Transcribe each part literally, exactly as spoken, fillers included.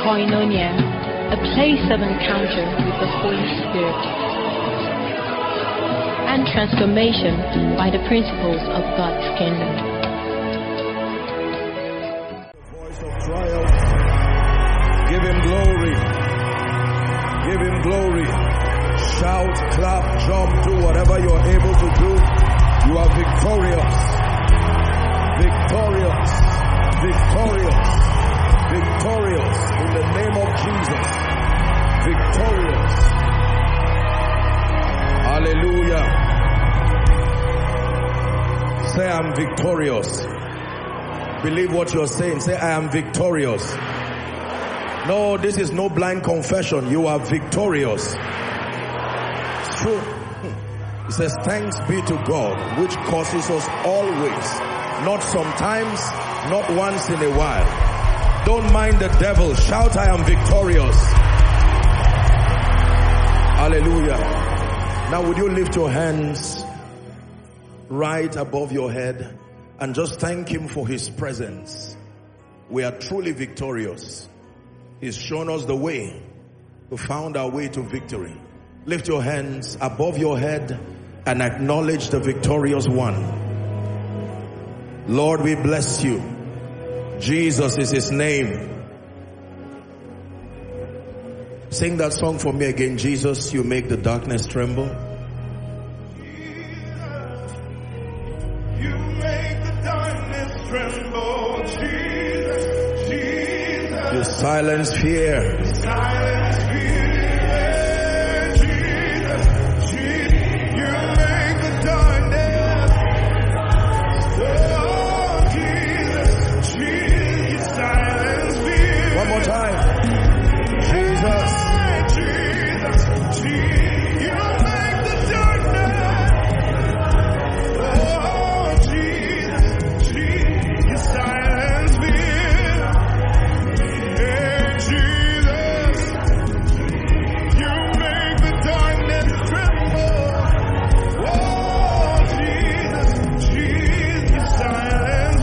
Koinonia, a place of encounter with the Holy Spirit and transformation by the principles of God's kingdom. Voice of triumph. Give him glory. Give him glory. Shout, clap, jump, do whatever you're able to do. You are victorious. Victorious. Victorious. Victorious. In the name of Jesus. Victorious. Hallelujah. Say, I'm victorious. Believe what you're saying. Say, I am victorious. No, this is no blind confession. You are victorious. It's true. It says, thanks be to God, which causes us always, not sometimes, not once in a while. Don't mind the devil. Shout, I am victorious. Hallelujah. Now would you lift your hands right above your head and just thank him for his presence. We are truly victorious. He's shown us the way. We found our way to victory. Lift your hands above your head and acknowledge the victorious one. Lord, we bless you. Jesus is his name. Sing that song for me again. Jesus, you make the darkness tremble. Jesus, you make the darkness tremble. Jesus, Jesus, You silence fear. silence fear. Jesus, Jesus, you make the darkness. Oh, Jesus, Jesus, you silence fear. One more time. Jesus. Jesus, Jesus, you make the darkness. Oh, Jesus, Jesus, you silence fear. Hey, Jesus, you make the darkness tremble. Oh, Jesus, Jesus, you silence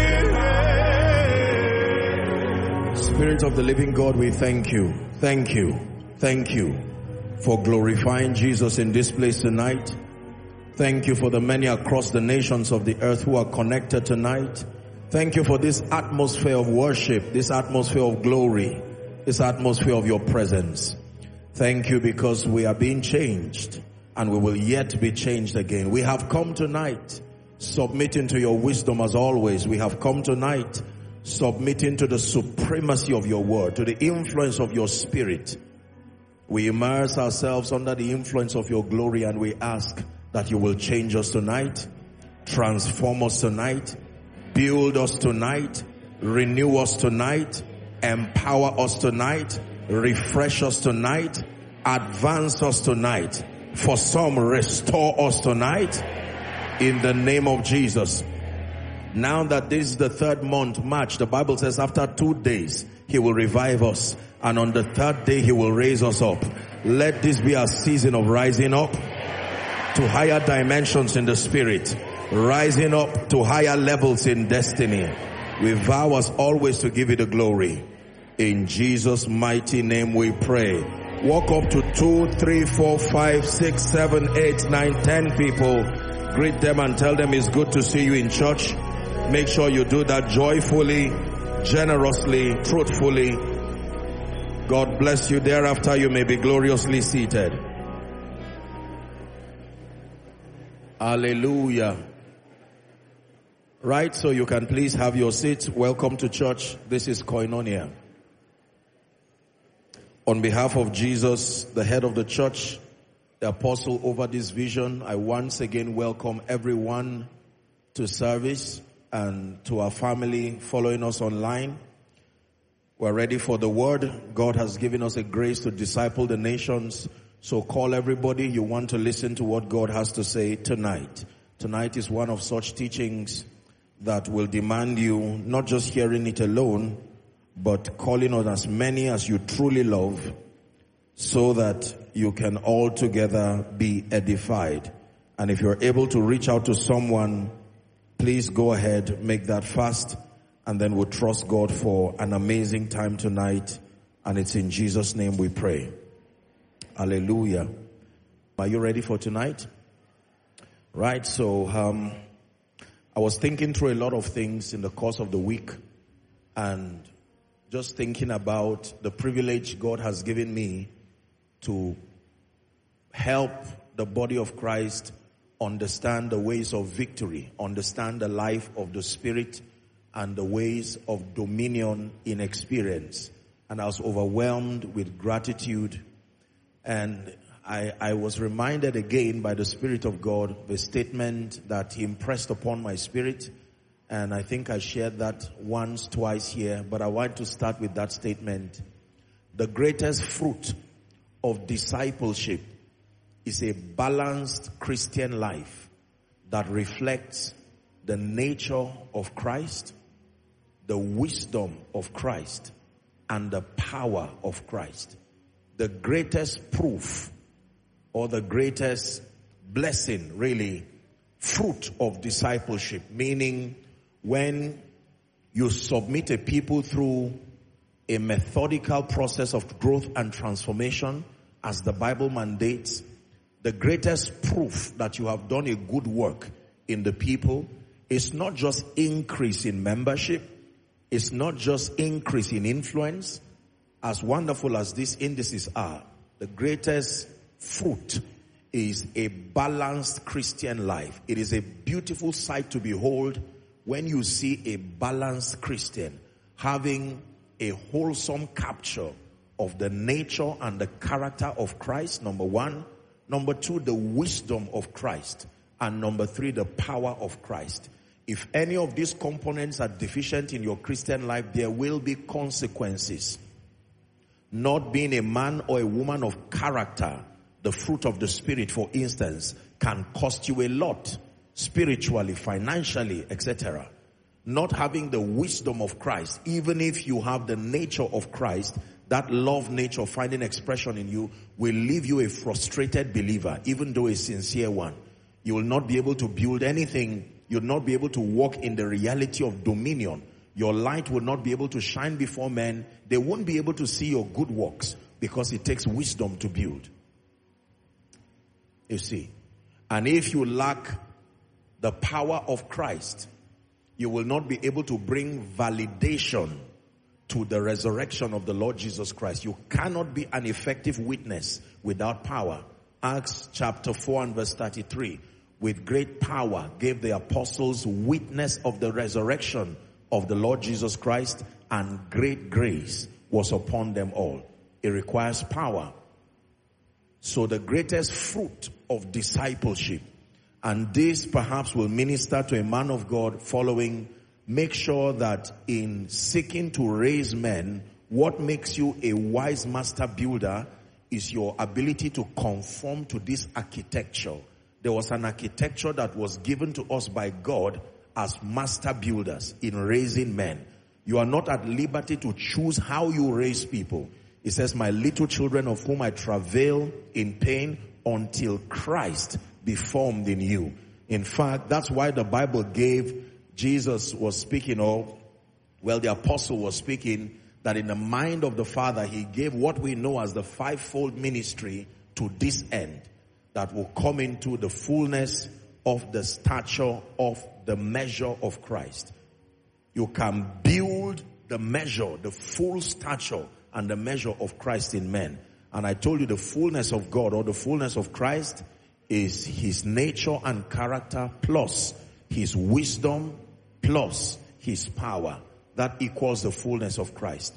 fear. Spirit of the living God, we thank you. Thank you. Thank you for glorifying Jesus in this place tonight. Thank you for the many across the nations of the earth who are connected tonight. Thank you for this atmosphere of worship, this atmosphere of glory, this atmosphere of your presence. Thank you because we are being changed and we will yet be changed again. We have come tonight submitting to your wisdom as always. We have come tonight submitting to the supremacy of your word, to the influence of your spirit. We immerse ourselves under the influence of your glory and we ask that you will change us tonight, transform us tonight, build us tonight, renew us tonight, empower us tonight, refresh us tonight, advance us tonight. For some, restore us tonight in the name of Jesus. Now that this is the third month, March, the Bible says after two days, he will revive us. And on the third day, he will raise us up. Let this be a season of rising up to higher dimensions in the spirit. Rising up to higher levels in destiny. We vow as always to give you the glory. In Jesus' mighty name we pray. Walk up to two, three, four, five, six, seven, eight, nine, ten people. Greet them and tell them it's good to see you in church. Make sure you do that joyfully, generously, truthfully. God bless you. Thereafter, you may be gloriously seated. Hallelujah. Right, so you can please have your seats. Welcome to church. This is Koinonia. On behalf of Jesus, the head of the church, the apostle over this vision, I once again welcome everyone to service and to our family following us online. We're ready for the word. God has given us a grace to disciple the nations. So call everybody you want to listen to what God has to say tonight. Tonight is one of such teachings that will demand you not just hearing it alone, but calling on as many as you truly love so that you can all together be edified. And if you're able to reach out to someone, please go ahead, make that fast, and then we'll trust God for an amazing time tonight And it's in Jesus' name we pray. Hallelujah. Are you ready for tonight? Right, so um, I was thinking through a lot of things in the course of the week, and just thinking about the privilege God has given me to help the body of Christ understand the ways of victory, understand the life of the Spirit and the ways of dominion in experience. And I was overwhelmed with gratitude, and I, I was reminded again by the Spirit of God of a statement that He impressed upon my spirit, and I think I shared that once, twice here, but I want to start with that statement. The greatest fruit of discipleship is a balanced Christian life that reflects the nature of Christ, the wisdom of Christ, and the power of Christ. The greatest proof or the greatest blessing, really, fruit of discipleship, meaning when you submit a people through a methodical process of growth and transformation as the Bible mandates, the greatest proof that you have done a good work in the people is not just increase in membership, it's not just increase in influence. As wonderful as these indices are, the greatest fruit is a balanced Christian life. It is a beautiful sight to behold when you see a balanced Christian having a wholesome capture of the nature and the character of Christ, number one. Number two, the wisdom of Christ. And number three, the power of Christ. If any of these components are deficient in your Christian life, there will be consequences. Not being a man or a woman of character, the fruit of the Spirit, for instance, can cost you a lot, spiritually, financially, et cetera. Not having the wisdom of Christ, even if you have the nature of Christ, that love nature finding expression in you will leave you a frustrated believer, even though a sincere one. You will not be able to build anything. You'll not be able to walk in the reality of dominion. Your light will not be able to shine before men. They won't be able to see your good works because it takes wisdom to build. You see. And if you lack the power of Christ, you will not be able to bring validation to the resurrection of the Lord Jesus Christ. You cannot be an effective witness without power. Acts chapter four and verse thirty-three. With great power gave the apostles witness of the resurrection of the Lord Jesus Christ, and great grace was upon them all. It requires power. So the greatest fruit of discipleship, and this perhaps will minister to a man of God following, make sure that in seeking to raise men, what makes you a wise master builder is your ability to conform to this architecture. There was an architecture that was given to us by God as master builders in raising men. You are not at liberty to choose how you raise people. It says, my little children of whom I travail in pain until Christ be formed in you. In fact, that's why the Bible gave, Jesus was speaking of, well, the apostle was speaking, that in the mind of the Father, he gave what we know as the fivefold ministry to this end, that will come into the fullness of the stature of the measure of Christ. You can build the measure, the full stature and the measure of Christ in men. And I told you the fullness of God or the fullness of Christ is his nature and character plus his wisdom plus his power. That equals the fullness of Christ.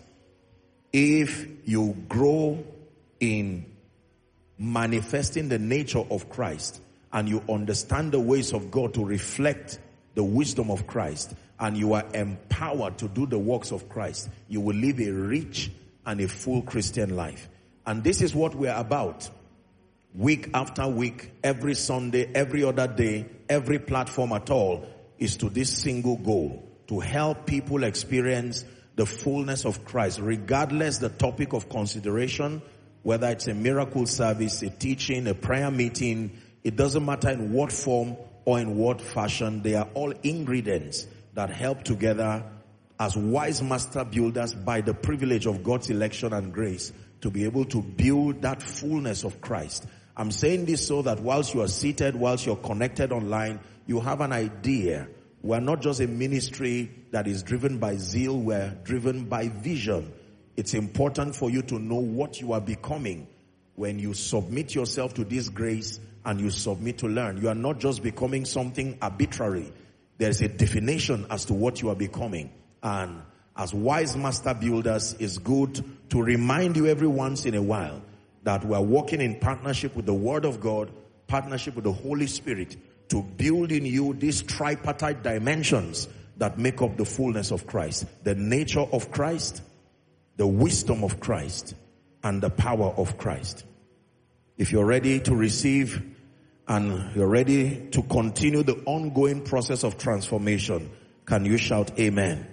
If you grow in manifesting the nature of Christ and you understand the ways of God to reflect the wisdom of Christ, and you are empowered to do the works of Christ, you will live a rich and a full Christian life. And this is what we are about. Week after week, every Sunday, every other day, every platform at all, is to this single goal, to help people experience the fullness of Christ, regardless the topic of consideration, whether it's a miracle service, a teaching, a prayer meeting. It doesn't matter in what form or in what fashion. They are all ingredients that help together as wise master builders by the privilege of God's election and grace to be able to build that fullness of Christ. I'm saying this so that whilst you are seated, whilst you're connected online, you have an idea. We're not just a ministry that is driven by zeal, we're driven by vision. It's important for you to know what you are becoming when you submit yourself to this grace and you submit to learn. You are not just becoming something arbitrary. There's a definition as to what you are becoming. And as wise master builders, it's good to remind you every once in a while that we are working in partnership with the Word of God, partnership with the Holy Spirit, to build in you these tripartite dimensions that make up the fullness of Christ. The nature of Christ, the wisdom of Christ, and the power of Christ. If you're ready to receive and you're ready to continue the ongoing process of transformation, can you shout amen?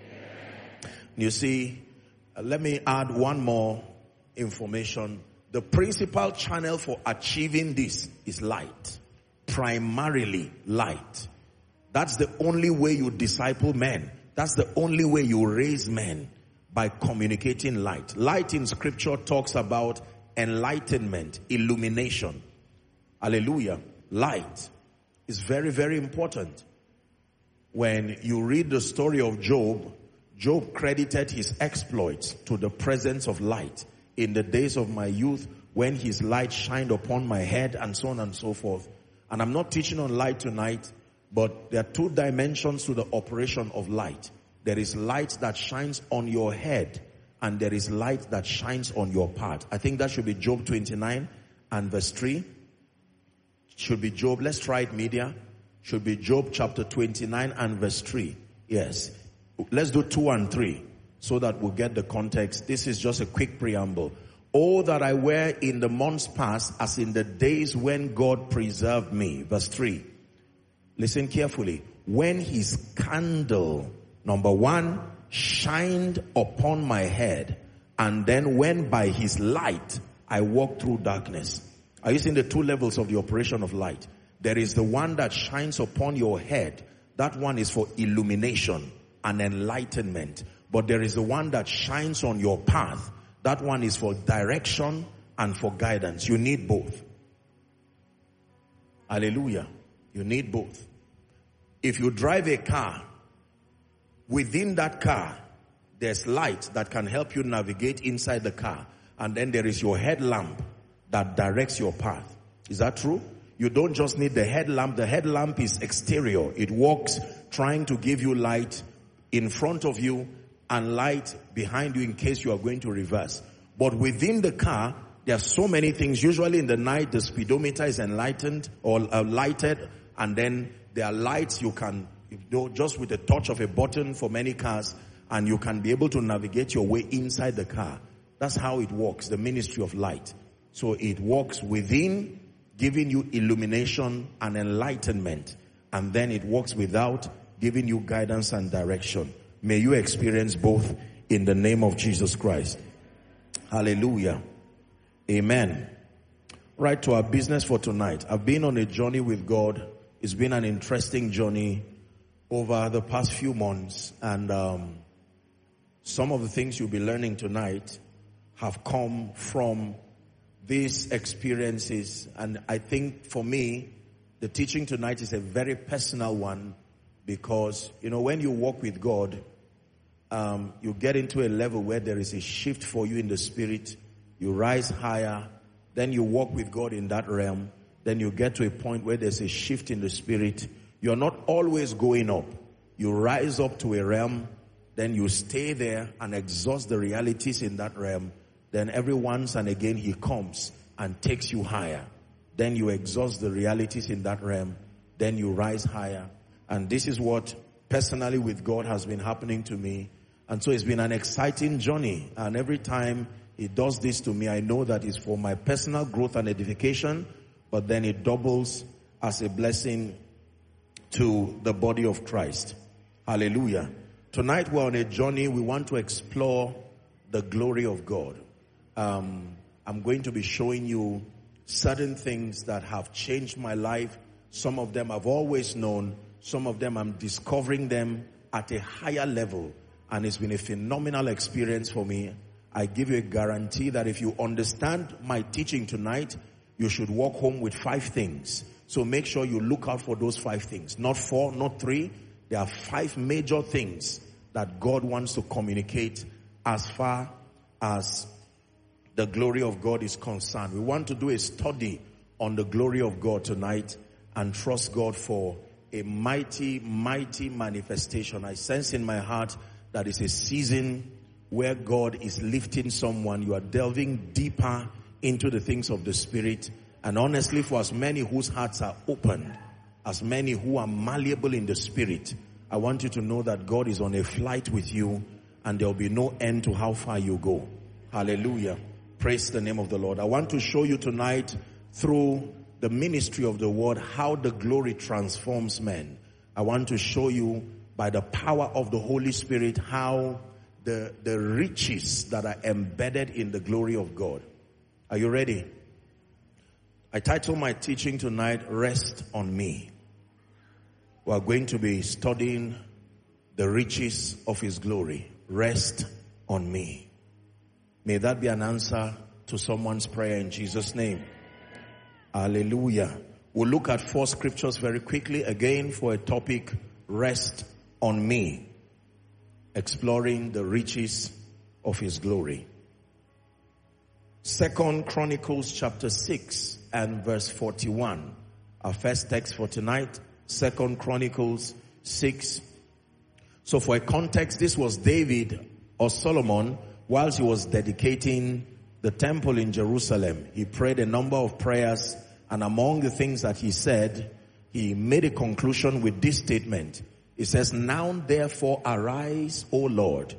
You see, uh, let me add one more information. The principal channel for achieving this is light. Primarily light. That's the only way you disciple men. That's the only way you raise men, by communicating light. Light in scripture talks about enlightenment, illumination. Hallelujah. Light is very, very important. When you read the story of Job, Job credited his exploits to the presence of light. In the days of my youth, when his light shined upon my head, and so on and so forth. And I'm not teaching on light tonight, but there are two dimensions to the operation of light. There is light that shines on your head, and there is light that shines on your path. I think that should be Job twenty-nine and verse three. Should be Job, let's try it media. Should be Job chapter twenty-nine and verse three. Yes. Let's do two and three so that we'll get the context. This is just a quick preamble. Oh, that I were in the months past as in the days when God preserved me. Verse three. Listen carefully. When his candle, number one, shined upon my head, and then when by his light I walked through darkness. Are you seeing the two levels of the operation of light? There is the one that shines upon your head. That one is for illumination and enlightenment. But there is the one that shines on your path. That one is for direction and for guidance. You need both. Hallelujah. You need both. If you drive a car, within that car, there's light that can help you navigate inside the car. And then there is your headlamp that directs your path. Is that true? You don't just need the headlamp. The headlamp is exterior. It works trying to give you light in front of you and light behind you in case you are going to reverse. But within the car, there are so many things. Usually in the night, the speedometer is enlightened or uh, lighted, and then there are lights you can, you know, just with the touch of a button for many cars, and you can be able to navigate your way inside the car. That's how it works, the ministry of light. So it works within, giving you illumination and enlightenment, and then it works without, giving you guidance and direction. May you experience both in the name of Jesus Christ. Hallelujah. Amen. Right to our business for tonight. I've been on a journey with God. It's been an interesting journey over the past few months, and um, some of the things you'll be learning tonight have come from these experiences. And I think for me, the teaching tonight is a very personal one, because, you know, when you walk with God, um, you get into a level where there is a shift for you in the spirit. You rise higher. Then you walk with God in that realm. Then you get to a point where there's a shift in the spirit. You're not always going up. You rise up to a realm. Then you stay there and exhaust the realities in that realm. Then every once and again he comes and takes you higher. Then you exhaust the realities in that realm. Then you rise higher. And this is what personally with God has been happening to me. And so it's been an exciting journey. And every time he does this to me, I know that it's for my personal growth and edification. But then it doubles as a blessing to the body of Christ. Hallelujah. Tonight we're on a journey. We want to explore the glory of God. Um, I'm going to be showing you certain things that have changed my life. Some of them I've always known. Some of them I'm discovering them at a higher level. and it's been a phenomenal experience for me. I give you a guarantee that if you understand my teaching tonight, you should walk home with five things. So make sure you look out for those five things. Not four, not three. There are five major things that God wants to communicate as far as the glory of God is concerned. We want to do a study on the glory of God tonight and trust God for a mighty, mighty manifestation. I sense in my heart that it's a season where God is lifting someone. You are delving deeper into the things of the Spirit. And honestly, for as many whose hearts are opened, as many who are malleable in the Spirit, I want you to know that God is on a flight with you, and there will be no end to how far you go. Hallelujah. Praise the name of the Lord. I want to show you tonight through the ministry of the word how the glory transforms men. I want to show you by the power of the Holy Spirit how the, the riches that are embedded in the glory of God. Are you ready? I title my teaching tonight, Rest on Me. We are going to be studying the riches of His glory. Rest on me. May that be an answer to someone's prayer in Jesus' name. Hallelujah. We'll look at four scriptures very quickly again for a topic, Rest on Me. Exploring the riches of His glory. Second Chronicles chapter six and verse forty-one. Our first text for tonight, Second Chronicles six. So for a context, this was David or Solomon whilst he was dedicating the temple in Jerusalem. He prayed a number of prayers, and among the things that he said, he made a conclusion with this statement. He says, "Now therefore arise, O Lord,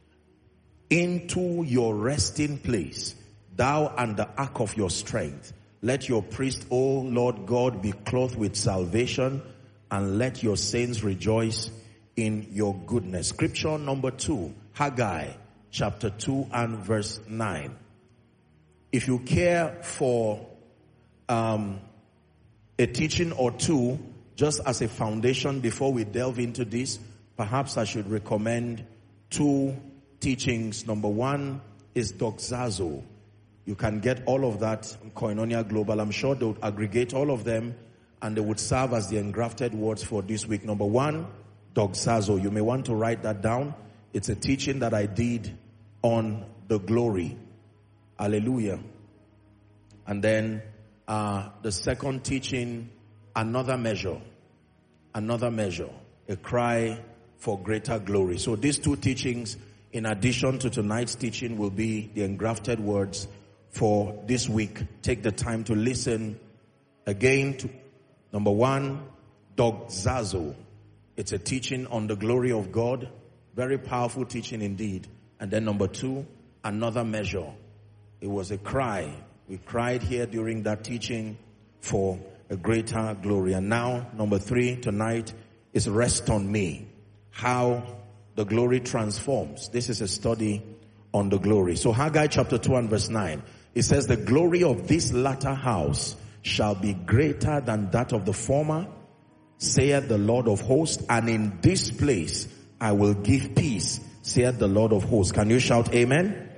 into your resting place, thou and the ark of your strength. Let your priest, O Lord God, be clothed with salvation, and let your saints rejoice in your goodness." Scripture number two, Haggai chapter two and verse nine. If you care for um, a teaching or two, just as a foundation before we delve into this, perhaps I should recommend two teachings. Number one is Doxazo. You can get all of that on Koinonia Global. I'm sure they would aggregate all of them and they would serve as the engrafted words for this week. Number one, Doxazo. You may want to write that down. It's a teaching that I did on the glory. Hallelujah. And then uh, the second teaching, another measure. Another measure. A cry for greater glory. So these two teachings, in addition to tonight's teaching, will be the engrafted words for this week. Take the time to listen again to number one, Doxazo. It's a teaching on the glory of God. Very powerful teaching indeed. And then number two, another measure. It was a cry. We cried here during that teaching for a greater glory. And now, number three tonight is Rest on Me. How the glory transforms. This is a study on the glory. So Haggai chapter two and verse nine. It says, "The glory of this latter house shall be greater than that of the former, saith the Lord of hosts, and in this place I will give peace, saith the Lord of hosts." Can you shout amen? Amen.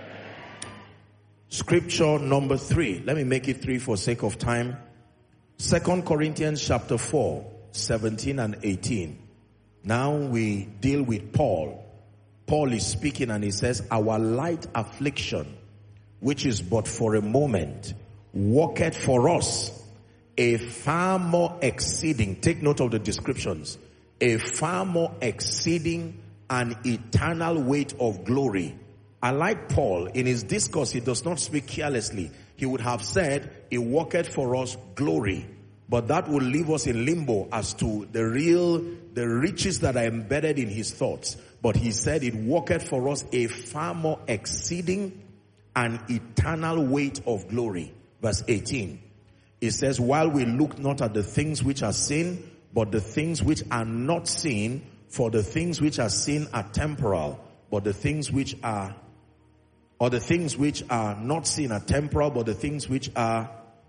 Scripture number three. Let me make it three for sake of time. Second Corinthians chapter four, seventeen and eighteen. Now we deal with Paul. Paul is speaking and he says, "Our light affliction, which is but for a moment, worketh for us a far more exceeding," take note of the descriptions, "a far more exceeding and eternal weight of glory." I like Paul. In his discourse, he does not speak carelessly. He would have said, "It worketh for us glory." But that will leave us in limbo as to the real, the riches that are embedded in his thoughts. But he said, "It worketh for us a far more exceeding and eternal weight of glory." Verse eighteen. It says, "While we look not at the things which are seen, but the things which are not seen, for the things which are seen are temporal, but the things which are, or the things which are not seen are temporal, but the things which are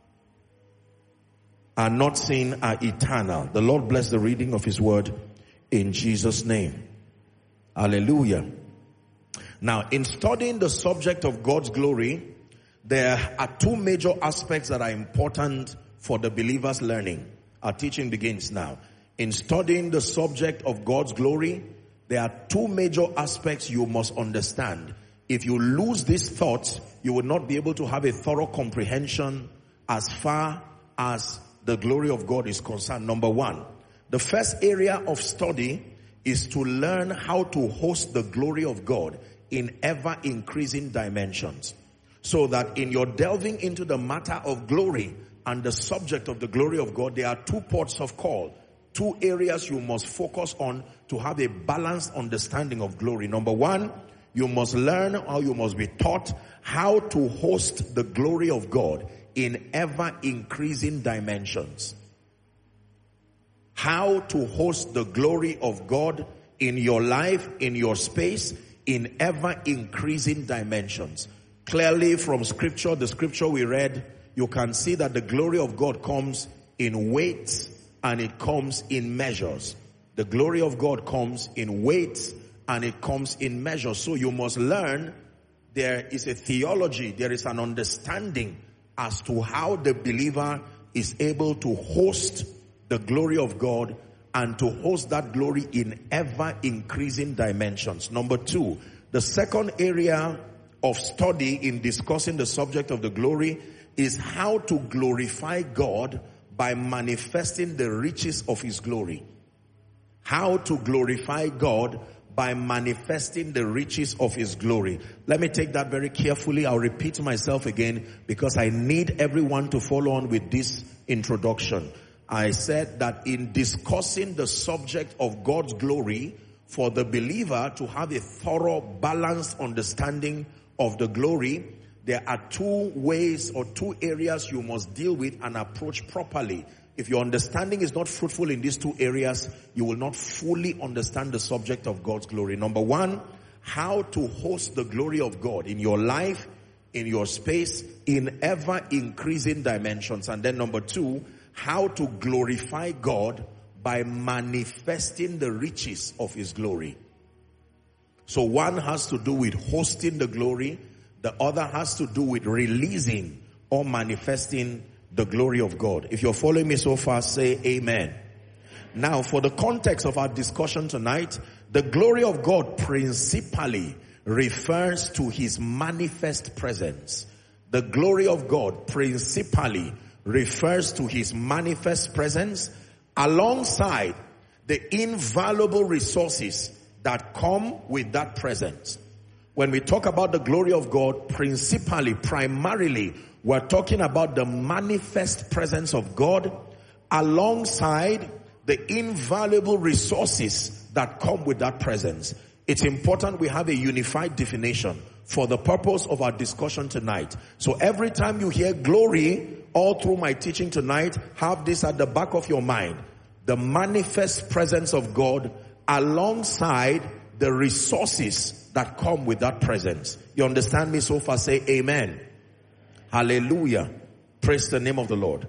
are not seen are eternal." The Lord bless the reading of His word in Jesus' name. Hallelujah. Now, in studying the subject of God's glory, there are two major aspects that are important for the believer's learning. Our teaching begins now. In studying the subject of God's glory, there are two major aspects you must understand. If you lose these thoughts, you will not be able to have a thorough comprehension as far as the glory of God is concerned. Number one, the first area of study is to learn how to host the glory of God in ever-increasing dimensions. So that in your delving into the matter of glory and the subject of the glory of God, there are two ports of call, two areas you must focus on to have a balanced understanding of glory. Number one, you must learn, or you must be taught how to host the glory of God in ever-increasing dimensions. How to host the glory of God in your life, in your space, in ever-increasing dimensions. Clearly from scripture, the scripture we read, you can see that the glory of God comes in weights and it comes in measures. The glory of God comes in weights and it comes in measures. So you must learn, there is a theology, there is an understanding as to how the believer is able to host the glory of God and to host that glory in ever-increasing dimensions. Number two, the second area of study in discussing the subject of the glory is how to glorify God by manifesting the riches of his glory. How to glorify God by manifesting the riches of his glory. Let me take that very carefully. I'll repeat myself again because I need everyone to follow on with this introduction. I said that in discussing the subject of God's glory, for the believer to have a thorough, balanced understanding of the glory, there are two ways or two areas you must deal with and approach properly. If your understanding is not fruitful in these two areas, you will not fully understand the subject of God's glory. Number one, how to host the glory of God in your life, in your space, in ever-increasing dimensions. And then number two, how to glorify God by manifesting the riches of his glory. So one has to do with hosting the glory. The other has to do with releasing or manifesting the glory of God. If you're following me so far, say amen. Now, for the context of our discussion tonight, the glory of God principally refers to his manifest presence. The glory of God principally refers to his manifest presence alongside the invaluable resources that come with that presence. When we talk about the glory of God, principally, primarily, we're talking about the manifest presence of God alongside the invaluable resources that come with that presence. It's important we have a unified definition for the purpose of our discussion tonight. So every time you hear glory, all through my teaching tonight, have this at the back of your mind. The manifest presence of God alongside the resources that come with that presence. You understand me so far? Say amen. Hallelujah. Praise the name of the Lord.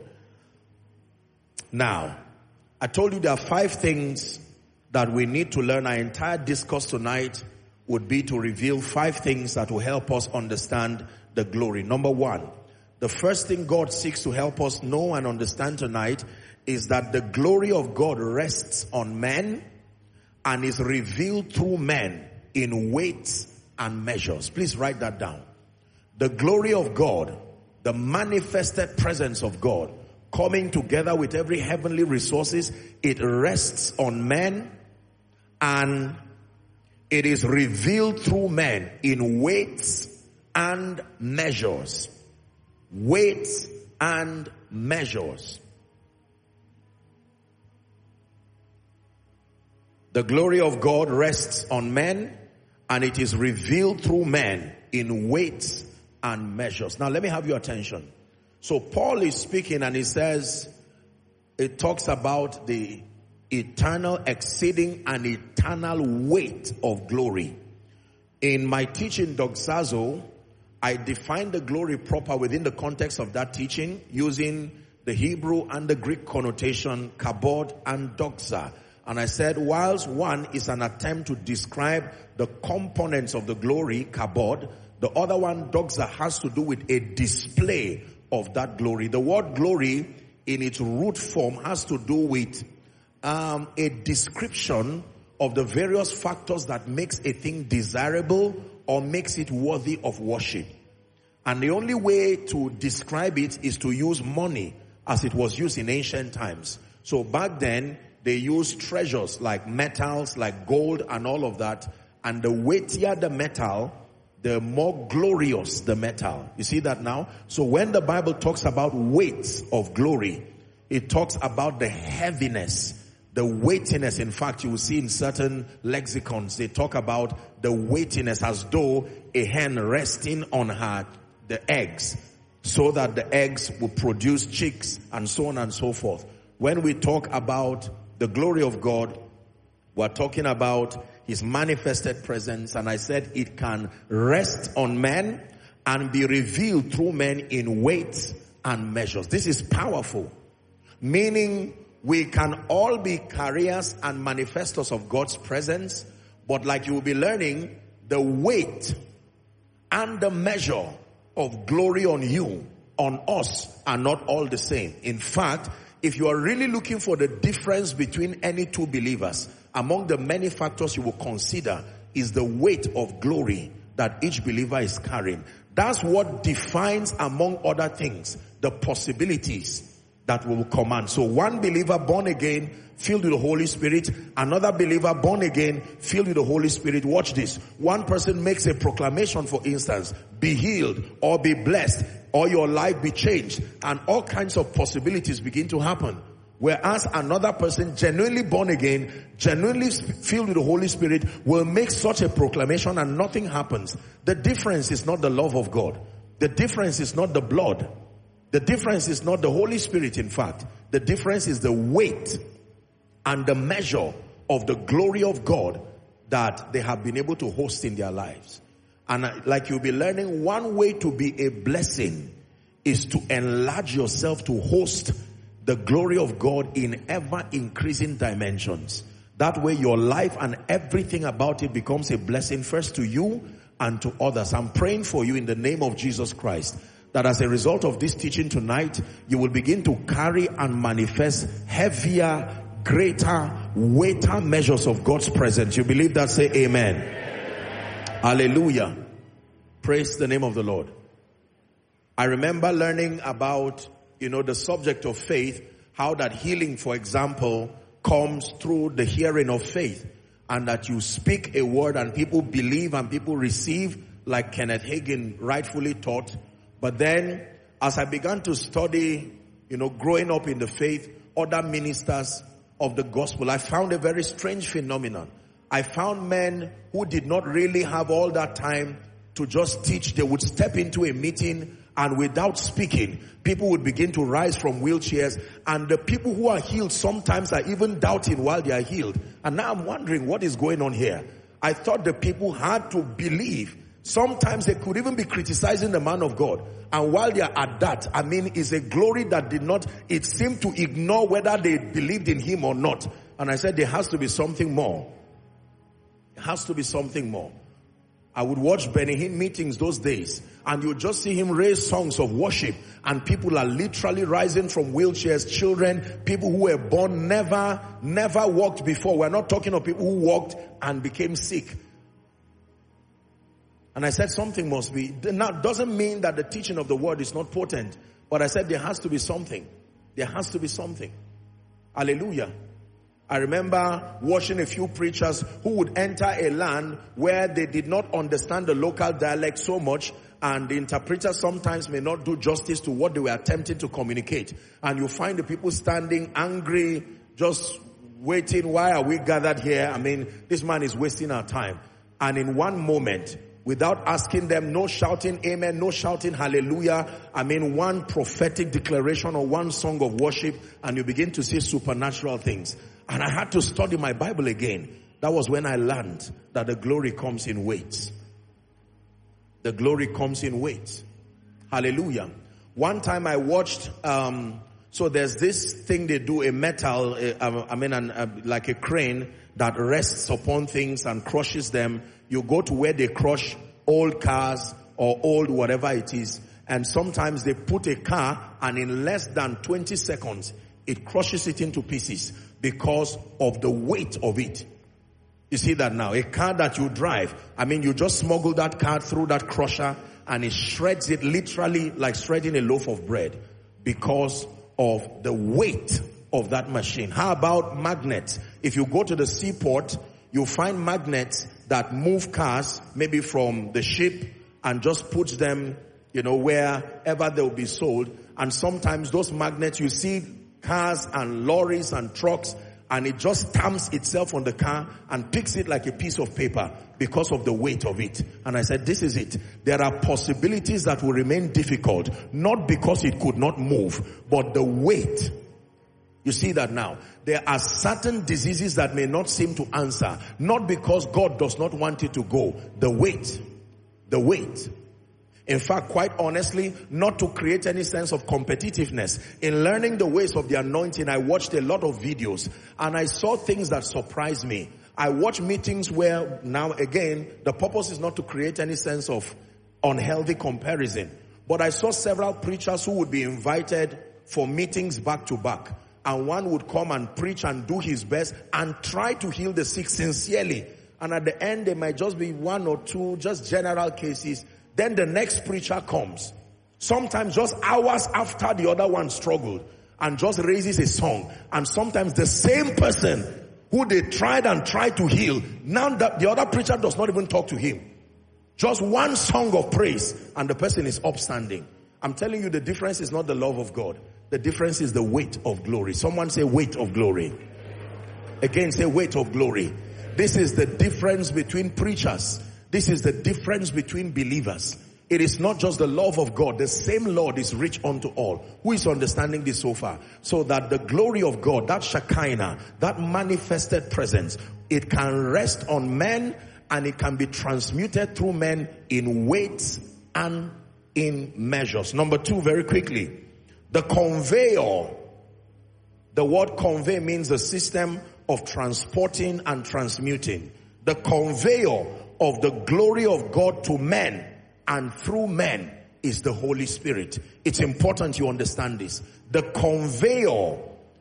Now, I told you there are five things that we need to learn. Our entire discourse tonight would be to reveal five things that will help us understand the glory. Number one, the first thing God seeks to help us know and understand tonight is that the glory of God rests on men and is revealed through men in weights and measures. Please write that down. The glory of God, the manifested presence of God, coming together with every heavenly resources, it rests on men and it is revealed through men in weights and measures. Weights and measures. The glory of God rests on men and it is revealed through men in weights and measures. Now let me have your attention. So Paul is speaking and he says, it talks about the eternal, exceeding and eternal weight of glory. In my teaching, Doxazo, I define the glory proper within the context of that teaching using the Hebrew and the Greek connotation, kabod and doxa. And I said, whilst one is an attempt to describe the components of the glory, kabod, the other one, doxa, has to do with a display of that glory. The word glory in its root form has to do with um, a description of the various factors that makes a thing desirable or makes it worthy of worship. And the only way to describe it is to use money as it was used in ancient times. So back then, they used treasures like metals, like gold and all of that. And the weightier the metal, the more glorious the metal. You see that now? So when the Bible talks about weights of glory, it talks about the heaviness, the weightiness. In fact, you will see in certain lexicons, they talk about the weightiness as though a hen resting on her, the eggs, so that the eggs will produce chicks and so on and so forth. When we talk about the glory of God, we're talking about his manifested presence, and I said it can rest on men and be revealed through men in weights and measures. This is powerful, meaning we can all be carriers and manifestors of God's presence, but like you will be learning, the weight and the measure of glory on you, on us, are not all the same. In fact, if you are really looking for the difference between any two believers, among the many factors you will consider is the weight of glory that each believer is carrying. That's what defines, among other things, the possibilities that will command. So one believer born again, filled with the Holy Spirit, another believer born again, filled with the Holy Spirit. Watch this. One person makes a proclamation, for instance, be healed or be blessed or your life be changed, and all kinds of possibilities begin to happen. Whereas another person, genuinely born again, genuinely filled with the Holy Spirit, will make such a proclamation and nothing happens. The difference is not the love of God. The difference is not the blood. The difference is not the Holy Spirit, in fact. The difference is the weight and the measure of the glory of God that they have been able to host in their lives. And like you'll be learning, one way to be a blessing is to enlarge yourself to host the glory of God in ever increasing dimensions. That way your life and everything about it becomes a blessing first to you and to others. I'm praying for you in the name of Jesus Christ, that as a result of this teaching tonight, you will begin to carry and manifest heavier, greater, weightier measures of God's presence. You believe that? Say amen. Amen. Hallelujah. Praise the name of the Lord. I remember learning about, you know, the subject of faith, how that healing, for example, comes through the hearing of faith, and that you speak a word and people believe and people receive, like Kenneth Hagin rightfully taught. But then as I began to study, you know, growing up in the faith, other ministers of the gospel, I found a very strange phenomenon. I found men who did not really have all that time to just teach. They would step into a meeting and without speaking, people would begin to rise from wheelchairs, and the people who are healed sometimes are even doubting while they are healed. And now I'm wondering what is going on here. I thought the people had to believe. Sometimes they could even be criticizing the man of God. And while they are at that, I mean, it's a glory that did not, it seemed to ignore whether they believed in him or not. And I said, there has to be something more. There has to be something more. I would watch Benny Hinn meetings those days, and you would just see him raise songs of worship, and people are literally rising from wheelchairs, children, people who were born, never, never walked before. We're not talking of people who walked and became sick. And I said something must be. Now, doesn't mean that the teaching of the word is not potent, but I said there has to be something. There has to be something. Hallelujah. I remember watching a few preachers who would enter a land where they did not understand the local dialect so much, and the interpreter sometimes may not do justice to what they were attempting to communicate. And you find the people standing angry, just waiting. Why are we gathered here? I mean, this man is wasting our time. And in one moment, without asking them, no shouting amen, no shouting hallelujah, I mean one prophetic declaration or one song of worship, and you begin to see supernatural things. And I had to study my Bible again. That was when I learned that the glory comes in weights. The glory comes in weights. Hallelujah. One time I watched um, So there's this thing they do, a metal, uh, I mean, an, uh, like a crane that rests upon things and crushes them. You go to where they crush old cars or old whatever it is. And sometimes they put a car and in less than twenty seconds, it crushes it into pieces because of the weight of it. You see that now? A car that you drive, I mean, you just smuggle that car through that crusher and it shreds it literally like shredding a loaf of bread because of the weight of that machine. How about magnets? If you go to the seaport, you find magnets that move cars maybe from the ship and just puts them, you know, wherever they will be sold. And sometimes those magnets, you see cars and lorries and trucks, and it just stamps itself on the car and picks it like a piece of paper because of the weight of it. And I said, this is it. There are possibilities that will remain difficult, not because it could not move, but the weight. You see that now? There are certain diseases that may not seem to answer, not because God does not want it to go. The weight. The weight. In fact, quite honestly, not to create any sense of competitiveness. In learning the ways of the anointing, I watched a lot of videos and I saw things that surprised me. I watched meetings where, now again, the purpose is not to create any sense of unhealthy comparison. But I saw several preachers who would be invited for meetings back to back. And one would come and preach and do his best and try to heal the sick sincerely. And at the end, there might just be one or two, just general cases. Then the next preacher comes, sometimes just hours after the other one struggled, and just raises a song. And sometimes the same person who they tried and tried to heal, now that the other preacher does not even talk to him. Just one song of praise and the person is upstanding. I'm telling you, the difference is not the love of God. The difference is the weight of glory. Someone say weight of glory. Again, say weight of glory. This is the difference between preachers. This is the difference between believers. It is not just the love of God. The same Lord is rich unto all. Who is understanding this so far? So that the glory of God, that Shekinah, that manifested presence, it can rest on men and it can be transmuted through men in weights and in measures. Number two, very quickly, the conveyor. The word convey means a system of transporting and transmuting. The conveyor of the glory of God to men and through men is the Holy Spirit. It's important you understand this. The conveyor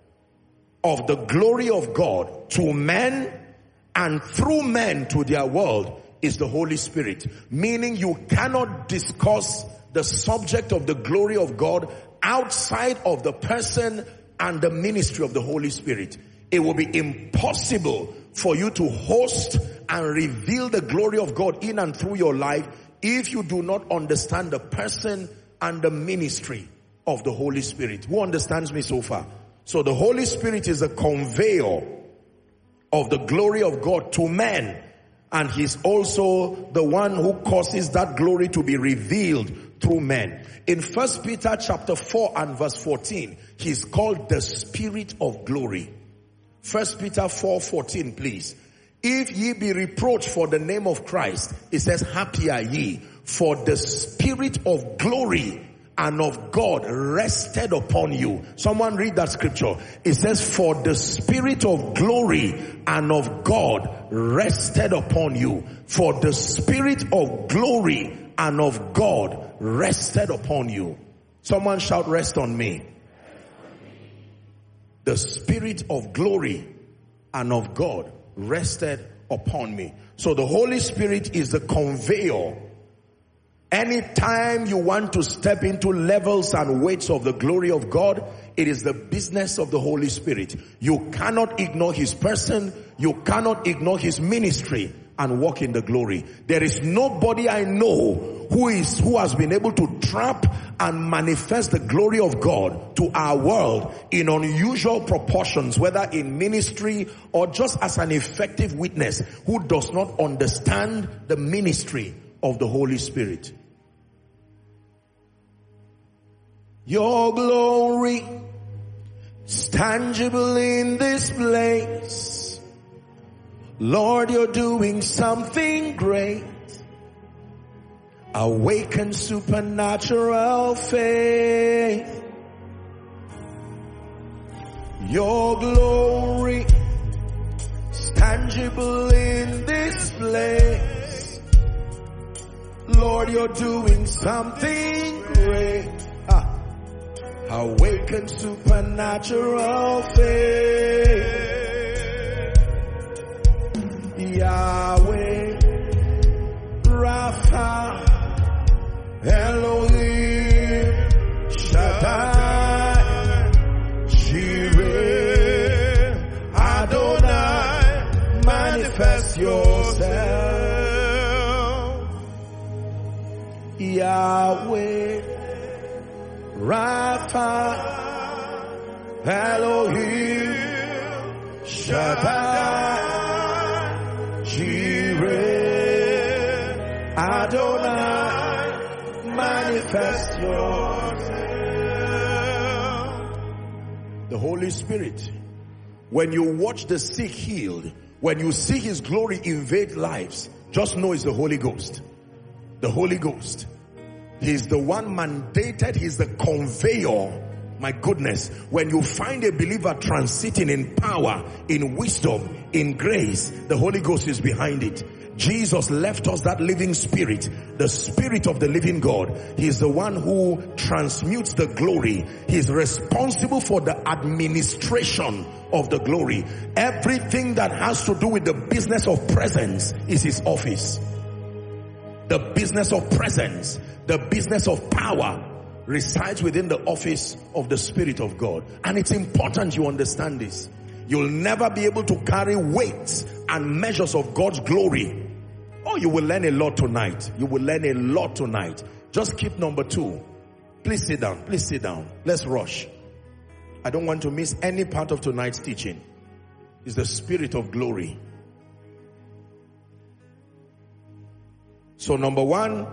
of the glory of God to men and through men to their world is the Holy Spirit. Meaning you cannot discuss the subject of the glory of God outside of the person and the ministry of the Holy Spirit. It will be impossible for you to host and reveal the glory of God in and through your life if you do not understand the person and the ministry of the Holy Spirit. Who understands me so far? So the Holy Spirit is a conveyor of the glory of God to men, and he's also the one who causes that glory to be revealed through men. In First Peter chapter four and verse fourteen, he's called the Spirit of glory. First Peter four fourteen, please. If ye be reproached for the name of Christ, it says, happy are ye, for the Spirit of glory and of God rested upon you. Someone read that scripture. It says, for the Spirit of glory and of God rested upon you. For the Spirit of glory and of God rested upon you. Someone shout, rest on me. The Spirit of glory and of God rested upon me. So the Holy Spirit is the conveyor. Anytime you want to step into levels and weights of the glory of God, it is the business of the Holy Spirit. You cannot ignore his person. You cannot ignore his ministry and walk in the glory. There is nobody I know who is who has been able to trap and manifest the glory of God to our world in unusual proportions, whether in ministry or just as an effective witness, who does not understand the ministry of the Holy Spirit. Your glory is tangible in this place. Lord, you're doing something great. Awaken supernatural faith. Your glory is tangible in this place. Lord, you're doing something great. Ah. Awaken supernatural faith. Yahweh, Rapha, Elohim, Shaddai, Jireh, Adonai, manifest yourself. Yahweh, Rapha, Elohim, Shaddai, Jireh, Adonai, manifest yourself. The Holy Spirit, when you watch the sick healed, when you see his glory invade lives, just know it's the Holy Ghost. The Holy Ghost. He's the one mandated, he's the conveyor. My goodness, when you find a believer transiting in power, in wisdom, in grace, the Holy Ghost is behind it. Jesus left us that living spirit, the spirit of the living God. He's the one who transmutes the glory. He's responsible for the administration of the glory. Everything that has to do with the business of presence is his office. The business of presence, the business of power resides within the office of the Spirit of God. And it's important you understand this. You'll never be able to carry weights and measures of God's glory. Oh, you will learn a lot tonight. You will learn a lot tonight. Just keep number two. Please sit down. Please sit down. Let's rush. I don't want to miss any part of tonight's teaching. It's the Spirit of glory. So number one,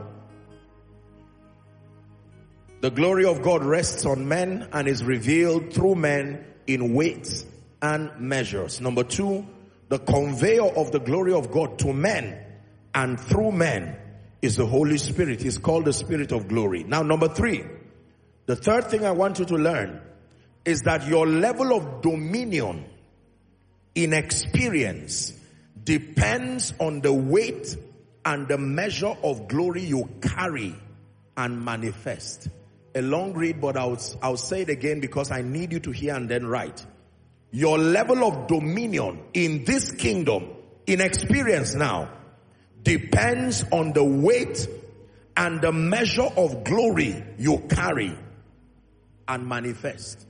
the glory of God rests on men and is revealed through men in weights and measures. Number two, the conveyor of the glory of God to men and through men is the Holy Spirit. He's called the Spirit of glory. Now, number three, the third thing I want you to learn is that your level of dominion in experience depends on the weight and the measure of glory you carry and manifest. A long read, but I'll, I'll say it again because I need you to hear and then write. Your level of dominion in this kingdom, in experience now, depends on the weight and the measure of glory you carry and manifest.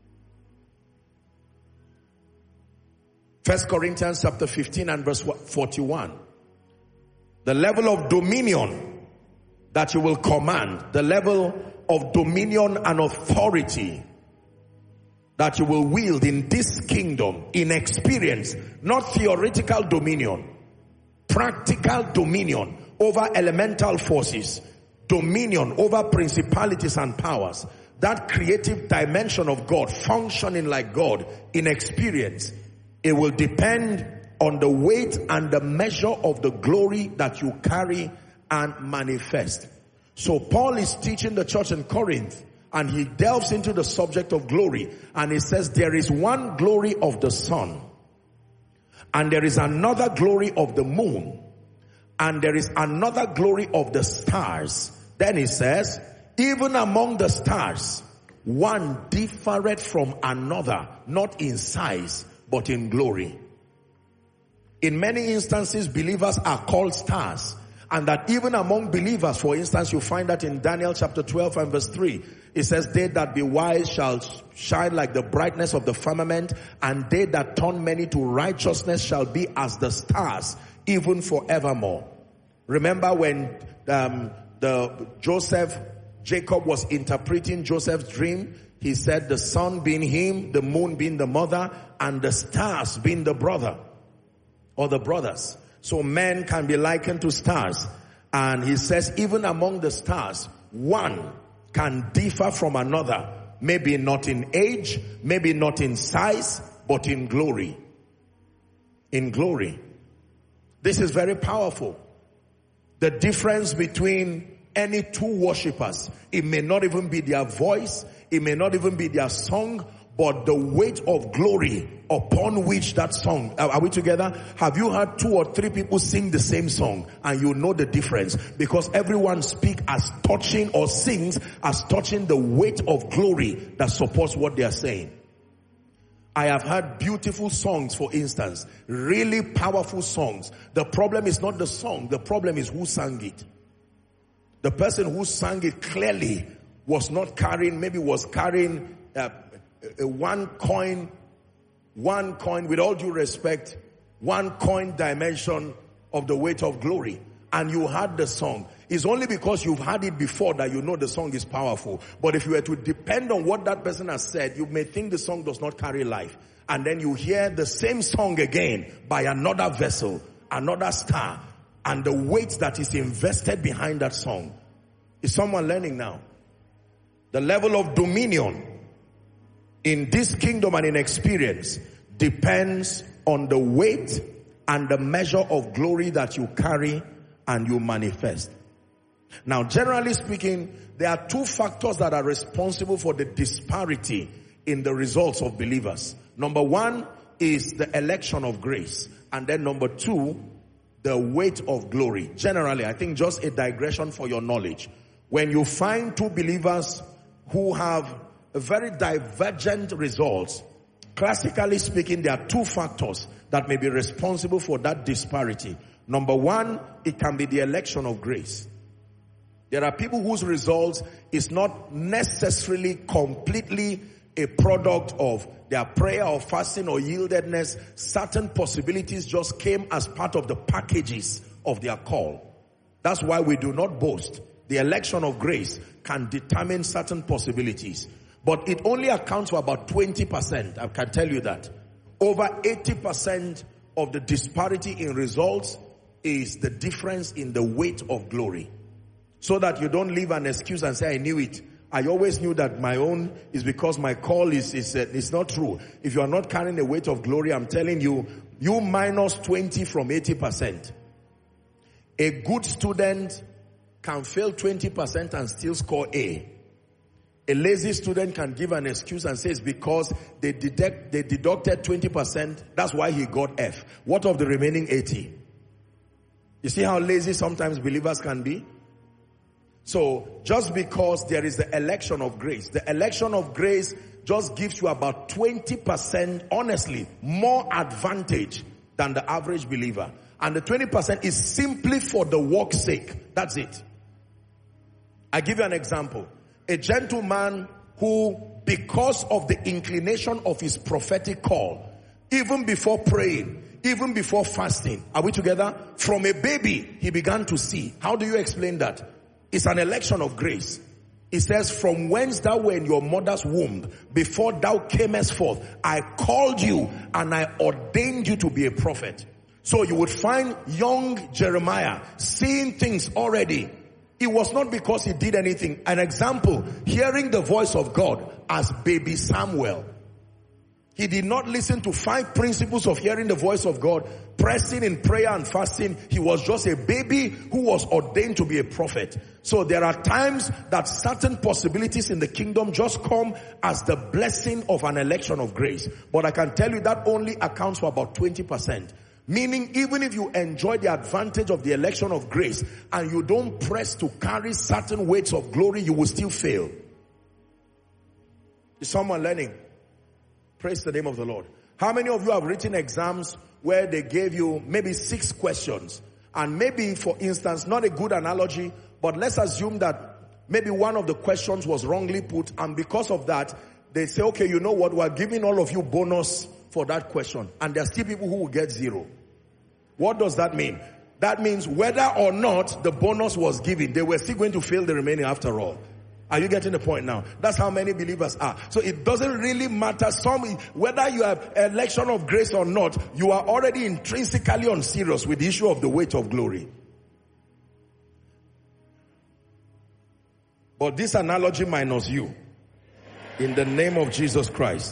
First Corinthians chapter fifteen and verse forty-one. The level of dominion that you will command, the level of dominion and authority that you will wield in this kingdom, in experience, not theoretical dominion, practical dominion over elemental forces, dominion over principalities and powers, that creative dimension of God, functioning like God in experience, it will depend on the weight and the measure of the glory that you carry and manifest. So Paul is teaching the church in Corinth, and he delves into the subject of glory, and he says there is one glory of the sun, and there is another glory of the moon, and there is another glory of the stars. Then he says, even among the stars, one differeth from another, not in size, but in glory. In many instances, believers are called stars. And that even among believers, for instance, you find that in Daniel chapter twelve and verse three. It says, they that be wise shall shine like the brightness of the firmament, and they that turn many to righteousness shall be as the stars, even forevermore. Remember when um, the Joseph, Jacob was interpreting Joseph's dream, he said the sun being him, the moon being the mother, and the stars being the brother or the brothers. So men can be likened to stars. And he says even among the stars, one can differ from another. Maybe not in age, maybe not in size, but in glory. In glory. This is very powerful. The difference between any two worshippers, it may not even be their voice, it may not even be their song, but the weight of glory upon which that song, are we together? Have you heard two or three people sing the same song and you know the difference? Because everyone speaks as touching or sings as touching the weight of glory that supports what they are saying. I have heard beautiful songs, for instance, really powerful songs. The problem is not the song, the problem is who sang it. The person who sang it clearly was not carrying, maybe was carrying uh, a one coin, one coin, with all due respect, one coin dimension of the weight of glory. And you heard the song. It's only because you've heard it before that you know the song is powerful. But if you were to depend on what that person has said, you may think the song does not carry life. And then you hear the same song again by another vessel, another star, and the weight that is invested behind that song. Is someone learning now? The level of dominion in this kingdom and in experience depends on the weight and the measure of glory that you carry and you manifest. Now, generally speaking, there are two factors that are responsible for the disparity in the results of believers. Number one is the election of grace. And then number two, the weight of glory. Generally, I think just a digression for your knowledge. When you find two believers who have very divergent results, classically speaking, there are two factors that may be responsible for that disparity. Number one, it can be the election of grace. There are people whose results is not necessarily completely a product of their prayer or fasting or yieldedness. Certain possibilities just came as part of the packages of their call. That's why we do not boast. The election of grace can determine certain possibilities. But it only accounts for about twenty percent. I can tell you that. Over eighty percent of the disparity in results is the difference in the weight of glory. So that you don't leave an excuse and say, I knew it. I always knew that my own is because my call is, is, uh, is not true. If you are not carrying the weight of glory, I'm telling you, you minus twenty from eighty percent. A good student can fail twenty percent and still score A. A lazy student can give an excuse and say it's because they deduct, they deducted twenty percent. That's why he got F. What of the remaining eighty? You see how lazy sometimes believers can be? So just because there is the election of grace, the election of grace just gives you about twenty percent, honestly, more advantage than the average believer. And the twenty percent is simply for the work's sake. That's it. I give you an example. A gentleman who, because of the inclination of his prophetic call, even before praying, even before fasting, are we together? From a baby, he began to see. How do you explain that? It's an election of grace. It says, from whence thou were in your mother's womb, before thou camest forth, I called you and I ordained you to be a prophet. So you would find young Jeremiah seeing things already. It was not because he did anything. An example, hearing the voice of God as baby Samuel. He did not listen to five principles of hearing the voice of God, pressing in prayer and fasting. He was just a baby who was ordained to be a prophet. So there are times that certain possibilities in the kingdom just come as the blessing of an election of grace. But I can tell you that only accounts for about twenty percent. Meaning, even if you enjoy the advantage of the election of grace and you don't press to carry certain weights of glory, you will still fail. Is someone learning? Praise the name of the Lord. How many of you have written exams where they gave you maybe six questions? And maybe, for instance, not a good analogy, but let's assume that maybe one of the questions was wrongly put, and because of that, they say, okay, you know what, we're giving all of you bonus for that question. And there are still people who will get zero. What does that mean? That means whether or not the bonus was given, they were still going to fail the remaining after all. Are you getting the point now? That's how many believers are. So it doesn't really matter some, whether you have election of grace or not, you are already intrinsically unserious with the issue of the weight of glory. But this analogy minus you. In the name of Jesus Christ.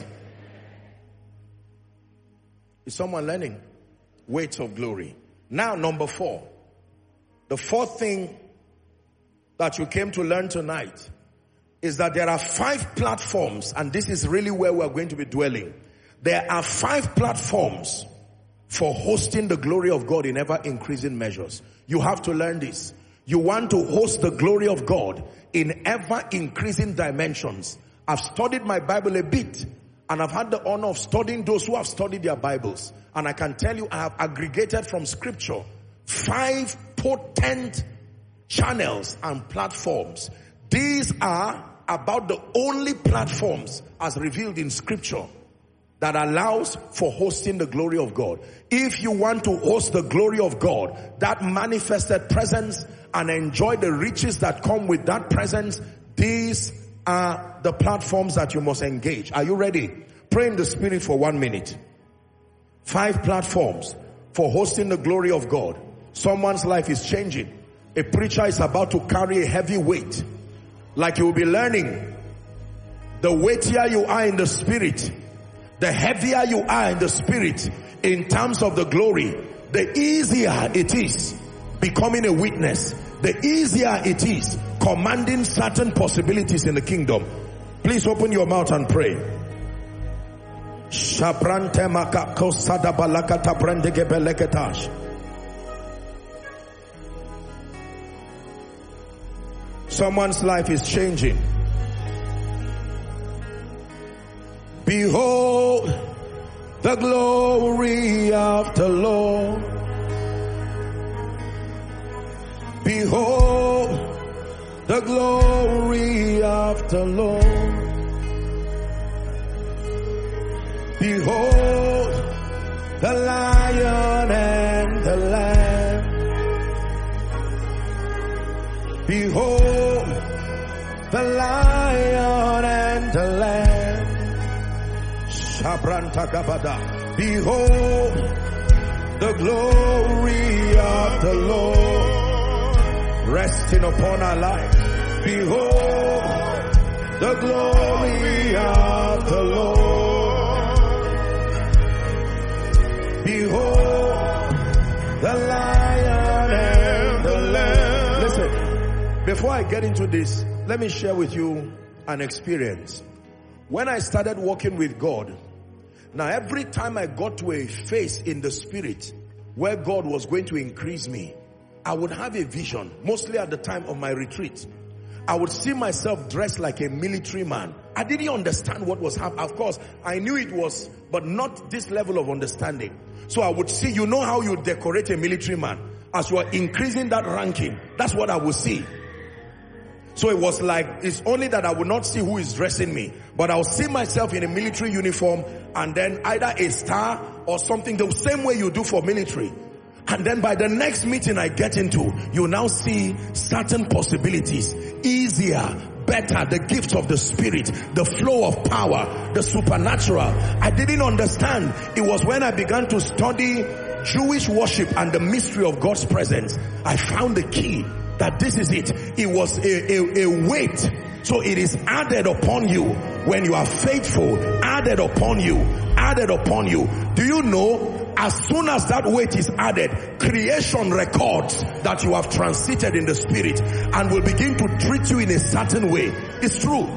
Is someone learning? Weights of glory. Now, number four. The fourth thing that you came to learn tonight is that there are five platforms, and this is really where we're going to be dwelling. There are five platforms for hosting the glory of God in ever increasing measures. You have to learn this. You want to host the glory of God in ever increasing dimensions. I've studied my Bible a bit, and I've had the honor of studying those who have studied their Bibles. And I can tell you, I have aggregated from scripture five potent channels and platforms. These are about the only platforms as revealed in scripture that allows for hosting the glory of God. If you want to host the glory of God, that manifested presence, and enjoy the riches that come with that presence, these are the platforms that you must engage. Are you ready? Pray in the Spirit for one minute. Five platforms for hosting the glory of God. Someone's life is changing. A preacher is about to carry a heavy weight. Like you will be learning, the weightier you are in the Spirit, the heavier you are in the Spirit in terms of the glory, the easier it is becoming a witness. The easier it is commanding certain possibilities in the kingdom. Please open your mouth and pray. Someone's life is changing. Behold the glory of the Lord. Behold the glory of the Lord. Behold the Lion and the Lamb. Behold the Lion and the Lamb. Shabrantakabada. Behold the glory of the Lord resting upon our lives. Behold the glory of the Lord. Behold the Lion and the Lamb. Listen, before I get into this, let me share with you an experience. When I started walking with God, now every time I got to a phase in the Spirit where God was going to increase me, I would have a vision, mostly at the time of my retreat. I would see myself dressed like a military man. I didn't understand what was happening. Of course, I knew it was, but not this level of understanding. So I would see, you know how you decorate a military man? As you are increasing that ranking, that's what I would see. So it was like, it's only that I would not see who is dressing me, but I'll see myself in a military uniform, and then either a star or something, the same way you do for military. And then by the next meeting I get into, you now see certain possibilities, easier, better, the gifts of the Spirit, the flow of power, the supernatural. I didn't understand. It was when I began to study Jewish worship and the mystery of God's presence, I found the key that this is it. It was a, a, a weight. So it is added upon you when you are faithful, added upon you, added upon you. Do you know, as soon as that weight is added, creation records that you have transited in the Spirit and will begin to treat you in a certain way. It's true.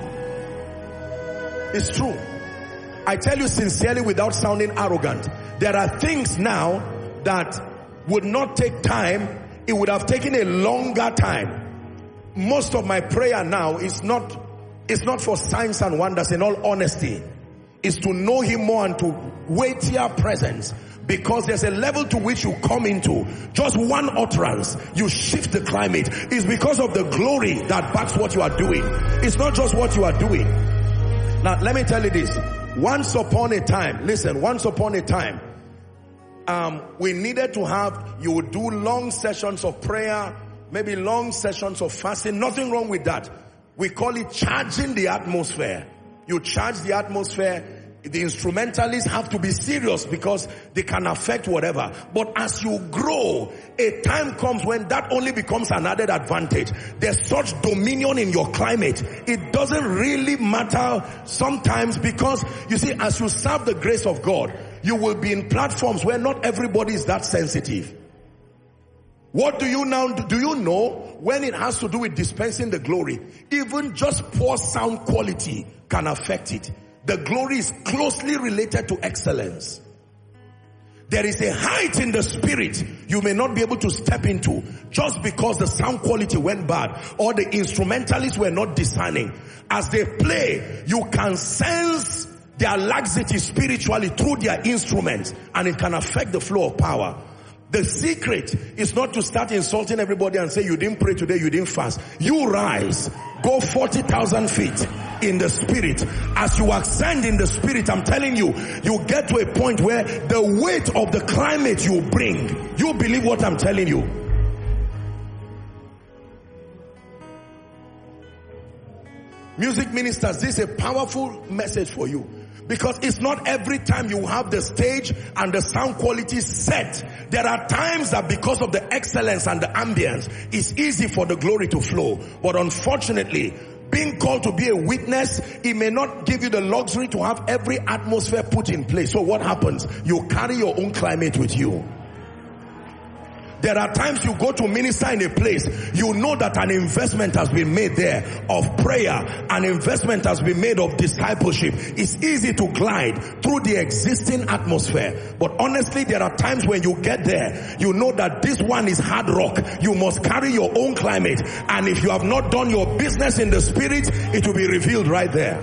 It's true. I tell you sincerely without sounding arrogant, there are things now that would not take time. It would have taken a longer time. Most of my prayer now is not, it's not for signs and wonders, in all honesty. It's to know Him more and to weightier presence. Because there's a level to which you come into, just one utterance, you shift the climate. It's because of the glory that backs what you are doing. It's not just what you are doing. Now, let me tell you this. Once upon a time, listen, once upon a time, um, we needed to have, you would do long sessions of prayer, maybe long sessions of fasting. Nothing wrong with that. We call it charging the atmosphere. You charge the atmosphere. The instrumentalists have to be serious because they can affect whatever. But as you grow, a time comes when that only becomes an added advantage. There's such dominion in your climate. It doesn't really matter sometimes, because you see, as you serve the grace of God, you will be in platforms where not everybody is that sensitive. What do you now do? Do you know when it has to do with dispensing the glory, even just poor sound quality can affect it. The glory is closely related to excellence. There is a height in the spirit you may not be able to step into just because the sound quality went bad or the instrumentalists were not discerning. As they play, you can sense their laxity spiritually through their instruments, and it can affect the flow of power. The secret is not to start insulting everybody and say, you didn't pray today, you didn't fast. You rise, go forty thousand feet in the spirit. As you ascend in the spirit, I'm telling you, you get to a point where the weight of the climate you bring, you believe what I'm telling you. Music ministers, this is a powerful message for you. Because it's not every time you have the stage and the sound quality set. There are times that because of the excellence and the ambience, it's easy for the glory to flow. But unfortunately, being called to be a witness, it may not give you the luxury to have every atmosphere put in place. So what happens? You carry your own climate with you. There are times you go to minister in a place, you know that an investment has been made there of prayer, an investment has been made of discipleship. It's easy to glide through the existing atmosphere. But honestly, there are times when you get there, you know that this one is hard rock. You must carry your own climate. And if you have not done your business in the spirit, it will be revealed right there.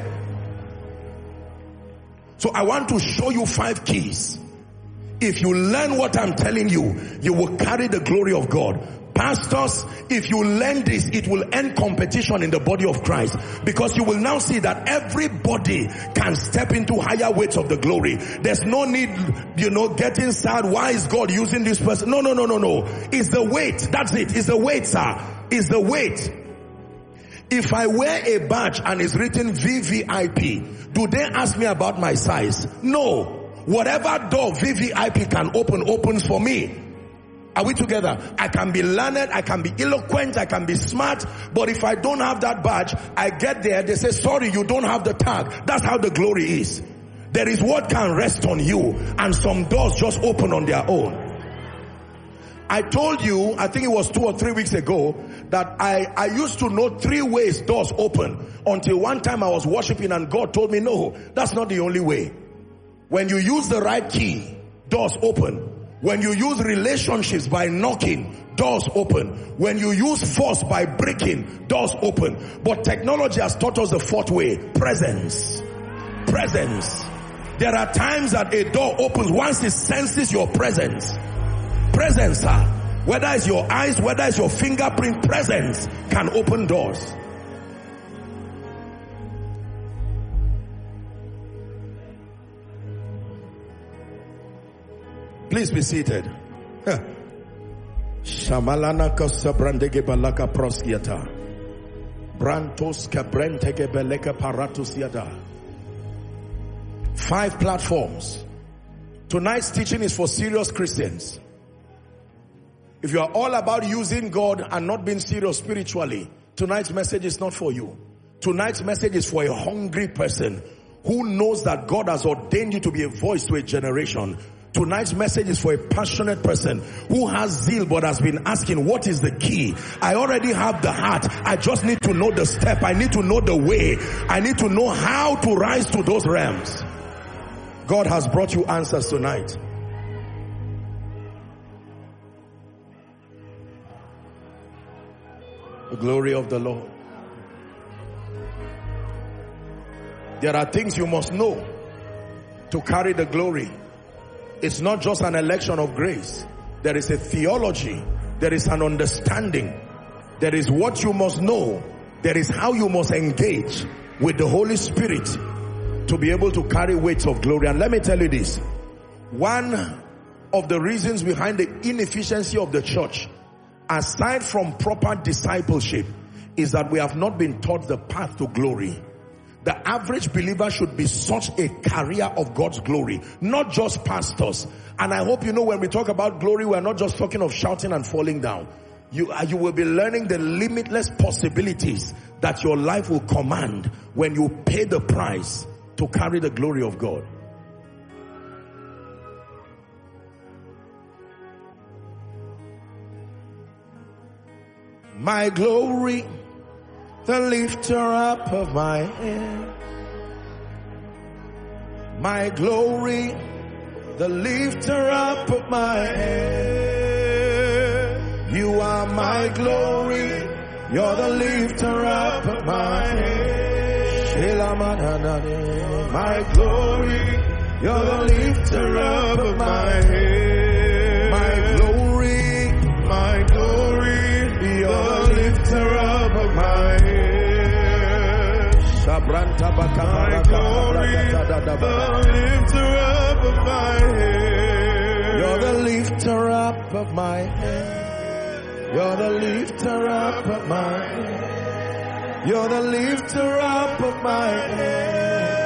So I want to show you five keys. If you learn what I'm telling you, you will carry the glory of God. Pastors, if you learn this, it will end competition in the body of Christ. Because you will now see that everybody can step into higher weights of the glory. There's no need, you know, getting sad. Why is God using this person? No, no, no, no, no. It's the weight. That's it. It's the weight, sir. It's the weight. If I wear a badge and it's written V V I P, do they ask me about my size? No. Whatever door V V I P can open, opens for me. Are we together? I can be learned, I can be eloquent, I can be smart, but if I don't have that badge, I get there, they say, sorry, you don't have the tag. That's how the glory is. There is what can rest on you, and some doors just open on their own. I told you, I think it was two or three weeks ago, that I, I used to know three ways doors open, until one time I was worshiping and God told me, no, that's not the only way. When you use the right key, doors open. When you use relationships by knocking, doors open. When you use force by breaking, doors open. But technology has taught us the fourth way, presence. Presence. There are times that a door opens once it senses your presence. Presence, sir. Whether it's your eyes, whether it's your fingerprint, presence can open doors. Please be seated. Shamalana kasabrandege balaka proskiata. Brantos kabrentege beleka paratus yada. Five platforms. Tonight's teaching is for serious Christians. If you are all about using God and not being serious spiritually, tonight's message is not for you. Tonight's message is for a hungry person who knows that God has ordained you to be a voice to a generation. Tonight's message is for a passionate person who has zeal but has been asking, what is the key? I already have the heart. I just need to know the step. I need to know the way. I need to know how to rise to those realms. God has brought you answers tonight. The glory of the Lord. There are things you must know to carry the glory. It's not just an election of grace. There is a theology. There is an understanding. There is what you must know. There is how you must engage with the Holy Spirit to be able to carry weights of glory. And let me tell you this. One of the reasons behind the inefficiency of the church, aside from proper discipleship, is that we have not been taught the path to glory. The average believer should be such a carrier of God's glory, not just pastors. And I hope you know when we talk about glory, we're not just talking of shouting and falling down. You, you will be learning the limitless possibilities that your life will command when you pay the price to carry the glory of God. my glory, the lifter up of my head. My glory, the lifter up of my head. You are my glory, you're the lifter up of my head. My glory, you're the lifter up of my head. My glory, my glory, you're the lifter up of my head. My glory, the lifter up of my head. You're the lifter up of my head. You're the lifter up of my head. You're the lifter up of my head.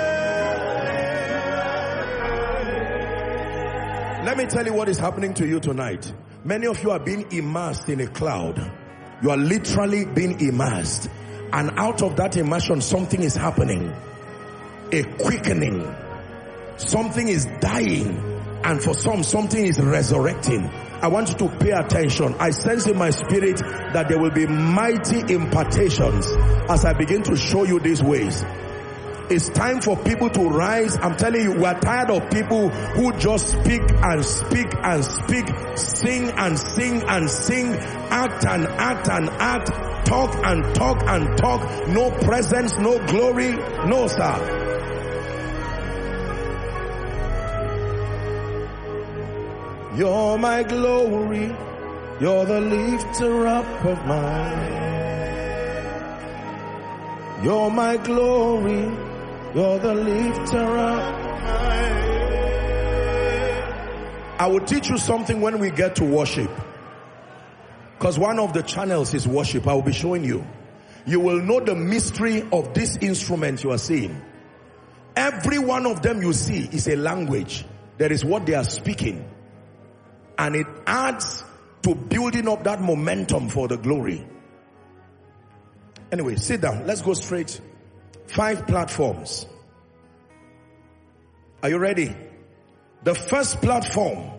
Let me tell you what is happening to you tonight. Many of you are being immersed in a cloud. You are literally being immersed. And out of that immersion, something is happening. A quickening. Something is dying. And for some, something is resurrecting. I want you to pay attention. I sense in my spirit that there will be mighty impartations as I begin to show you these ways. It's time for people to rise. I'm telling you, we are tired of people who just speak and speak and speak, sing and sing and sing, act and act and act, talk and talk and talk. No presence, no glory, no sir. You're my glory, you're the lifter up of my head. You're my glory, you're the lifter up of my head. I will teach you something when we get to worship. Because one of the channels is worship. I will be showing you. You will know the mystery of this instrument you are seeing. Every one of them you see is a language. There is what they are speaking. And it adds to building up that momentum for the glory. Anyway, sit down. Let's go straight. Five platforms. Are you ready? The first platform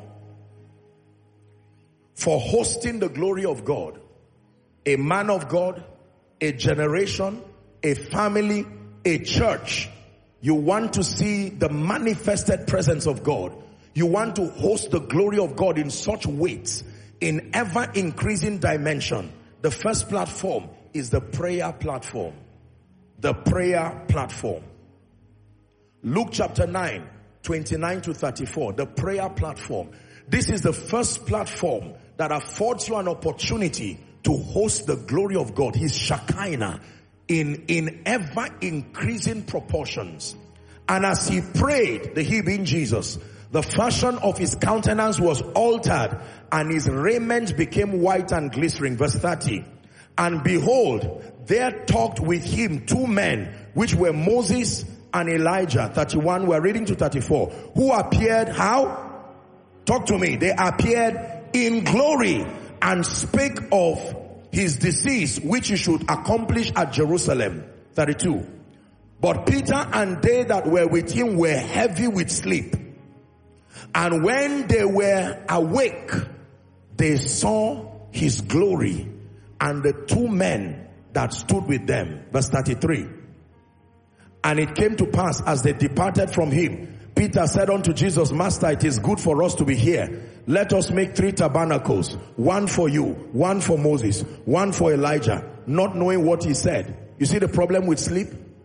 for hosting the glory of God, a man of God, a generation, a family, a church. You want to see the manifested presence of God. You want to host the glory of God in such weights, in ever increasing dimension. The first platform is the prayer platform. The prayer platform. Luke chapter nine, twenty-nine to thirty-four. The prayer platform. This is the first platform that affords you an opportunity to host the glory of God, His Shekinah, in, in ever increasing proportions. And as he prayed, the he being Jesus, the fashion of his countenance was altered, and his raiment became white and glittering. Verse thirty. And behold, there talked with him two men, which were Moses and Elijah. thirty-one, we're reading to thirty-four. Who appeared, how? Talk to me. They appeared in glory and spake of his decease, which he should accomplish at Jerusalem. thirty-two. But Peter and they that were with him were heavy with sleep. And when they were awake, they saw his glory and the two men that stood with them. Verse thirty-three. And it came to pass as they departed from him, Peter said unto Jesus, Master, it is good for us to be here. Let us make three tabernacles, one for you, one for Moses, one for Elijah, not knowing what he said. You see the problem with sleep?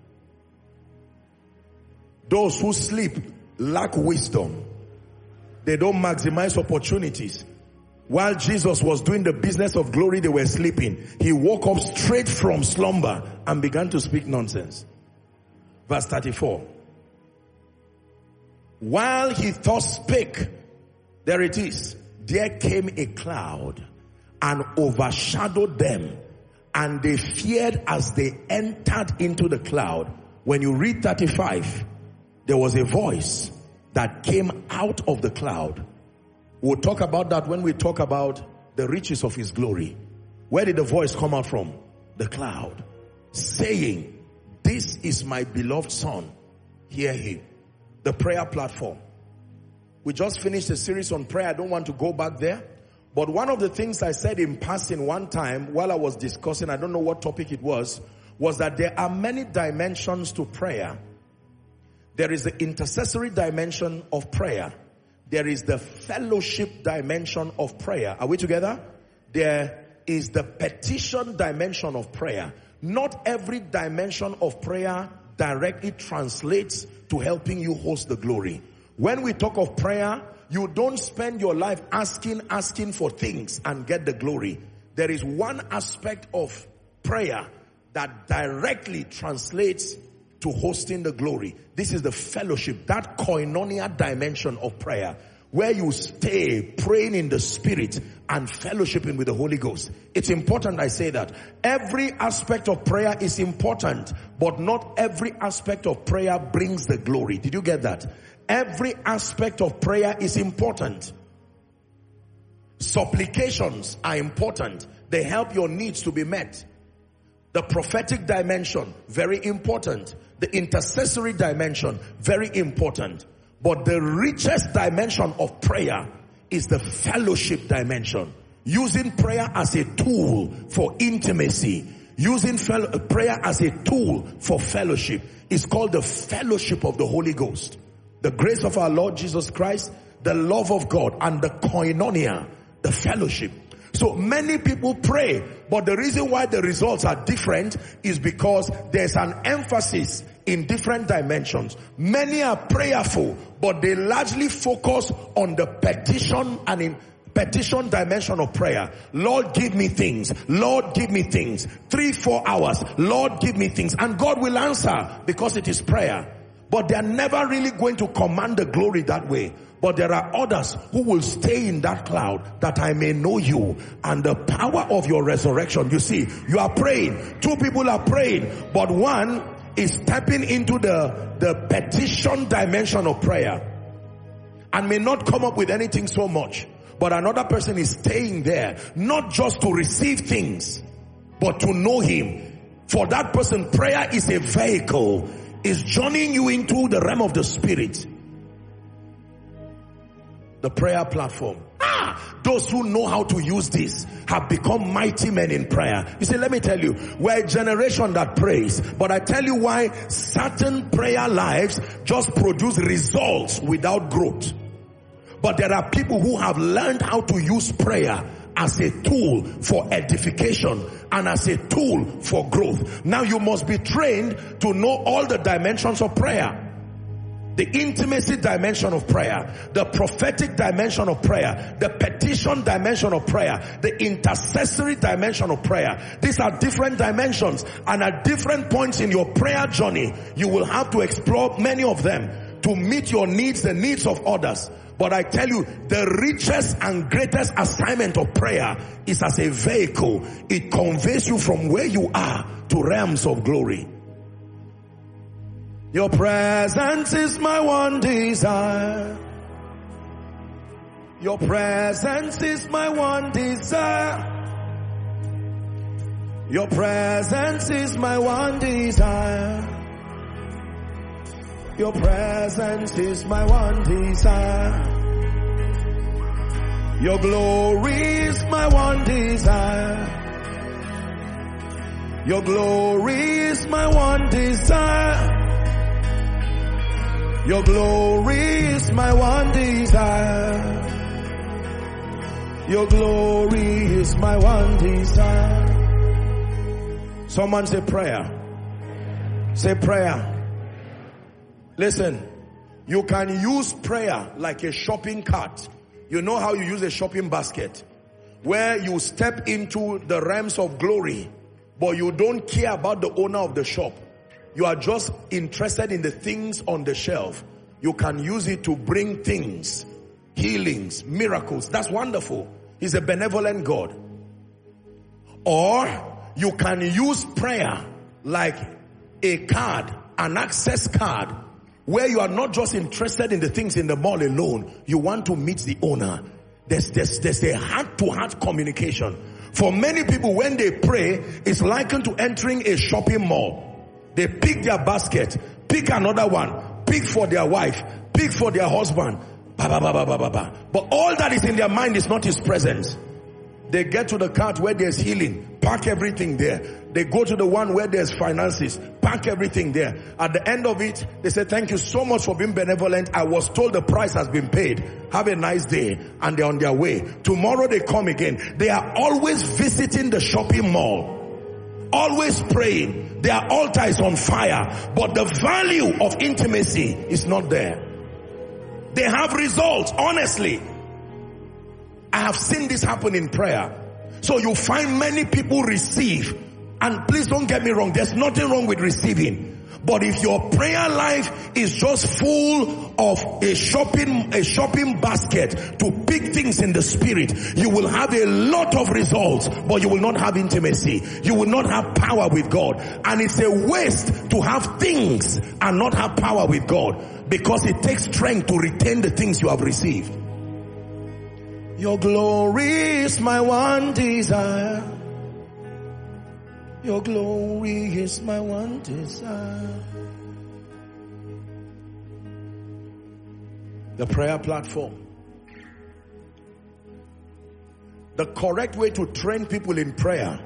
Those who sleep lack wisdom. They don't maximize opportunities. While Jesus was doing the business of glory, they were sleeping. He woke up straight from slumber and began to speak nonsense. Verse thirty-four. While he thus spake, there it is, there came a cloud and overshadowed them, and they feared as they entered into the cloud. When you read thirty-five, there was a voice that came out of the cloud. We'll talk about that when we talk about the riches of his glory. Where did the voice come out from? The cloud. Saying, this is my beloved son, hear him. The prayer platform. We just finished a series on prayer. I don't want to go back there. But one of the things I said in passing one time while I was discussing, I don't know what topic it was, was that there are many dimensions to prayer. There is the intercessory dimension of prayer. There is the fellowship dimension of prayer. Are we together? There is the petition dimension of prayer. Not every dimension of prayer directly translates to helping you host the glory. When we talk of prayer, you don't spend your life asking, asking for things and get the glory. There is one aspect of prayer that directly translates to hosting the glory. This is the fellowship, that koinonia dimension of prayer, where you stay praying in the Spirit and fellowshipping with the Holy Ghost. It's important I say that. Every aspect of prayer is important, but not every aspect of prayer brings the glory. Did you get that? Every aspect of prayer is important. Supplications are important. They help your needs to be met. The prophetic dimension, very important. The intercessory dimension, very important. But the richest dimension of prayer is the fellowship dimension. Using prayer as a tool for intimacy. Using prayer as a tool for fellowship is called the fellowship of the Holy Ghost. The grace of our Lord Jesus Christ, the love of God, and the koinonia, the fellowship. So many people pray, but the reason why the results are different is because there's an emphasis in different dimensions. Many are prayerful, but they largely focus on the petition and in petition dimension of prayer. Lord, give me things. Lord, give me things. Three, four hours. Lord, give me things. And God will answer because it is prayer. But they are never really going to command the glory that way. But there are others who will stay in that cloud, that I may know you and the power of your resurrection. You see, you are praying. Two people are praying, but one is stepping into the, the petition dimension of prayer and may not come up with anything so much. But another person is staying there, not just to receive things, but to know him. For that person, prayer is a vehicle, is journeying you into the realm of the Spirit. The prayer platform. Ah, those who know how to use this have become mighty men in prayer. You see, let me tell you, we're a generation that prays, but I tell you why certain prayer lives just produce results without growth. But there are people who have learned how to use prayer as a tool for edification and as a tool for growth. Now you must be trained to know all the dimensions of prayer. The intimacy dimension of prayer, the prophetic dimension of prayer, the petition dimension of prayer, the intercessory dimension of prayer. These are different dimensions, and at different points in your prayer journey, you will have to explore many of them to meet your needs, the needs of others. But I tell you, the richest and greatest assignment of prayer is as a vehicle. It conveys you from where you are to realms of glory. Your presence is my one desire. Your presence is my one desire. Your presence is my one desire. Your presence is my one desire. Your glory is my one desire. Your glory is my one desire. Your glory is my one desire. Your glory is my one desire. Someone say prayer. Say prayer. Listen, you can use prayer like a shopping cart. You know how you use a shopping basket, where you step into the realms of glory, but you don't care about the owner of the shop. You are just interested in the things on the shelf. You can use it to bring things, healings, miracles. That's wonderful. He's a benevolent God. Or you can use prayer like a card, an access card, where you are not just interested in the things in the mall alone. You want to meet the owner. There's, there's, there's a heart-to-heart communication. For many people, when they pray, it's likened to entering a shopping mall. They pick their basket, pick another one, pick for their wife, pick for their husband. Ba, ba, ba, ba, ba, ba. But all that is in their mind is not his presence. They get to the cart where there's healing, park everything there. They go to the one where there's finances, park everything there. At the end of it, they say, thank you so much for being benevolent. I was told the price has been paid. Have a nice day. And they're on their way. Tomorrow they come again. They are always visiting the shopping mall, always praying. Their altar is on fire, but the value of intimacy is not there. They have results, honestly. I have seen this happen in prayer. So you find many people receive, and please don't get me wrong, there's nothing wrong with receiving. But if your prayer life is just full of a shopping, a shopping basket to pick things in the spirit, you will have a lot of results, but you will not have intimacy. You will not have power with God. And it's a waste to have things and not have power with God, because it takes strength to retain the things you have received. Your glory is my one desire. Your glory is my one desire. The prayer platform. The correct way to train people in prayer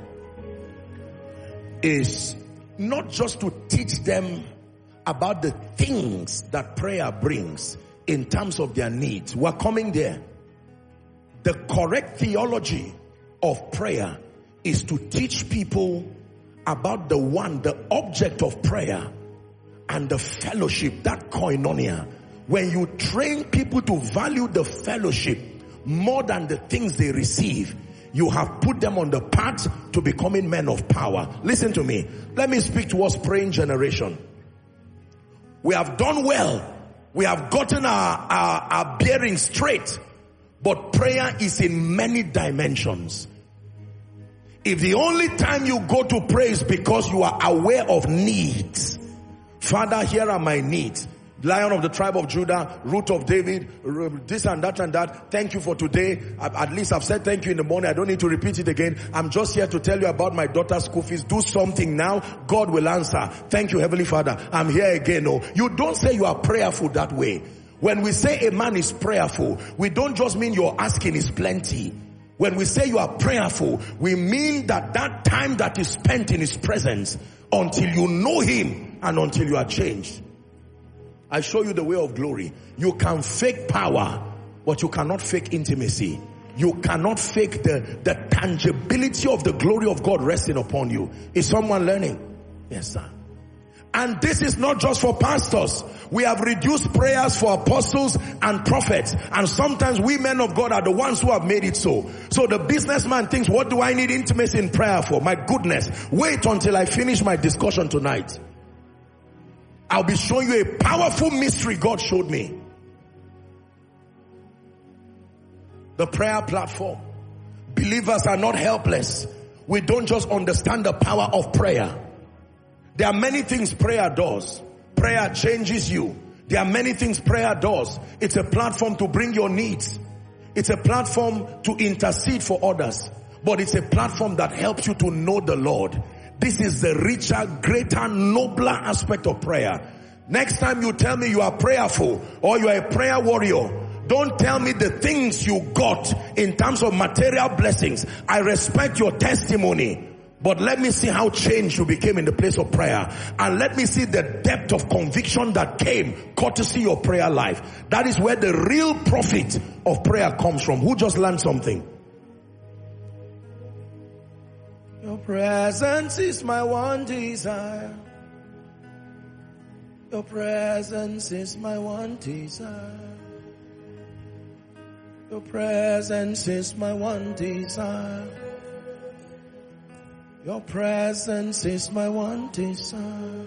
is not just to teach them about the things that prayer brings in terms of their needs. We're coming there. The correct theology of prayer is to teach people about the one, the object of prayer, and the fellowship, that koinonia. When you train people to value the fellowship more than the things they receive, you have put them on the path to becoming men of power. Listen to me. Let me speak to us praying generation. We have done well. We have gotten our, our, our bearings straight. But prayer is in many dimensions. If the only time you go to pray is because you are aware of needs, Father, here are my needs. Lion of the tribe of Judah, root of David, this and that and that. Thank you for today. At least I've said thank you in the morning. I don't need to repeat it again. I'm just here to tell you about my daughter's school fees. Do something now. God will answer. Thank you, Heavenly Father. I'm here again. Oh, you don't say you are prayerful that way. When we say a man is prayerful, we don't just mean your asking is plenty. When we say you are prayerful, we mean that that time that is spent in his presence until you know him and until you are changed. I show you the way of glory. You can fake power, but you cannot fake intimacy. You cannot fake the, the tangibility of the glory of God resting upon you. Is someone learning? Yes, sir. And this is not just for pastors. We have reduced prayers for apostles and prophets. And sometimes we men of God are the ones who have made it so. So the businessman thinks, what do I need intimacy in prayer for? My goodness. Wait until I finish my discussion tonight. I'll be showing you a powerful mystery God showed me. The prayer platform. Believers are not helpless. We don't just understand the power of prayer. There are many things prayer does. Prayer changes you. There are many things prayer does. It's a platform to bring your needs. It's a platform to intercede for others. But it's a platform that helps you to know the Lord. This is the richer, greater, nobler aspect of prayer. Next time you tell me you are prayerful or you are a prayer warrior, don't tell me the things you got in terms of material blessings. I respect your testimony. But let me see how changed you became in the place of prayer. And let me see the depth of conviction that came courtesy of prayer life. That is where the real profit of prayer comes from. Who just learned something? Your presence is my one desire. Your presence is my one desire. Your presence is my one desire. Your presence is my one desire.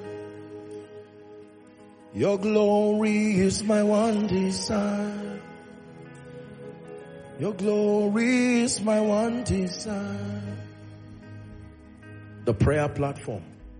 Your glory is my one desire. Your glory is my one desire. The prayer platform.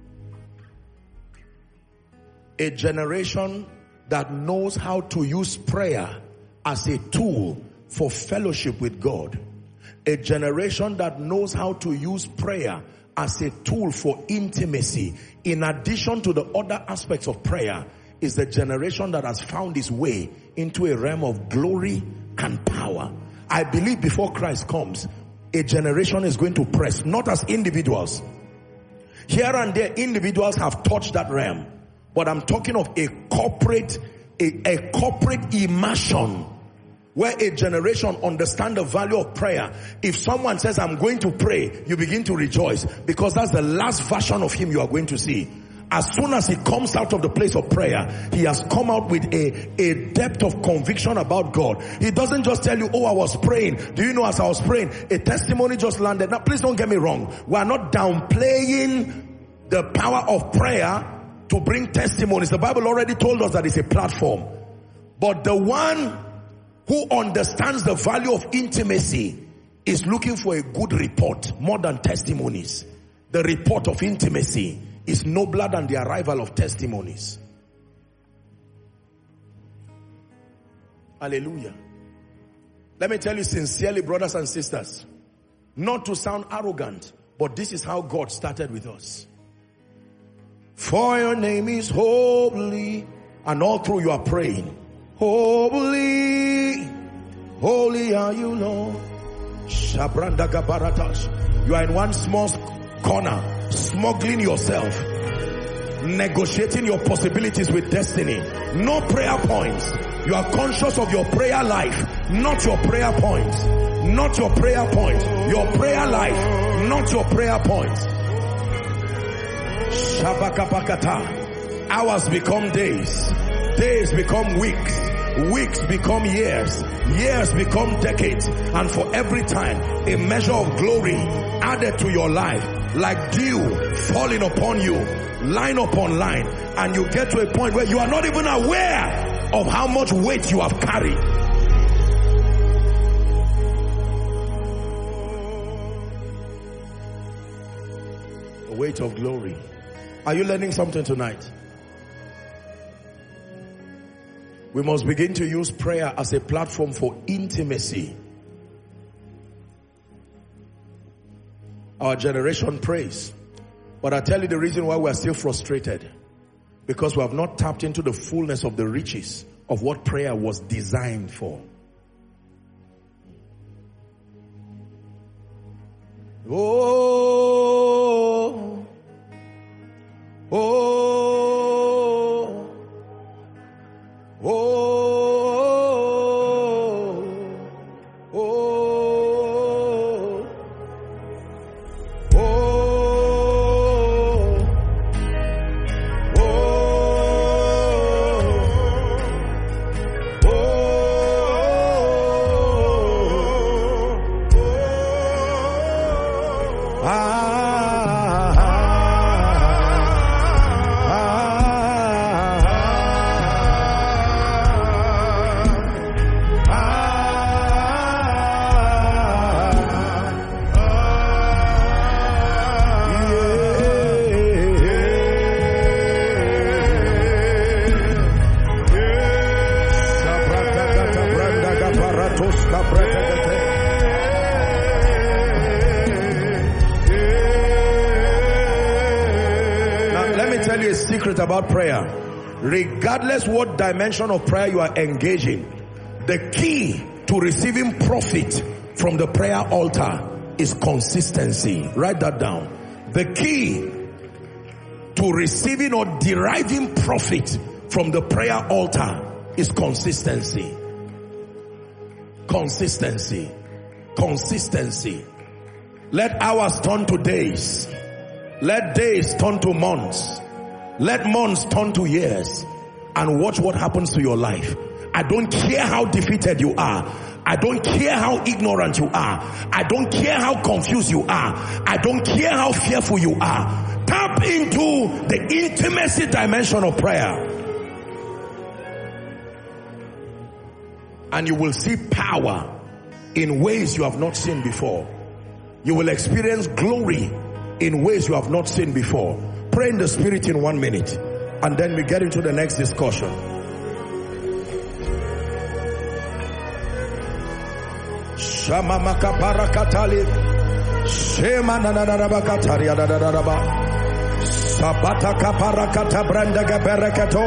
A generation that knows how to use prayer as a tool for fellowship with God. A generation that knows how to use prayer as a tool for intimacy, in addition to the other aspects of prayer, is the generation that has found its way into a realm of glory and power. I believe before Christ comes, a generation is going to press, not as individuals. Here and there, individuals have touched that realm. But I'm talking of a corporate, a, a corporate immersion where a generation understand the value of prayer. If someone says, I'm going to pray, you begin to rejoice because that's the last version of him you are going to see. As soon as he comes out of the place of prayer, he has come out with a, a depth of conviction about God. He doesn't just tell you, oh, I was praying. Do you know, as I was praying, a testimony just landed. Now, please don't get me wrong. We are not downplaying the power of prayer to bring testimonies. The Bible already told us that it's a platform. But the one who understands the value of intimacy is looking for a good report more than testimonies. The report of intimacy is nobler than the arrival of testimonies. Hallelujah. Let me tell you sincerely, brothers and sisters, not to sound arrogant, but this is how God started with us. For your name is holy, and all through you are praying, holy, holy are you, Lord. Shabranda Gabaratas. You are in one small corner, smuggling yourself, negotiating your possibilities with destiny. No prayer points. You are conscious of your prayer life, not your prayer points. Not your prayer points. Your prayer life, not your prayer points. Shabakapakata. Hours become days. Days become weeks. Weeks become years. Years become decades. And for every time, a measure of glory added to your life, like dew falling upon you, line upon line. And you get to a point where you are not even aware of how much weight you have carried. The weight of glory. Are you learning something tonight? We must begin to use prayer as a platform for intimacy. Our generation prays. But I tell you the reason why we are still frustrated. Because we have not tapped into the fullness of the riches of what prayer was designed for. Oh, oh, oh, oh, oh, about prayer. Regardless what dimension of prayer you are engaging, the key to receiving profit from the prayer altar is consistency. Write that down. The key to receiving or deriving profit from the prayer altar is consistency. Consistency. Consistency. Let hours turn to days. Let days turn to months. Let months turn to years, and watch what happens to your life. I don't care how defeated you are. I don't care how ignorant you are. I don't care how confused you are. I don't care how fearful you are. Tap into the intimacy dimension of prayer, and you will see power in ways you have not seen before. You will experience glory in ways you have not seen before. Pray in the Spirit in one minute, and then we get into the next discussion. Shama makaparakatali, shema nananabakatari adadadaba, sabata kaparakata branda gaberekato,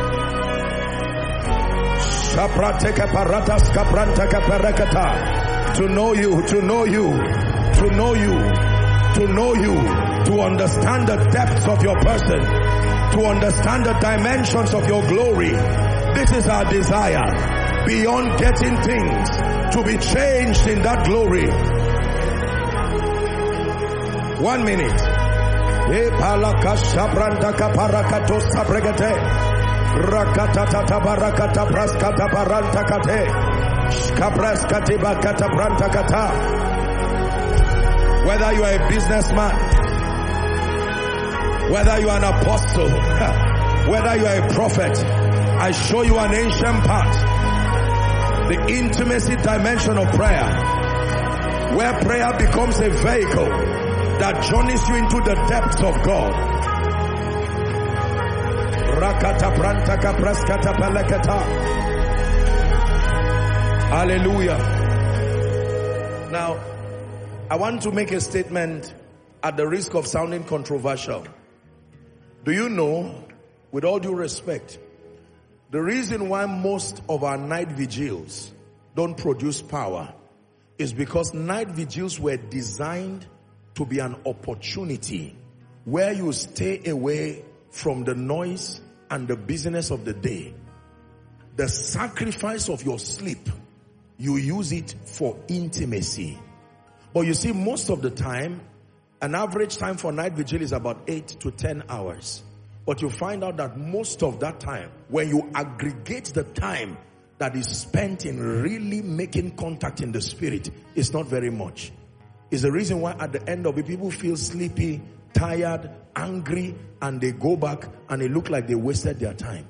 sabrate kaparatas kabranta kaperekata, to know you, to know you, to know you, to know you, to understand the depths of your person, to understand the dimensions of your glory. This is our desire, beyond getting things, to be changed in that glory. One minute. Whether you are a businessman, whether you are an apostle, whether you are a prophet, I show you an ancient path, the intimacy dimension of prayer, where prayer becomes a vehicle that journeys you into the depths of God. Hallelujah. Now, I want to make a statement at the risk of sounding controversial. Do you know, with all due respect, the reason why most of our night vigils don't produce power is because night vigils were designed to be an opportunity where you stay away from the noise and the business of the day. The sacrifice of your sleep, you use it for intimacy. But you see, most of the time, an average time for night vigil is about eight to ten hours. But you find out that most of that time, when you aggregate the time that is spent in really making contact in the spirit, is not very much. Is the reason why at the end of it, people feel sleepy, tired, angry, and they go back and it look like they wasted their time.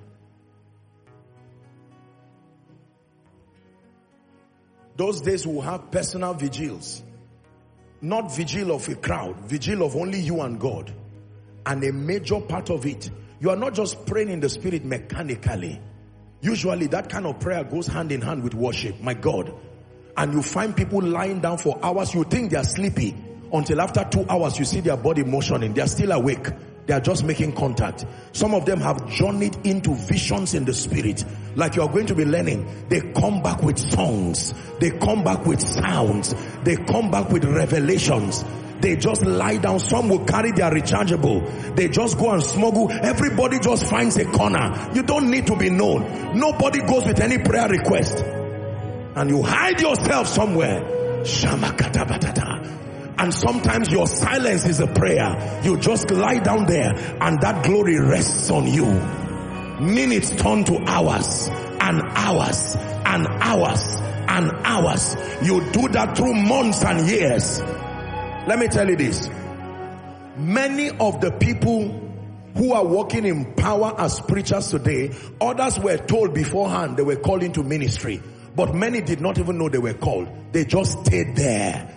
Those days we will have personal vigils. Not vigil of a crowd, vigil of only you and God. And a major part of it, you are not just praying in the spirit mechanically. Usually that kind of prayer goes hand in hand with worship, my God. And you find people lying down for hours, you think they are sleepy, until after two hours you see their body motioning. They are still awake. They are just making contact. Some of them have journeyed into visions in the spirit. Like you are going to be learning. They come back with songs. They come back with sounds. They come back with revelations. They just lie down. Some will carry their rechargeable. They just go and smuggle. Everybody just finds a corner. You don't need to be known. Nobody goes with any prayer request. And you hide yourself somewhere. Shamakatabatata. And sometimes your silence is a prayer. You just lie down there and that glory rests on you. Minutes turn to hours and hours and hours and hours. You do that through months and years. Let me tell you this. Many of the people who are working in power as preachers today, others were told beforehand they were called into ministry. But many did not even know they were called. They just stayed there.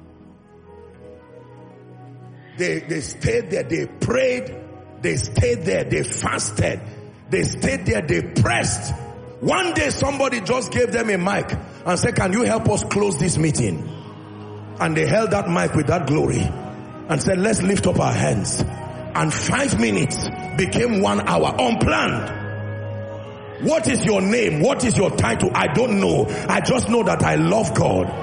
They, they stayed there, they prayed, they stayed there, they fasted, they stayed there, they pressed. One day somebody just gave them a mic and said, can you help us close this meeting? And they held that mic with that glory and said, let's lift up our hands. And five minutes became one hour, unplanned. What is your name? What is your title? I don't know. I just know that I love God.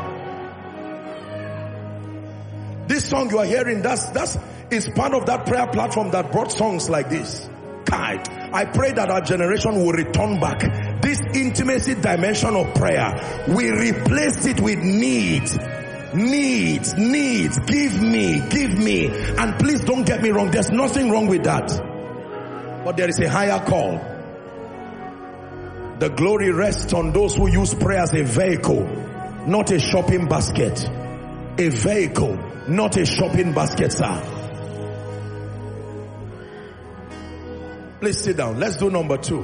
This song you are hearing, that's, that's, is part of that prayer platform that brought songs like this. God, I pray that our generation will return back. This intimacy dimension of prayer, we replace it with needs. Needs, needs, give me, give me. And please don't get me wrong, there's nothing wrong with that. But there is a higher call. The glory rests on those who use prayer as a vehicle, not a shopping basket. A vehicle, not a shopping basket, sir. Please sit down. Let's do number two.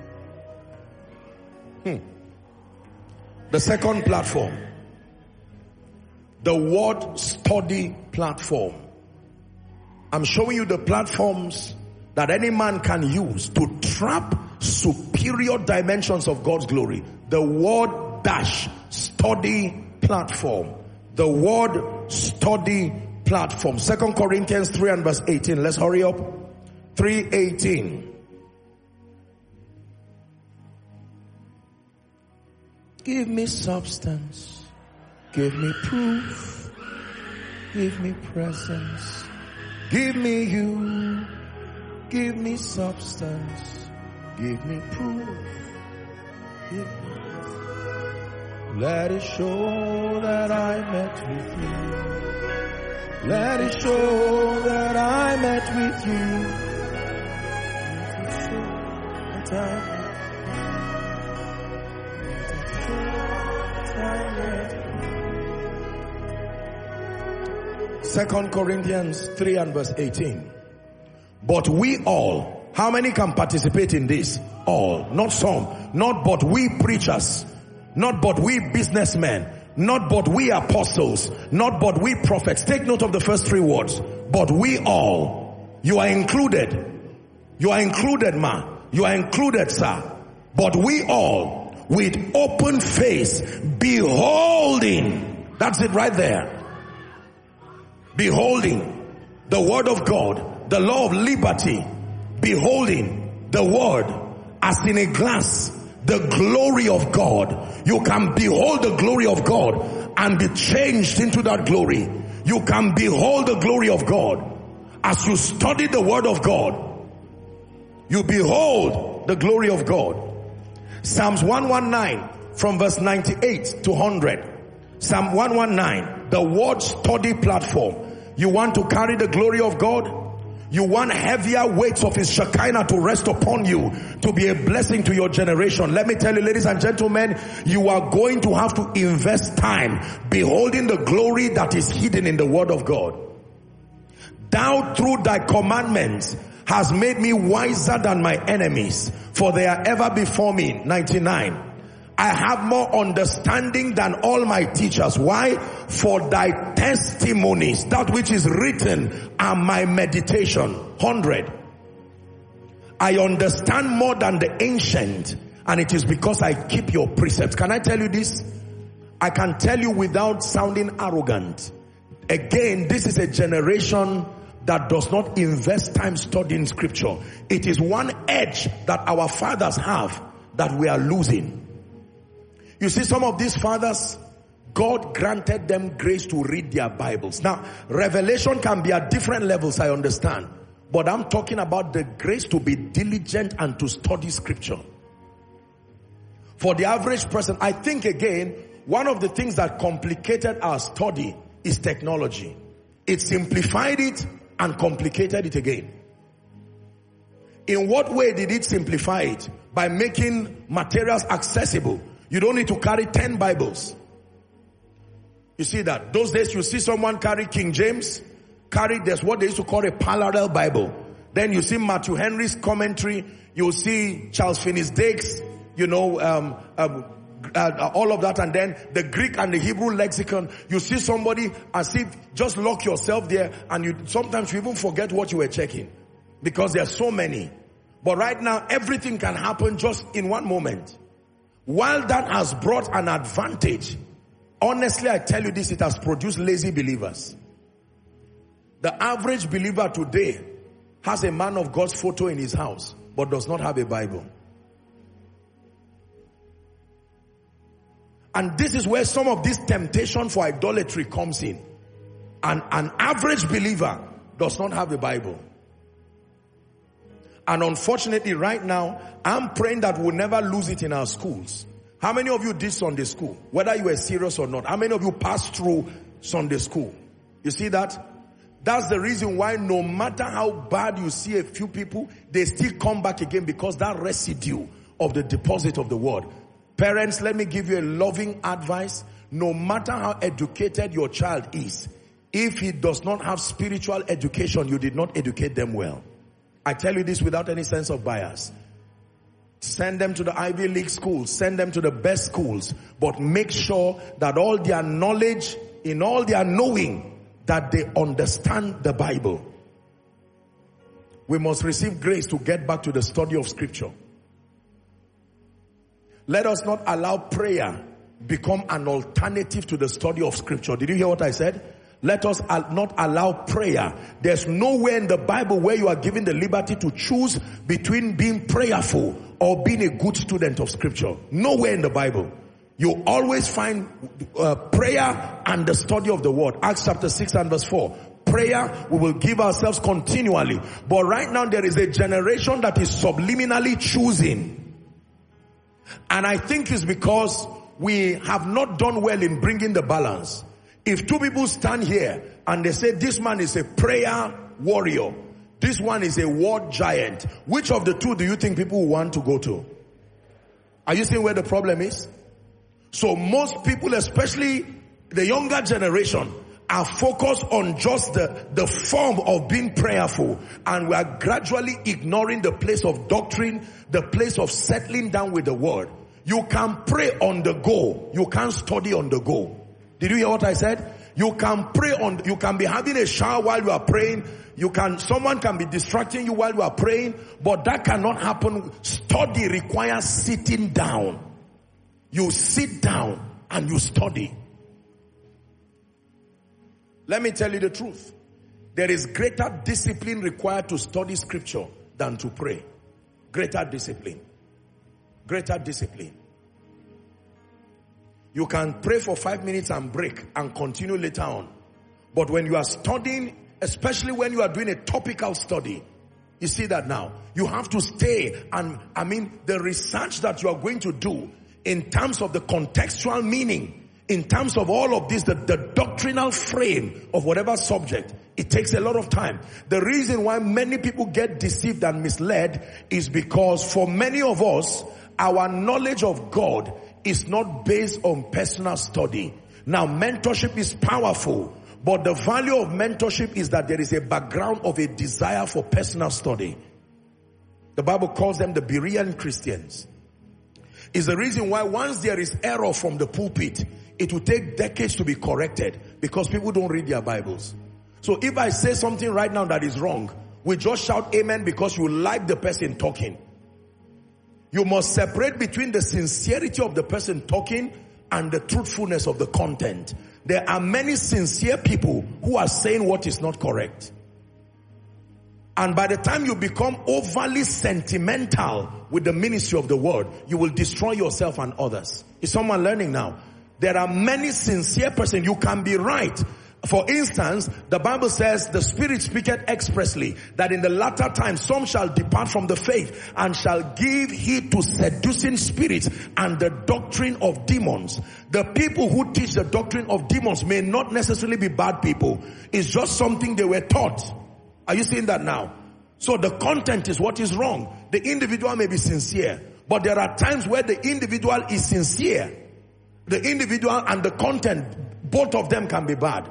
Hmm. The second platform. The word study platform. I'm showing you the platforms that any man can use to trap superior dimensions of God's glory. The word dash study platform. The word study platform. Second Corinthians three and verse eighteen. Let's hurry up. three eighteen. Give me substance. Give me proof. Give me presence. Give me you. Give me substance. Give me proof. Give me. Let it show that I met with you. Let it show that I met with you. Let it show that I met with you. Second Corinthians three and verse eighteen. But we all, how many can participate in this? All, not some, not but we preachers, not but we businessmen, not but we apostles, not but we prophets. Take note of the first three words. But we all. You are included. You are included, ma. You are included, sir. But we all, with open face, beholding. That's it right there. Beholding the word of God, the law of liberty. Beholding the word as in a glass. The glory of God. You can behold the glory of God and be changed into that glory. You can behold the glory of God. As you study the word of God, you behold the glory of God. Psalms one nineteen from verse ninety-eight to one hundred. Psalm one nineteen, the word study platform. You want to carry the glory of God? You want heavier weights of his Shekinah to rest upon you, to be a blessing to your generation. Let me tell you, ladies and gentlemen, you are going to have to invest time beholding the glory that is hidden in the word of God. Thou through thy commandments has made me wiser than my enemies, for they are ever before me. ninety-nine. I have more understanding than all my teachers. Why? For thy testimonies, that which is written, are my meditation. one hundred. I understand more than the ancient, and it is because I keep your precepts. Can I tell you this? I can tell you without sounding arrogant. Again, this is a generation that does not invest time studying scripture. It is one edge that our fathers have that we are losing. You see, some of these fathers, God granted them grace to read their Bibles. Now, revelation can be at different levels, I understand. But I'm talking about the grace to be diligent and to study scripture. For the average person, I think again, one of the things that complicated our study is technology. It simplified it and complicated it again. In what way did it simplify it? By making materials accessible. You don't need to carry ten Bibles. You see that? Those days you see someone carry King James, carry there's what they used to call a parallel Bible. Then you see Matthew Henry's commentary, you see Charles Finney's Dake's, you know, um, um, uh, all of that, and then the Greek and the Hebrew lexicon. You see somebody as if just lock yourself there, and you sometimes you even forget what you were checking because there are so many. But right now everything can happen just in one moment. While that has brought an advantage, honestly I tell you this, it has produced lazy believers. The average believer today has a man of God's photo in his house, but does not have a Bible. And this is where some of this temptation for idolatry comes in. And an average believer does not have a Bible. And unfortunately right now, I'm praying that we'll never lose it in our schools. How many of you did Sunday school? Whether you were serious or not. How many of you passed through Sunday school? You see that? That's the reason why no matter how bad you see a few people, they still come back again, because that residue of the deposit of the word. Parents, let me give you a loving advice. No matter how educated your child is, if he does not have spiritual education, you did not educate them well. I tell you this without any sense of bias. Send them to the Ivy League schools. Send them to the best schools. But make sure that all their knowledge, in all their knowing, that they understand the Bible. We must receive grace to get back to the study of scripture. Let us not allow prayer become an alternative to the study of scripture. Did you hear what I said? Let us not allow prayer. There's nowhere in the Bible where you are given the liberty to choose between being prayerful or being a good student of scripture. Nowhere in the Bible. You always find uh, prayer and the study of the word. Acts chapter six and verse four. Prayer, we will give ourselves continually. But right now there is a generation that is subliminally choosing. And I think it's because we have not done well in bringing the balance. If two people stand here and they say this man is a prayer warrior, this one is a word giant, which of the two do you think people will want to go to? Are you seeing where the problem is? So most people, especially the younger generation, are focused on just the, the form of being prayerful. And we are gradually ignoring the place of doctrine, the place of settling down with the word. You can pray on the go. You can't study on the go. Did you hear what I said? You can pray on, you can be having a shower while you are praying. You can, someone can be distracting you while you are praying, but that cannot happen. Study requires sitting down. You sit down and you study. Let me tell you the truth. There is greater discipline required to study scripture than to pray. Greater discipline. Greater discipline. You can pray for five minutes and break and continue later on. But when you are studying, especially when you are doing a topical study, you see that now. You have to stay, and I mean the research that you are going to do in terms of the contextual meaning, in terms of all of this, the, the doctrinal frame of whatever subject, it takes a lot of time. The reason why many people get deceived and misled is because for many of us, our knowledge of God is not based on personal study. Now, mentorship is powerful, but the value of mentorship is that there is a background of a desire for personal study. The Bible calls them the Berean Christians. Is the reason why once there is error from the pulpit, it will take decades to be corrected because people don't read their Bibles. So if I say something right now that is wrong, we just shout amen because you like the person talking. You must separate between the sincerity of the person talking and the truthfulness of the content. There are many sincere people who are saying what is not correct. And by the time you become overly sentimental with the ministry of the word, you will destroy yourself and others. Is someone learning now? There are many sincere persons. You can be right. For instance, the Bible says the Spirit speaketh expressly that in the latter times some shall depart from the faith and shall give heed to seducing spirits and the doctrine of demons. The people who teach the doctrine of demons may not necessarily be bad people. It's just something they were taught. Are you seeing that now? So the content is what is wrong. The individual may be sincere, but there are times where the individual is sincere. The individual and the content, both of them can be bad.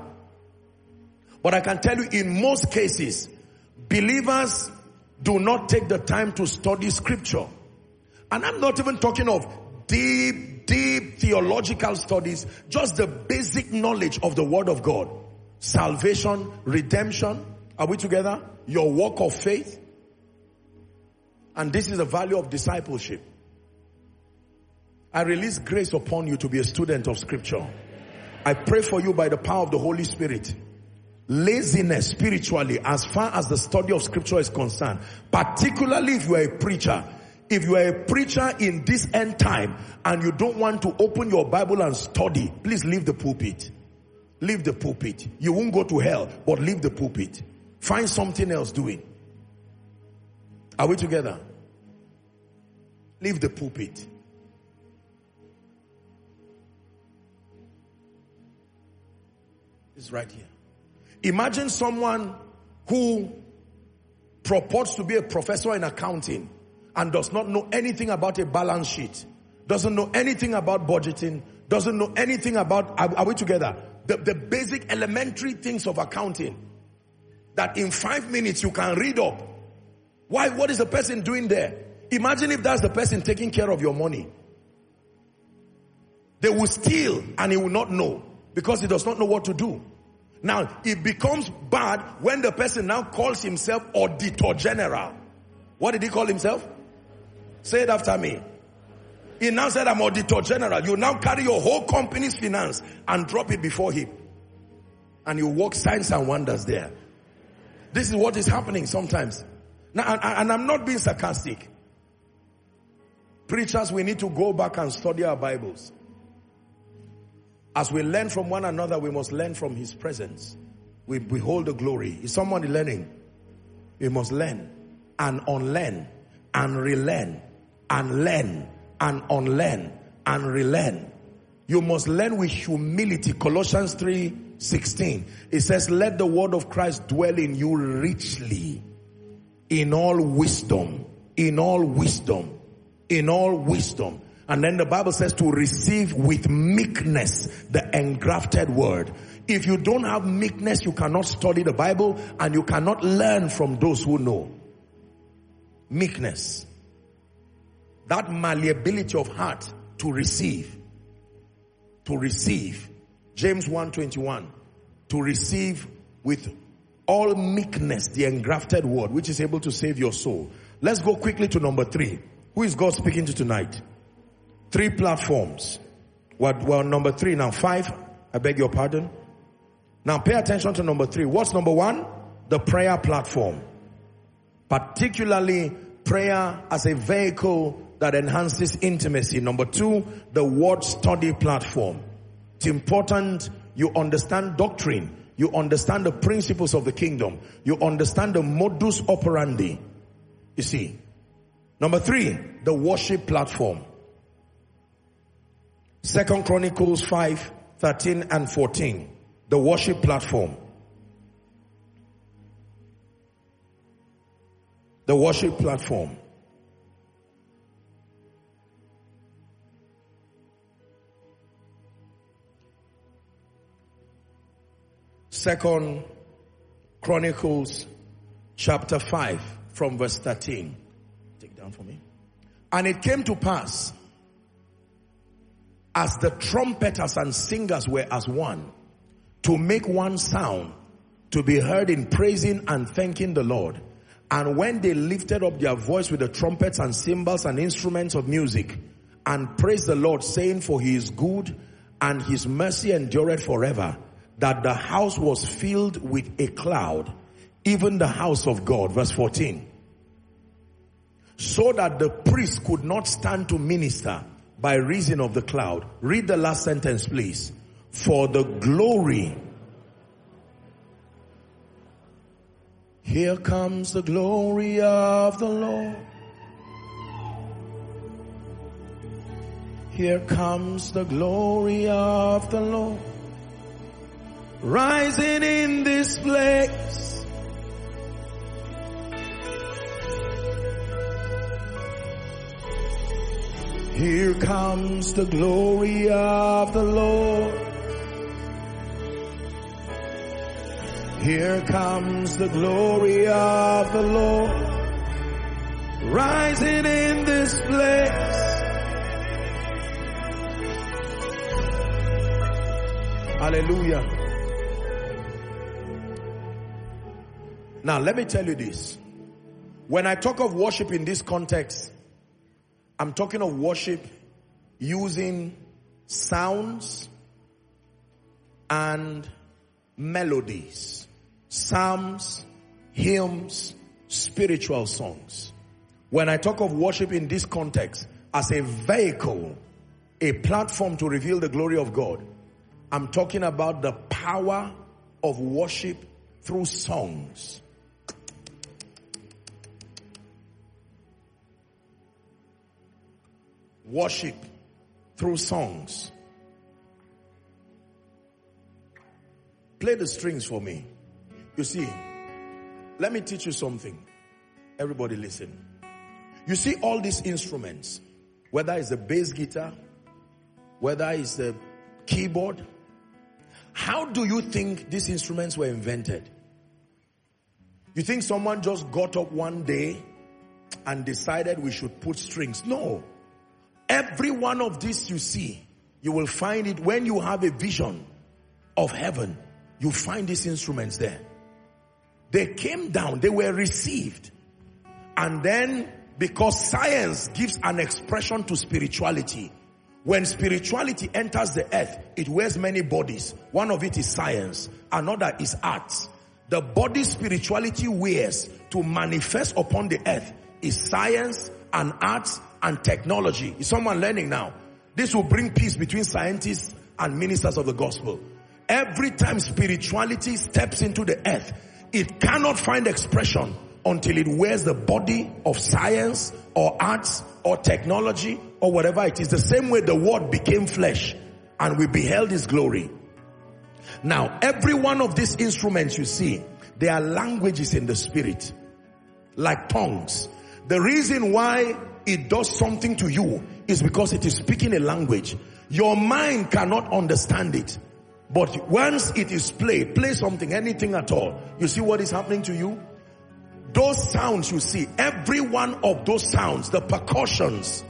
But I can tell you, in most cases, believers do not take the time to study scripture. And I'm not even talking of deep, deep theological studies, just the basic knowledge of the word of God. Salvation, redemption. Are we together? Your walk of faith. And this is the value of discipleship. I release grace upon you to be a student of scripture. I pray for you by the power of the Holy Spirit. Laziness spiritually, as far as the study of scripture is concerned, particularly if you are a preacher, if you are a preacher in this end time and you don't want to open your Bible and study, please leave the pulpit. Leave the pulpit. You won't go to hell, but leave the pulpit. Find something else doing. Are we together? Leave the pulpit. It's right here. Imagine someone who purports to be a professor in accounting and does not know anything about a balance sheet, doesn't know anything about budgeting, doesn't know anything about, are, are we together? The, the basic elementary things of accounting that in five minutes you can read up. Why? What is the person doing there? Imagine if that's the person taking care of your money. They will steal and he will not know because he does not know what to do. Now, it becomes bad when the person now calls himself Auditor General. What did he call himself? Say it after me. He now said, I'm Auditor General. You now carry your whole company's finance and drop it before him. And you work signs and wonders there. This is what is happening sometimes. Now, and, and I'm not being sarcastic. Preachers, we need to go back and study our Bibles. As we learn from one another, we must learn from his presence. We behold the glory. Is somebody learning? We must learn and unlearn and relearn and learn and unlearn and relearn. You must learn with humility. Colossians three sixteen. It says, let the word of Christ dwell in you richly, in all wisdom, in all wisdom, in all wisdom. And then the Bible says to receive with meekness the engrafted word. If you don't have meekness, you cannot study the Bible and you cannot learn from those who know. Meekness. That malleability of heart to receive. To receive. James one twenty-one. To receive with all meekness the engrafted word, which is able to save your soul. Let's go quickly to number three. Who is God speaking to tonight? Three platforms. What, well, number three now. Five. I beg your pardon. Now pay attention to number three. What's number one? The prayer platform. Particularly prayer as a vehicle that enhances intimacy. Number two, the word study platform. It's important you understand doctrine. You understand the principles of the kingdom. You understand the modus operandi. You see. Number three, the worship platform. Second Chronicles five, thirteen and fourteen. The worship platform. The worship platform. Second Chronicles chapter five from verse thirteen. Take it down for me. And it came to pass, as the trumpeters and singers were as one, to make one sound, to be heard in praising and thanking the Lord. And when they lifted up their voice with the trumpets and cymbals and instruments of music, and praised the Lord, saying, for he is good, and his mercy endureth forever, that the house was filled with a cloud, even the house of God. Verse fourteen. So that the priest could not stand to minister by reason of the cloud. Read the last sentence, please. For the glory. Here comes the glory of the Lord. Here comes the glory of the Lord. Rising in this place. Here comes the glory of the Lord. Here comes the glory of the Lord. Rising in this place. Hallelujah. Now let me tell you this. When I talk of worship in this context, I'm talking of worship using sounds and melodies, psalms, hymns, spiritual songs. When I talk of worship in this context as a vehicle, a platform to reveal the glory of God, I'm talking about the power of worship through songs. Worship through songs. Play the strings for me. You see, let me teach you something. Everybody listen. You see all these instruments, whether it's a bass guitar, whether it's a keyboard, how do you think these instruments were invented? You think someone just got up one day and decided we should put strings? No. Every one of these you see, you will find it when you have a vision of heaven. You find these instruments there. They came down, they were received. And then, because science gives an expression to spirituality, when spirituality enters the earth, it wears many bodies. One of it is science, another is arts. The body spirituality wears to manifest upon the earth is science and arts and technology. Is someone learning now? This will bring peace between scientists and ministers of the gospel. Every time spirituality steps into the earth, it cannot find expression until it wears the body of science or arts or technology or whatever it is. The same way the word became flesh and we beheld his glory. Now, every one of these instruments you see, they are languages in the spirit, like tongues. The reason why it does something to you is because it is speaking a language. Your mind cannot understand it. But once it is played, play something, anything at all, you see what is happening to you? Those sounds you see, every one of those sounds, the percussions,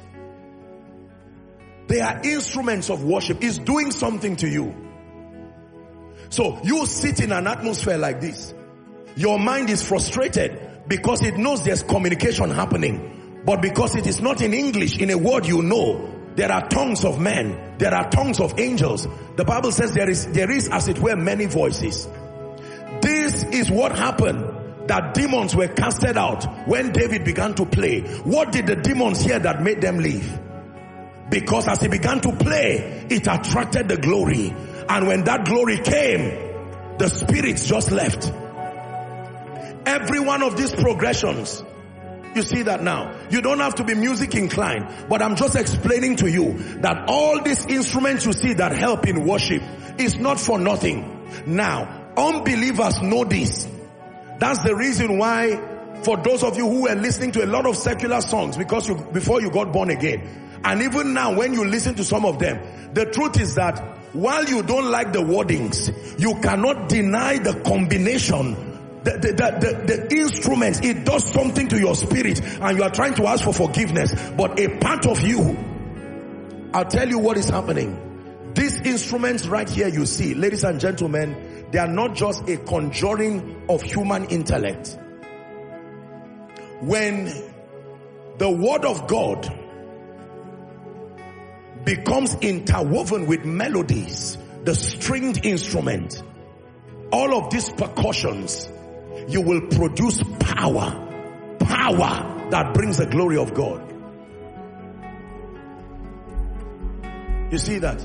they are instruments of worship. It's doing something to you. So you sit in an atmosphere like this. Your mind is frustrated because it knows there's communication happening. But because it is not in English, in a word you know, there are tongues of men, there are tongues of angels. The Bible says there is, there is as it were many voices. This is what happened, that demons were casted out when David began to play. What did the demons hear that made them leave? Because as he began to play, it attracted the glory. And when that glory came, the spirits just left. Every one of these progressions, you see that now. You don't have to be music inclined, but I'm just explaining to you that all these instruments you see that help in worship is not for nothing. Now, unbelievers know this. That's the reason why, for those of you who were listening to a lot of secular songs because you, before you got born again, and even now when you listen to some of them, the truth is that while you don't like the wordings, you cannot deny the combination. The, the, the, the, the instruments, it does something to your spirit and you are trying to ask for forgiveness, but a part of you, I'll tell you what is happening. These instruments right here you see, ladies and gentlemen, they are not just a conjuring of human intellect. When the word of God becomes interwoven with melodies, the stringed instrument, all of these percussions, you will produce power, power that brings the glory of God. You see that?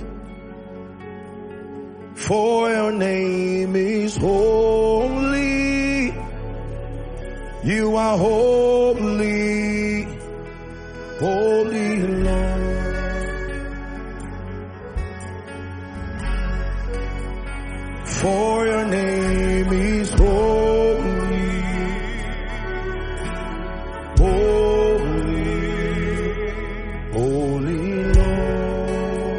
For your name is holy, you are holy, holy Lord. For your name is holy, holy, holy Lord.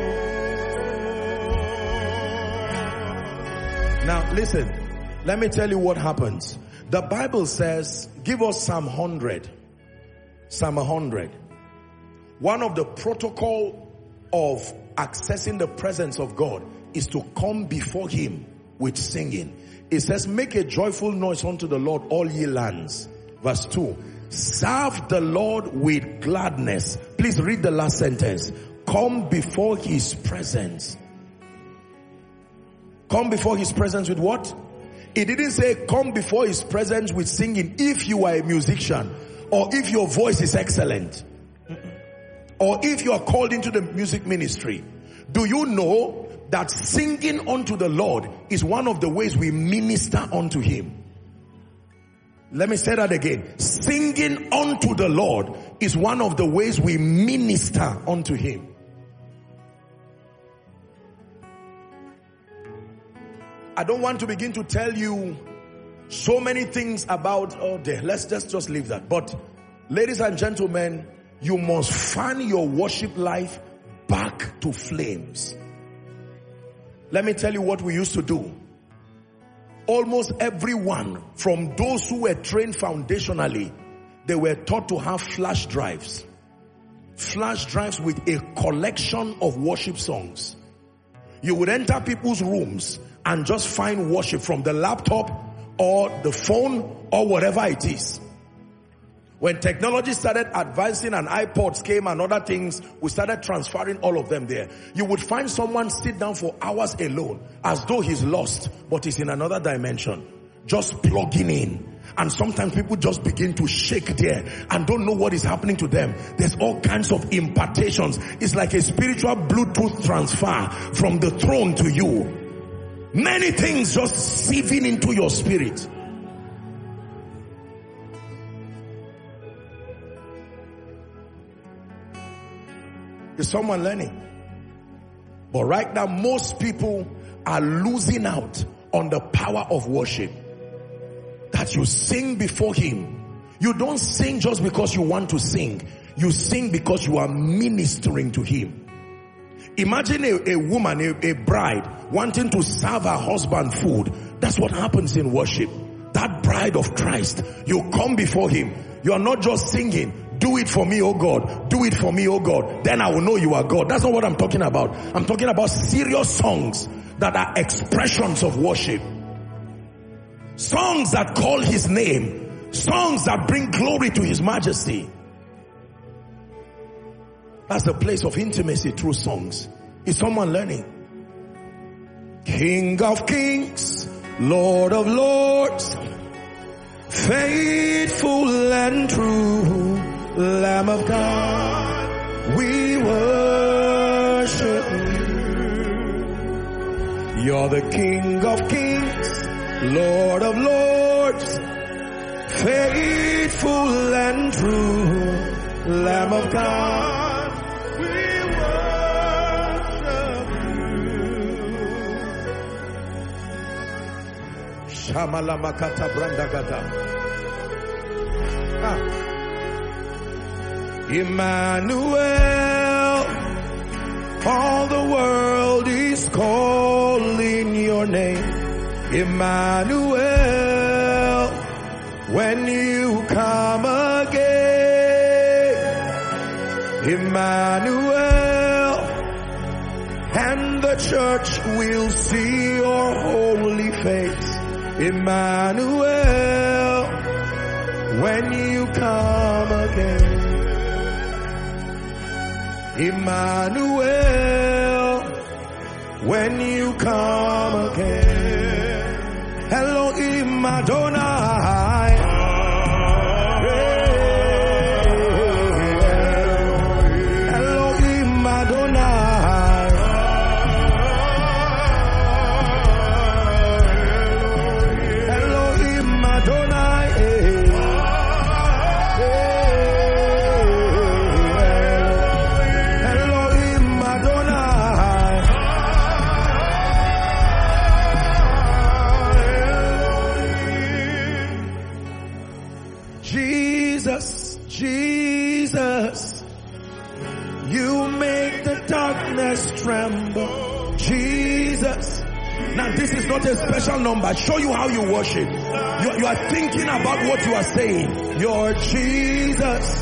Now listen, let me tell you what happens. The Bible says, give us Psalm one hundred. Psalm one hundred. One of the protocol of accessing the presence of God is to come before him with singing. It says, make a joyful noise unto the Lord, all ye lands. Verse two, serve the Lord with gladness. Please read the last sentence. Come before his presence. Come before his presence with what? It didn't say come before his presence with singing if you are a musician or if your voice is excellent or if you are called into the music ministry. Do you know that singing unto the Lord is one of the ways we minister unto him? Let me say that again. Singing unto the Lord is one of the ways we minister unto him. I don't want to begin to tell you so many things about, oh, there. Let's just, just leave that. But ladies and gentlemen, you must fan your worship life back to flames. Let me tell you what we used to do. Almost everyone, from those who were trained foundationally, they were taught to have flash drives. Flash drives with a collection of worship songs. You would enter people's rooms and just find worship from the laptop or the phone or whatever it is. When technology started advancing and iPods came and other things, we started transferring all of them there. You would find someone sit down for hours alone as though he's lost, but he's in another dimension. just plugging in. And sometimes people just begin to shake there and don't know what is happening to them. There's all kinds of impartations. It's like a spiritual Bluetooth transfer from the throne to you. Many things just sieving into your spirit. Is someone learning? But right now, most people are losing out on the power of worship. That you sing before him. You don't sing just because you want to sing. You sing because you are ministering to him. Imagine a, a woman, a, a bride, wanting to serve her husband food. That's what happens in worship. That bride of Christ, you come before him. You are not just singing, do it for me, oh God. Do it for me, oh God. Then I will know you are God. That's not what I'm talking about. I'm talking about serious songs that are expressions of worship. Songs that call his name. Songs that bring glory to his majesty. That's the place of intimacy through songs. Is someone learning? King of kings, Lord of lords, faithful and true, Lamb of God, we worship you. You're the King of kings, Lord of lords, faithful and true, Lamb of God, we worship you. Shamalamakata brandagata. Ah. Emmanuel, all the world is calling your name. Emmanuel, when you come again. Emmanuel, and the church will see your holy face. Emmanuel, when you come again. Emmanuel, when you come again. Elohim Adonai. Elohim Adonai. Elohim Adonai. Jesus, you make the darkness tremble. Jesus. Now this is not a special number. Show you how you worship. You, you are thinking about what you are saying. You're Jesus.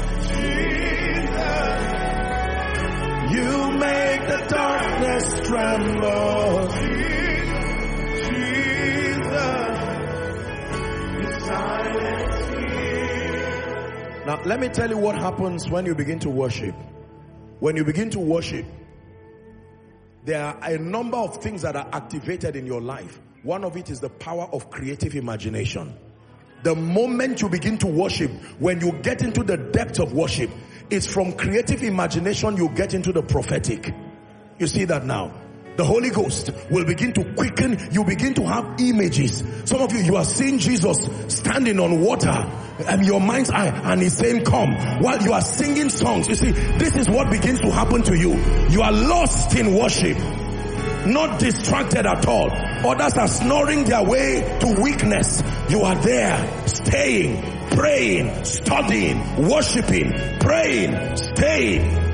You make the darkness tremble. Now, let me tell you what happens when you begin to worship. When you begin to worship, there are a number of things that are activated in your life. One of it is the power of creative imagination. The moment you begin to worship, when you get into the depth of worship, it's from creative imagination you get into the prophetic. You see that now? The Holy Ghost will begin to quicken. You begin to have images. Some of you, you are seeing Jesus standing on water and your mind's eye, and he's saying, come. While you are singing songs, you see, this is what begins to happen to you. You are lost in worship, not distracted at all. Others are snoring their way to weakness. You are there, staying, praying, studying, worshiping, praying, staying.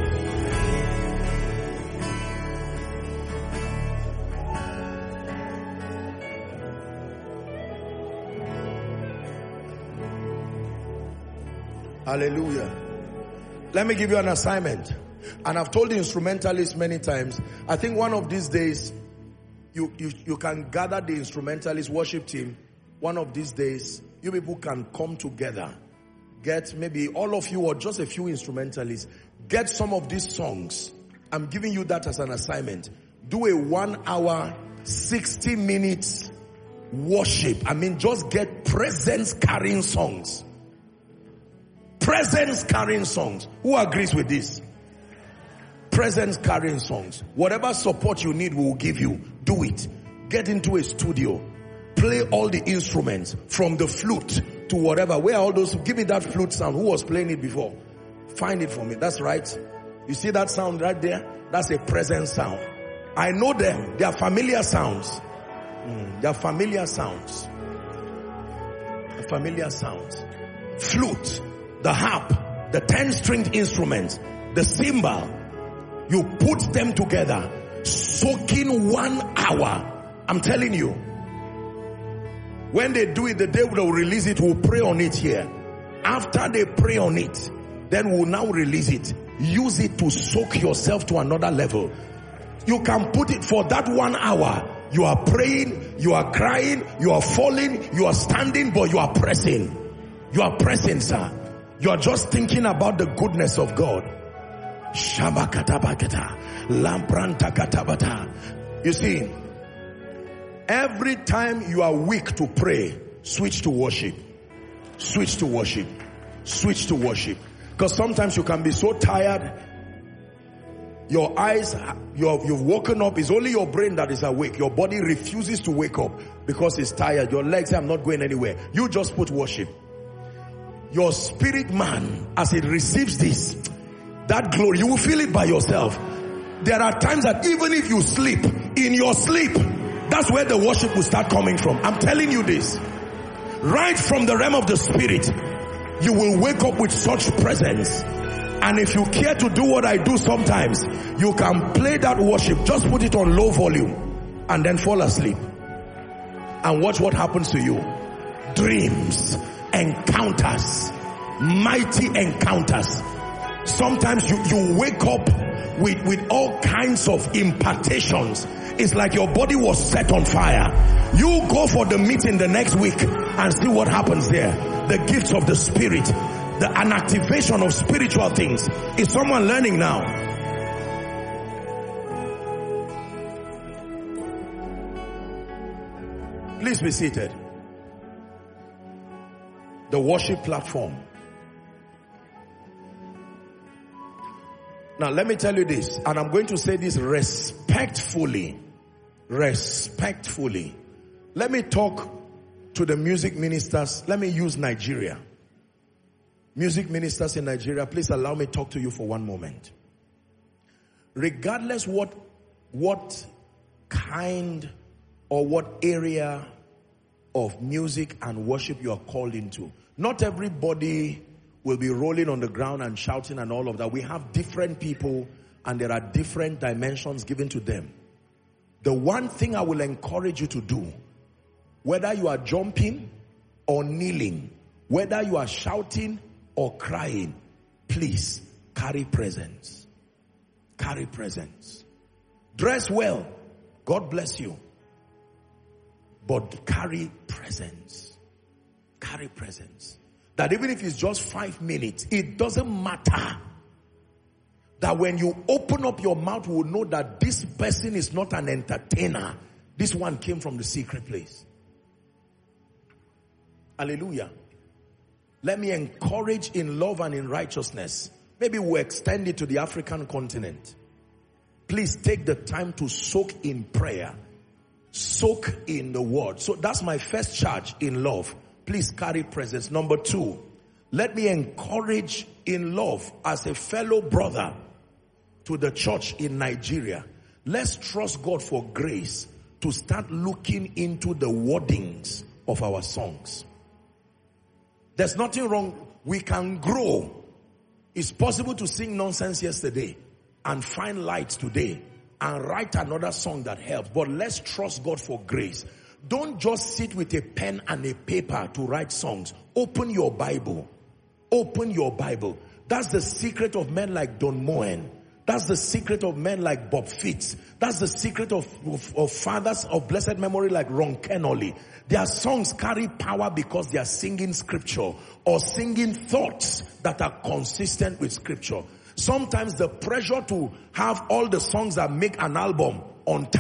Hallelujah. Let me give you an assignment. And I've told the instrumentalists many times. I think one of these days, you, you, you can gather the instrumentalist worship team. One of these days, you people can come together. Get maybe all of you or just a few instrumentalists. Get some of these songs. I'm giving you that as an assignment. Do a one hour, sixty minutes worship. I mean, just get presence carrying songs. Presence carrying songs. Who agrees with this? Presence carrying songs. Whatever support you need, we will give you. Do it. Get into a studio. Play all the instruments from the flute to whatever. Where are all those? Give me that flute sound. Who was playing it before? Find it for me. That's right. You see that sound right there? That's a presence sound. I know them. They are familiar sounds. Mm, they are familiar sounds. The familiar sounds. Flute, the harp, the ten-stringed instruments, the cymbal. You put them together, soaking one hour. I'm telling you. When they do it, the day they'll release it, we'll pray on it here. After they pray on it, then we'll now release it. Use it to soak yourself to another level. You can put it for that one hour. You are praying, you are crying, you are falling, you are standing, but you are pressing. You are pressing, sir. You are just thinking about the goodness of God. You see, every time you are weak to pray, switch to worship. Switch to worship. Switch to worship. Because sometimes you can be so tired. Your eyes, you're, you've woken up. It's only your brain that is awake. Your body refuses to wake up because it's tired. Your legs say, I'm not going anywhere. You just put worship. Your spirit man, as it receives this, that glory, you will feel it by yourself. There are times that even if you sleep, in your sleep, that's where the worship will start coming from. I'm telling you this. Right from the realm of the spirit, you will wake up with such presence. And if you care to do what I do sometimes, you can play that worship. Just put it on low volume and then fall asleep. And watch what happens to you. Dreams, encounters, mighty encounters. Sometimes you, you wake up with, with all kinds of impartations. It's like your body was set on fire. You go for the meeting the next week and see what happens there. The gifts of the Spirit, the an activation of spiritual things. Is someone learning now? Please be seated. The worship platform. Now let me tell you this, and I'm going to say this respectfully. Respectfully. Let me talk to the music ministers. Let me use Nigeria. Music ministers in Nigeria, please allow me to talk to you for one moment. Regardless what, what kind or what area of music and worship you are called into, not everybody will be rolling on the ground and shouting and all of that. We have different people and there are different dimensions given to them. The one thing I will encourage you to do, whether you are jumping or kneeling, whether you are shouting or crying, please carry presence. Carry presence. Dress well. God bless you. But carry presence. Carry presence. That even if it's just five minutes, it doesn't matter. That when you open up your mouth, you will know that this person is not an entertainer. This one came from the secret place. Hallelujah. Let me encourage in love and in righteousness. Maybe we'll extend it to the African continent. Please take the time to soak in prayer. Soak in the word. So that's my first charge in love. Please carry presence. Number two, let me encourage in love as a fellow brother to the church in Nigeria. Let's trust God for grace to start looking into the wordings of our songs. There's nothing wrong. We can grow. It's possible to sing nonsense yesterday and find light today and write another song that helps. But let's trust God for grace. Don't just sit with a pen and a paper to write songs. Open your Bible. Open your Bible. That's the secret of men like Don Moen. That's the secret of men like Bob Fitz. That's the secret of, of, of fathers of blessed memory like Ron Kenoly. Their songs carry power because they are singing scripture or singing thoughts that are consistent with scripture. Sometimes the pressure to have all the songs that make an album on time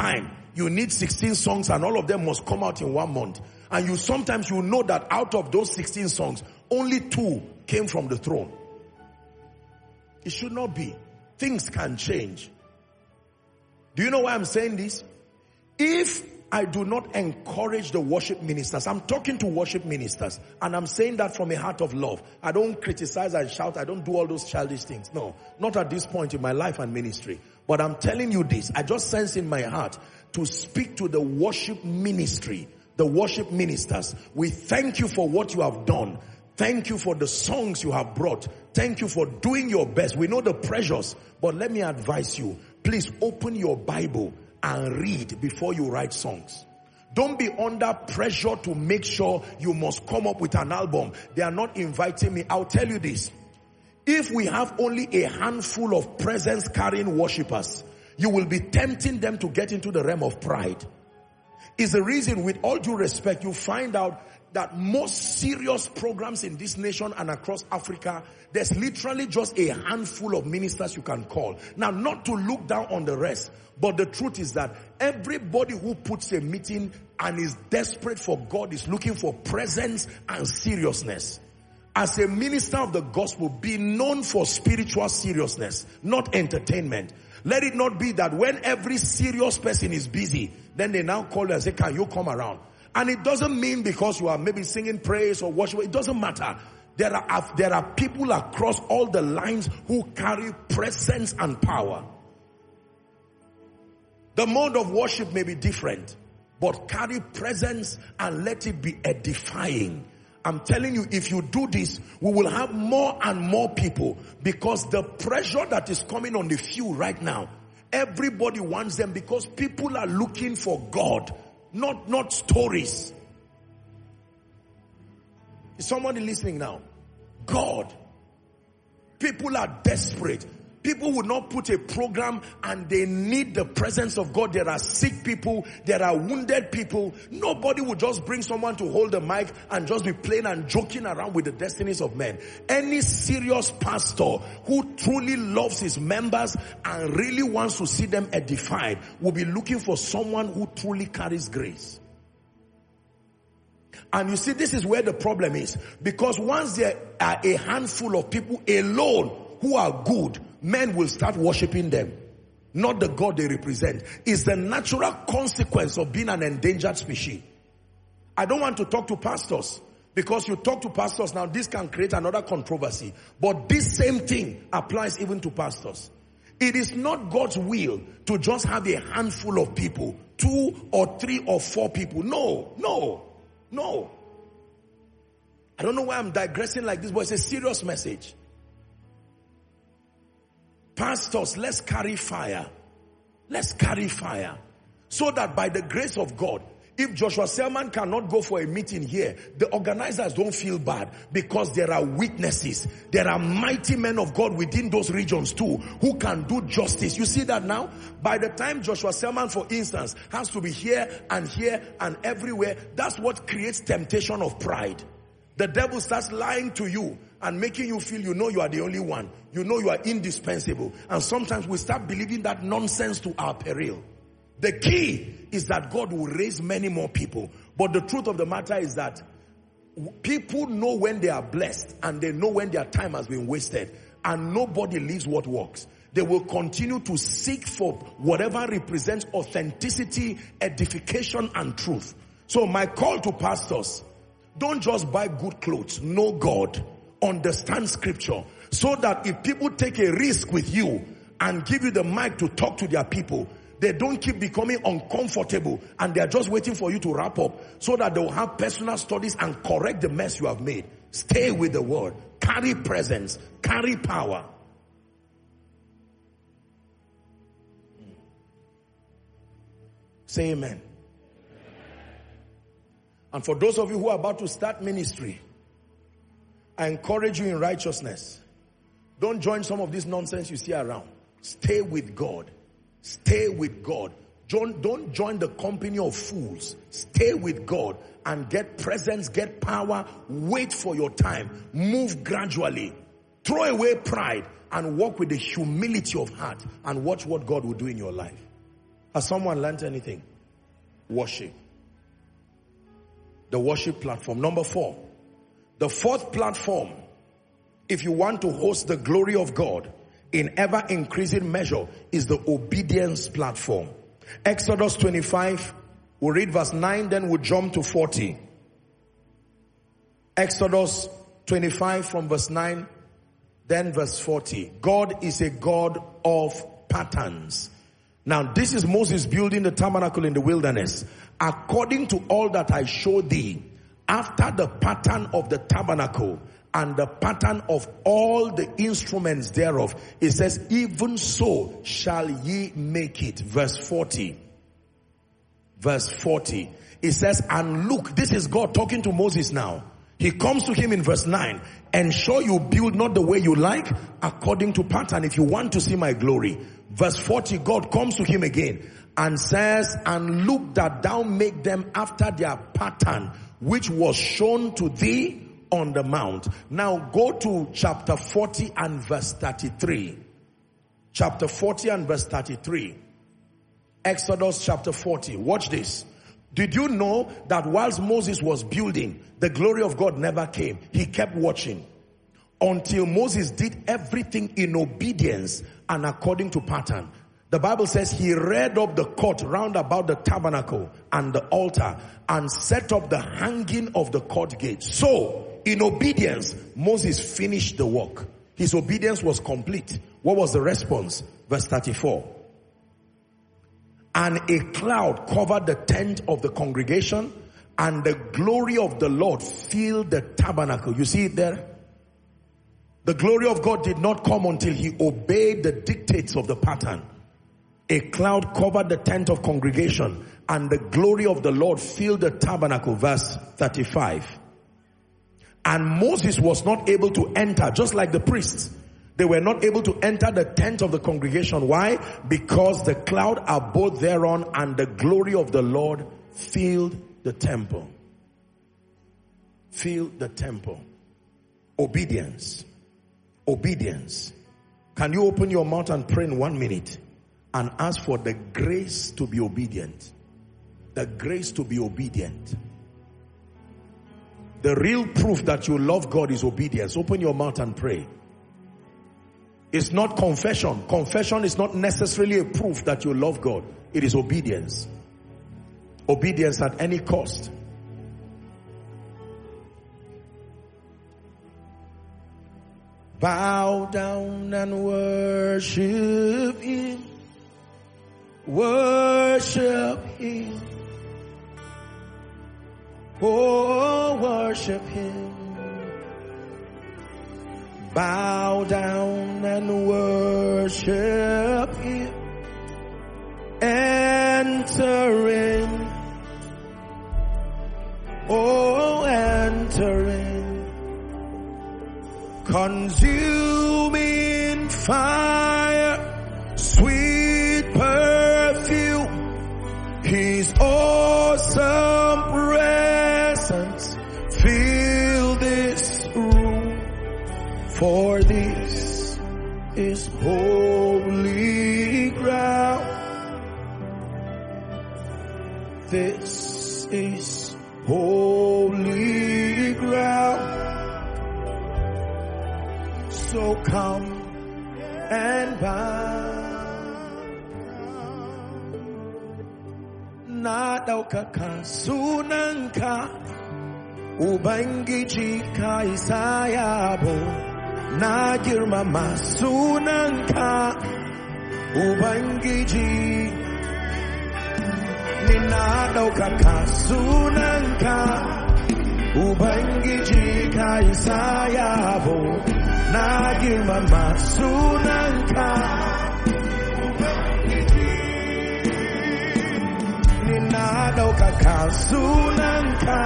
you need sixteen songs and all of them must come out in one month. And you sometimes you know that out of those sixteen songs, only two came from the throne. It should not be. Things can change. Do you know why I'm saying this? If I do not encourage the worship ministers, I'm talking to worship ministers, and I'm saying that from a heart of love. I don't criticize and shout. I don't do all those childish things. No, not at this point in my life and ministry. But I'm telling you this. I just sense in my heart to speak to the worship ministry, the worship ministers. We thank you for what you have done. Thank you for the songs you have brought. Thank you for doing your best. We know the pressures, but let me advise you. Please open your Bible and read before you write songs. Don't be under pressure to make sure you must come up with an album. They are not inviting me. I'll tell you this. If we have only a handful of presence carrying worshippers, you will be tempting them to get into the realm of pride. Is the reason, with all due respect, you find out that most serious programs in this nation and across Africa, there's literally just a handful of ministers you can call. Now, not to look down on the rest, but the truth is that everybody who puts a meeting and is desperate for God is looking for presence and seriousness. As a minister of the gospel, be known for spiritual seriousness, not entertainment. Let it not be that when every serious person is busy, then they now call you and say, can you come around? And it doesn't mean because you are maybe singing praise or worship. It doesn't matter. There are, there are people across all the lines who carry presence and power. The mode of worship may be different, but carry presence and let it be edifying. I'm telling you, if you do this, we will have more and more people, because the pressure that is coming on the few right now, everybody wants them because people are looking for God. Not, not stories. Is somebody listening now? God. People are desperate. People would not put a program and they need the presence of God. There are sick people. There are wounded people. Nobody would just bring someone to hold the mic and just be playing and joking around with the destinies of men. Any serious pastor who truly loves his members and really wants to see them edified will be looking for someone who truly carries grace. And you see, this is where the problem is. Because once there are a handful of people alone who are good, men will start worshiping them, not the God they represent. It's the natural consequence of being an endangered species. I don't want to talk to pastors, because you talk to pastors now, this can create another controversy. But this same thing applies even to pastors. It is not God's will to just have a handful of people, two or three or four people. No, no, no. I don't know why I'm digressing like this, but it's a serious message. Pastors, let's carry fire. Let's carry fire. So that by the grace of God, if Joshua Selman cannot go for a meeting here, the organizers don't feel bad, because there are witnesses. There are mighty men of God within those regions too, who can do justice. You see that now? By the time Joshua Selman, for instance, has to be here and here and everywhere, that's what creates temptation of pride. The devil starts lying to you and making you feel you know you are the only one. You know you are indispensable. And sometimes we start believing that nonsense to our peril. The key is that God will raise many more people. But the truth of the matter is that people know when they are blessed, and they know when their time has been wasted. And nobody leaves what works. They will continue to seek for whatever represents authenticity, edification, and truth. So my call to pastors, don't just buy good clothes. Know God. Understand scripture. So that if people take a risk with you and give you the mic to talk to their people, they don't keep becoming uncomfortable and they are just waiting for you to wrap up, so that they will have personal studies and correct the mess you have made. Stay with the word. Carry presence. Carry power. Say amen. And for those of you who are about to start ministry, I encourage you in righteousness. Don't join some of this nonsense you see around. Stay with God. Stay with God. Don't, don't join the company of fools. Stay with God and get presence, get power. Wait for your time. Move gradually. Throw away pride and walk with the humility of heart, and watch what God will do in your life. Has someone learned anything? worship. The worship platform. Number four. The fourth platform, if you want to host the glory of God in ever increasing measure, is the obedience platform. Exodus twenty-five, we'll read verse nine, then we'll jump to forty. Exodus twenty-five from verse nine, then verse forty. God is a God of patterns. Now this is Moses building the tabernacle in the wilderness. According to all that I show thee, after the pattern of the tabernacle and the pattern of all the instruments thereof, it says, even so shall ye make it. Verse forty. Verse forty. It says, and look, this is God talking to Moses now. He comes to him in verse nine. Ensure you build not the way you like, according to pattern, if you want to see my glory. Verse forty, God comes to him again and says, and look that thou make them after their pattern, which was shown to thee on the mount. Now go to chapter forty and verse thirty-three. Chapter forty and verse thirty-three. Exodus chapter forty. Watch this. Did you know that whilst Moses was building, the glory of God never came? He kept watching until Moses did everything in obedience and according to pattern. The Bible says he reared up the court round about the tabernacle and the altar and set up the hanging of the court gate. So, in obedience, Moses finished the work. His obedience was complete. What was the response? Verse thirty-four. And a cloud covered the tent of the congregation, and the glory of the Lord filled the tabernacle. You see it there? The glory of God did not come until he obeyed the dictates of the pattern. A cloud covered the tent of congregation, and the glory of the Lord filled the tabernacle. Verse thirty-five. And Moses was not able to enter, just like the priests. They were not able to enter the tent of the congregation. Why? Because the cloud abode thereon, and the glory of the Lord filled the temple. Filled the temple. Obedience. Obedience. Can you open your mouth and pray in one minute and ask for the grace to be obedient? The grace to be obedient. The real proof that you love God is obedience. Open your mouth and pray. It's not confession. Confession is not necessarily a proof that you love God. It is obedience. Obedience at any cost. Bow down and worship him. Worship him. Oh, worship him. Bow down and worship him. Enter in. Oh, enter in. Consuming fire, sweet perfume, his awesome presence fill this room, for this is holy ground. This is holy ground. So come and bow. Na dauka ka sunanka, Ubangiji ka isayabo. Na girmama sunanka, Ubangiji. Ni na dauka ka sunanka, Ubangiji ka isayabo. Na girmama sunanka, ni na ɗaukaka sunanka,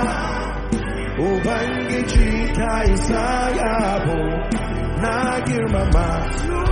Ubangiji ka isa yabo. Na girmama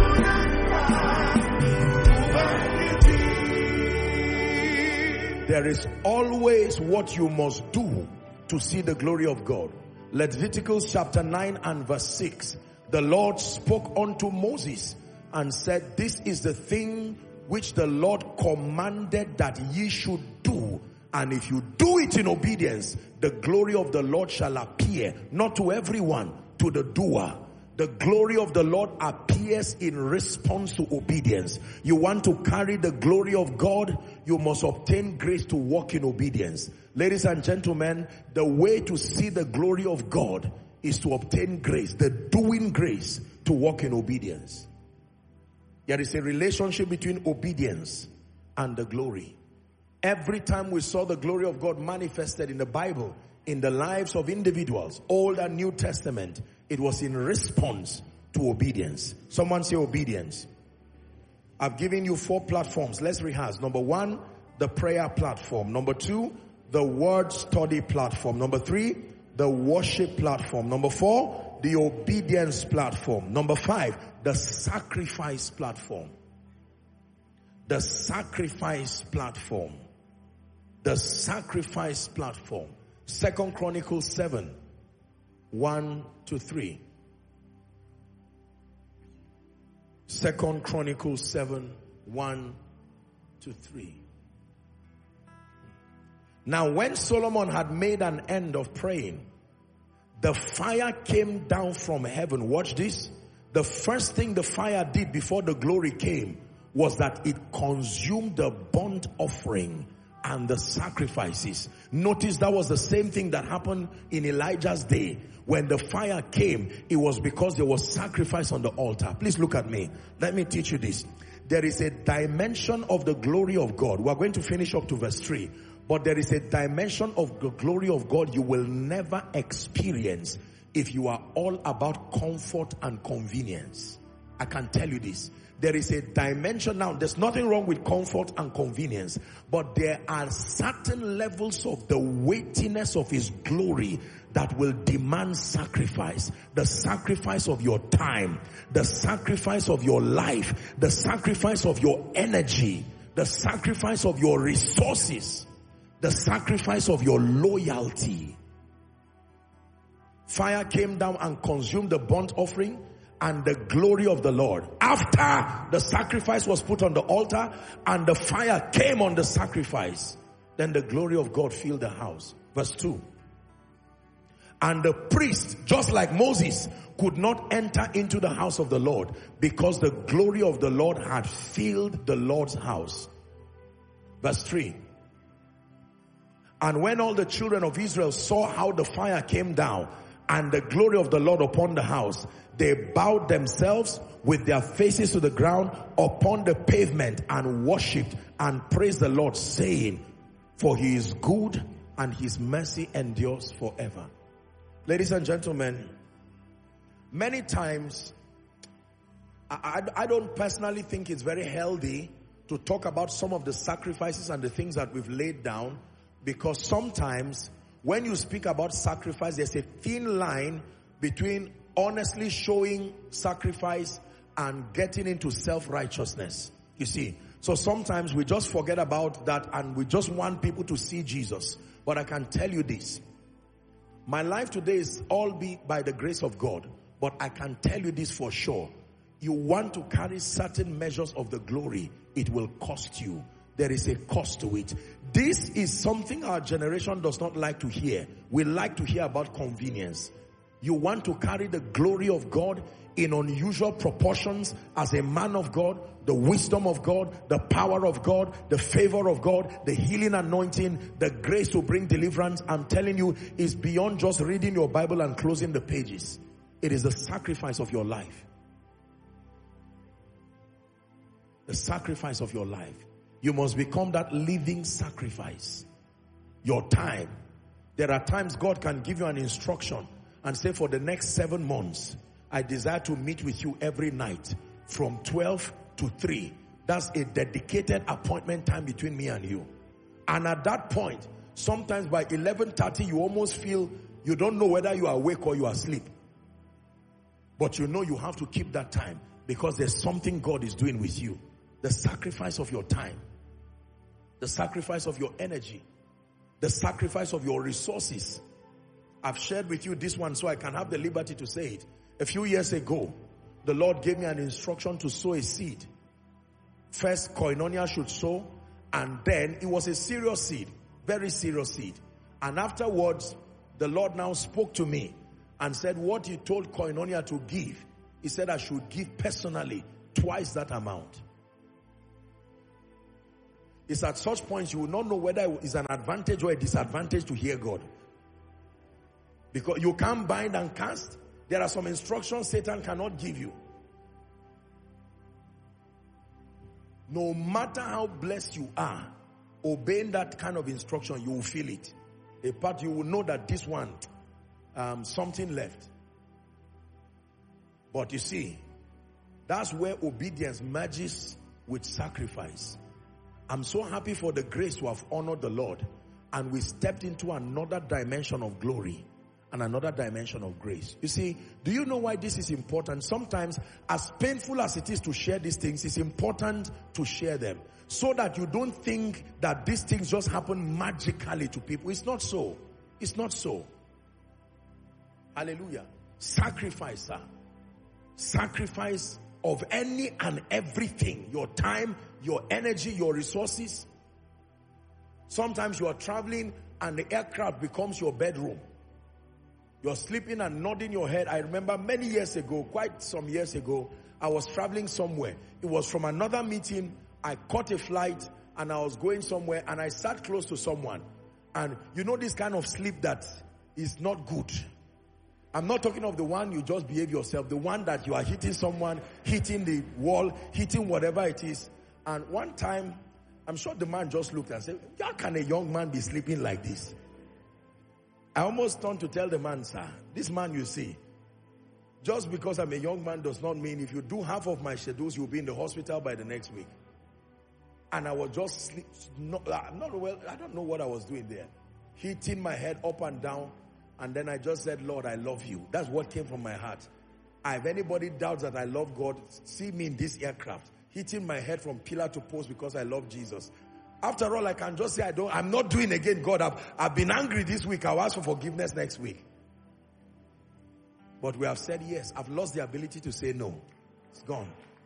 sunanka. There is always what you must do to see the glory of God. Leviticus chapter nine and verse six. The Lord spoke unto Moses and said, this is the thing which the Lord commanded that ye should do And if you do it in obedience, the glory of the Lord shall appear, not to everyone, to the doer. The glory of the Lord appears in response to obedience. You want to carry the glory of God, you must obtain grace to walk in obedience. Ladies and gentlemen, the way to see the glory of God is to obtain grace, the doing grace to walk in obedience. There is a relationship between obedience and the glory. Every time we saw the glory of God manifested in the Bible, in the lives of individuals, Old and New Testament, it was in response to obedience. Someone say obedience. I've given you four platforms. Let's rehearse. Number one, the prayer platform. Number two, the word study platform. Number three, the worship platform. Number four, the obedience platform. Number five, the sacrifice platform. The sacrifice platform. The sacrifice platform. Second Chronicles seven, one to three. Second Chronicles seven, one to three. Now when Solomon had made an end of praying, the fire came down from heaven. Watch this. The first thing the fire did before the glory came was that it consumed the burnt offering and the sacrifices. Notice that was the same thing that happened in Elijah's day. When the fire came, it was because there was sacrifice on the altar. Please look at me. Let me teach you this. There is a dimension of the glory of God. We are going to finish up to verse three. But there is a dimension of the glory of God you will never experience if you are all about comfort and convenience. I can tell you this. There is a dimension now. There's nothing wrong with comfort and convenience. But there are certain levels of the weightiness of His glory that will demand sacrifice. The sacrifice of your time. The sacrifice of your life. The sacrifice of your energy. The sacrifice of your resources. The sacrifice of your loyalty. Fire came down and consumed the burnt offering and the glory of the Lord. After the sacrifice was put on the altar and the fire came on the sacrifice, then the glory of God filled the house. Verse two. And the priest, just like Moses, could not enter into the house of the Lord because the glory of the Lord had filled the Lord's house. Verse three. And when all the children of Israel saw how the fire came down and the glory of the Lord upon the house, they bowed themselves with their faces to the ground upon the pavement and worshipped and praised the Lord, saying, for He is good and His mercy endures forever. Ladies and gentlemen, many times, I, I, I don't personally think it's very healthy to talk about some of the sacrifices and the things that we've laid down, because sometimes when you speak about sacrifice, there's a thin line between honestly showing sacrifice and getting into self-righteousness. You see, so sometimes we just forget about that and we just want people to see Jesus. But I can tell you this. My life today is all be by the grace of God. But I can tell you this for sure. You want to carry certain measures of the glory, it will cost you. There is a cost to it. This is something our generation does not like to hear. We like to hear about convenience. You want to carry the glory of God in unusual proportions as a man of God, the wisdom of God, the power of God, the favor of God, the healing anointing, the grace to bring deliverance. I'm telling you, it's beyond just reading your Bible and closing the pages. It is the sacrifice of your life. The sacrifice of your life. You must become that living sacrifice. Your time. There are times God can give you an instruction and say, for the next seven months, I desire to meet with you every night from twelve to three. That's a dedicated appointment time between me and you. And at that point, sometimes by eleven thirty, you almost feel you don't know whether you are awake or you are asleep. But you know you have to keep that time because there's something God is doing with you. The sacrifice of your time. The sacrifice of your energy. The sacrifice of your resources. I've shared with you this one so I can have the liberty to say it. A few years ago, the Lord gave me an instruction to sow a seed. First, Koinonia should sow, and then it was a serious seed. Very serious seed. And afterwards, the Lord now spoke to me and said what he told Koinonia to give, he said I should give personally twice that amount. It's at such points you will not know whether it's an advantage or a disadvantage to hear God. Because you can't bind and cast. There are some instructions Satan cannot give you. No matter how blessed you are, obeying that kind of instruction, you will feel it. A part you will know that this one, um, something left. But you see, that's where obedience merges with sacrifice. I'm so happy for the grace to have honored the Lord, and we stepped into another dimension of glory and another dimension of grace. You see, do you know why this is important? Sometimes, as painful as it is to share these things, it's important to share them so that you don't think that these things just happen magically to people. It's not so. It's not so. Hallelujah. Sacrifice, sir. Sacrifice of any and everything. Your time, your energy, your resources. Sometimes you are traveling and the aircraft becomes your bedroom. You're sleeping and nodding your head. I remember many years ago, quite some years ago, I was traveling somewhere. It was from another meeting. I caught a flight and I was going somewhere and I sat close to someone. And you know this kind of sleep that is not good. I'm not talking of the one you just behave yourself. The one that you are hitting someone, hitting the wall, hitting whatever it is. And one time, I'm sure the man just looked and said, how can a young man be sleeping like this? I almost turned to tell the man, sir, this man you see, just because I'm a young man does not mean if you do half of my schedules, you'll be in the hospital by the next week. And I was just sleep, not, not well, I don't know what I was doing there. Hitting my head up and down. And then I just said, Lord, I love you. That's what came from my heart. If anybody doubts that I love God, see me in this aircraft, hitting my head from pillar to post because I love Jesus. After all, I can just say, I don't, I'm not doing again, God. I've, I've been angry this week. I'll ask for forgiveness next week. But we have said yes. I've lost the ability to say no. It's gone.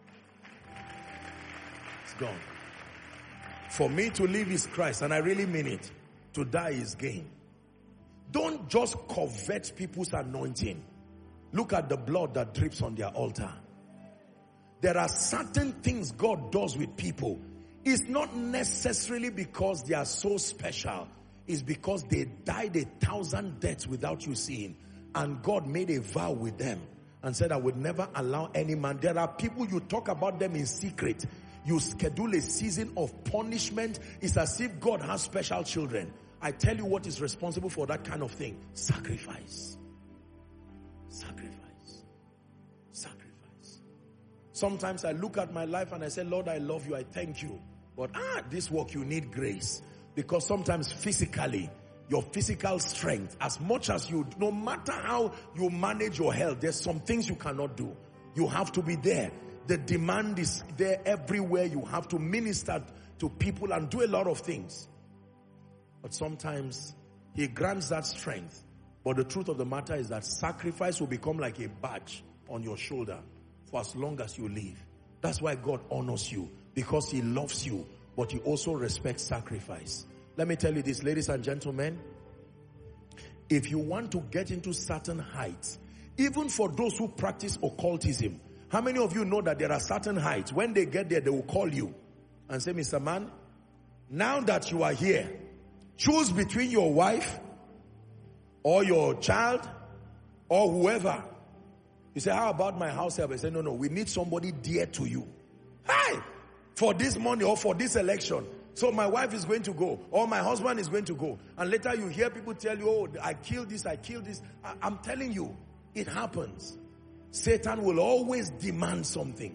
It's gone. For me to live is Christ, and I really mean it. To die is gain. Don't just covet people's anointing. Look at the blood that drips on their altar. There are certain things God does with people. It's not necessarily because they are so special. It's because they died a thousand deaths without you seeing. And God made a vow with them and said, I would never allow any man. There are people, you talk about them in secret. You schedule a season of punishment. It's as if God has special children. I tell you what is responsible for that kind of thing. Sacrifice. Sacrifice. Sacrifice. Sometimes I look at my life and I say, Lord, I love you. I thank you. But ah, this work you need grace. Because sometimes physically, your physical strength, as much as you, no matter how you manage your health, there's some things you cannot do. You have to be there. The demand is there everywhere. You have to minister to people and do a lot of things. But sometimes he grants that strength. But the truth of the matter is that sacrifice will become like a badge on your shoulder for as long as you live. That's why God honors you, because he loves you, but he also respects sacrifice. Let me tell you this, ladies and gentlemen. If you want to get into certain heights, even for those who practice occultism, how many of you know that there are certain heights? When they get there, they will call you and say, Mister Man, now that you are here, choose between your wife or your child or whoever. You say, how about my house help? I say, no, no, we need somebody dear to you. Hi! For this money or for this election. So my wife is going to go or my husband is going to go. And later you hear people tell you, oh, I killed this, I killed this. I I'm telling you, it happens. Satan will always demand something.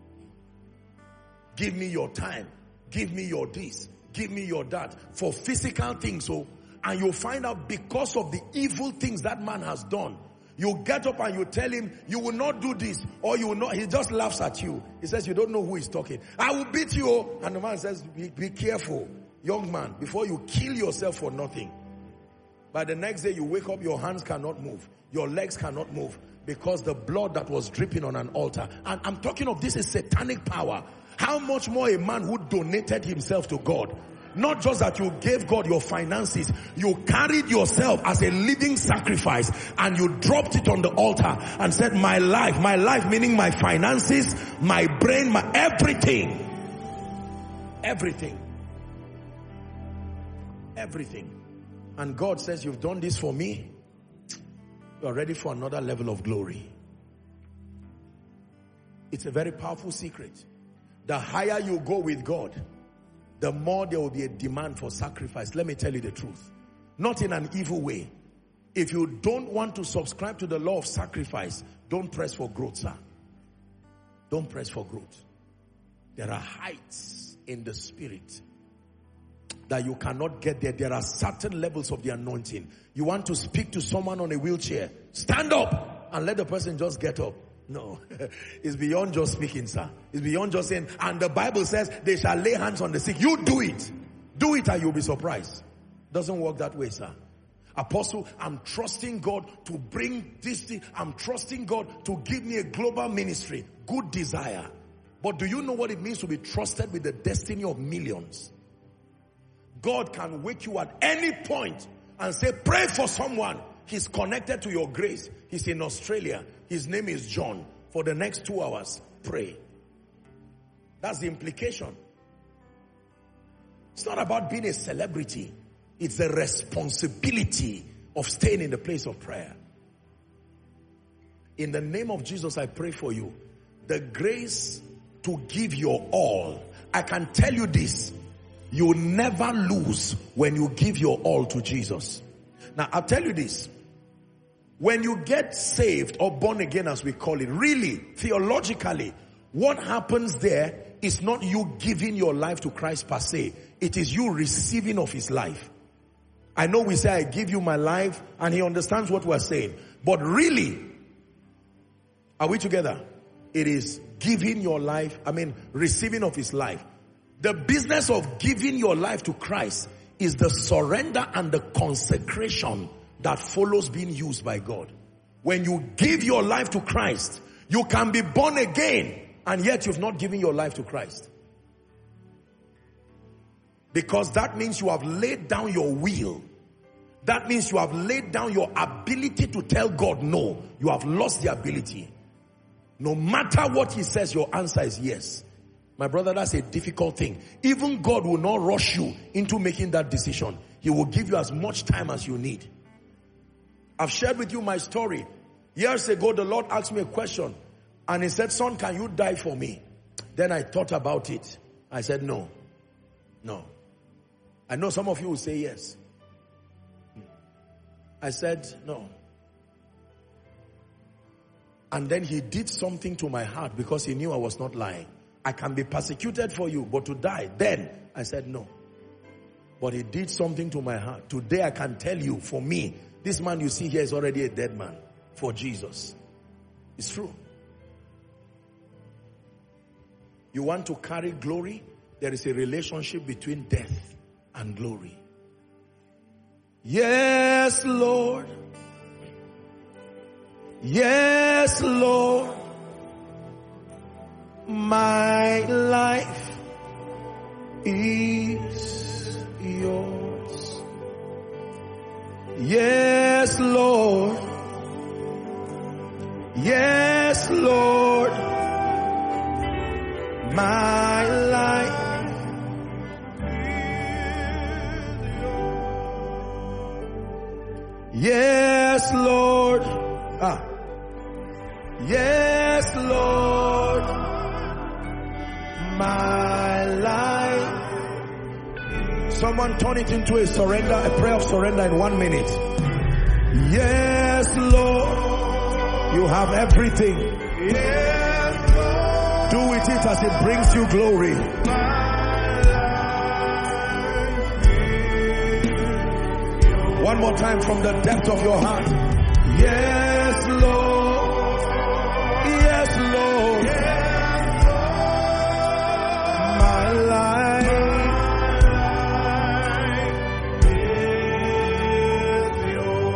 Give me your time. Give me your this. Give me your that. For physical things. So, and you'll find out because of the evil things that man has done. You get up and you tell him, you will not do this. Or you will not. He just laughs at you. He says, you don't know who is talking. I will beat you. And the man says, be, be careful, young man, before you kill yourself for nothing. By the next day you wake up, your hands cannot move. Your legs cannot move. Because the blood that was dripping on an altar. And I'm talking of this is satanic power. How much more a man who donated himself to God. Not just that you gave God your finances, you carried yourself as a living sacrifice and you dropped it on the altar and said, my life, my life meaning my finances, my brain, my everything. Everything. Everything. And God says, you've done this for me. You're ready for another level of glory. It's a very powerful secret. The higher you go with God, the more there will be a demand for sacrifice. Let me tell you the truth. Not in an evil way. If you don't want to subscribe to the law of sacrifice, don't press for growth, sir. Don't press for growth. There are heights in the spirit that you cannot get there. There are certain levels of the anointing. You want to speak to someone on a wheelchair, stand up and let the person just get up. No, it's beyond just speaking, sir. It's beyond just saying, and the Bible says they shall lay hands on the sick. You do it. Do it and you'll be surprised. Doesn't work that way, sir. Apostle, I'm trusting God to bring this thing. I'm trusting God to give me a global ministry. Good desire. But do you know what it means to be trusted with the destiny of millions? God can wake you at any point and say, pray for someone. He's connected to your grace. He's in Australia. His name is John. For the next two hours, pray. That's the implication. It's not about being a celebrity. It's a responsibility of staying in the place of prayer. In the name of Jesus, I pray for you. The grace to give your all. I can tell you this. You never lose when you give your all to Jesus. Now, I'll tell you this. When you get saved or born again, as we call it, really, theologically, what happens there is not you giving your life to Christ per se. It is you receiving of his life. I know we say, I give you my life, and he understands what we're saying. But really, are we together? It is giving your life, I mean, receiving of his life. The business of giving your life to Christ is the surrender and the consecration that follows being used by God. When you give your life to Christ, you can be born again, and yet you've not given your life to Christ. Because that means you have laid down your will. That means you have laid down your ability to tell God no. You have lost the ability. No matter what he says, your answer is yes. My brother, that's a difficult thing. Even God will not rush you into making that decision. He will give you as much time as you need. I've shared with you my story. Years ago, the Lord asked me a question. And he said, son, can you die for me? Then I thought about it. I said, no. No. I know some of you will say yes. I said, no. And then he did something to my heart because he knew I was not lying. I can be persecuted for you, but to die, then I said no. But he did something to my heart. Today I can tell you, for me, this man you see here is already a dead man for Jesus. It's true. You want to carry glory? There is a relationship between death and glory. Yes, Lord. Yes, Lord. My life is yours. Yes, Lord. Yes, Lord. My life is yours. Yes, Lord. Ah. Yes, Lord. My life. Someone turn it into a surrender, a prayer of surrender in one minute. Yes, Lord. You have everything. Yes, Lord. Do with it as it brings you glory. One more time from the depth of your heart. Yes, Lord. Yes, Lord. Yes, Lord. My life is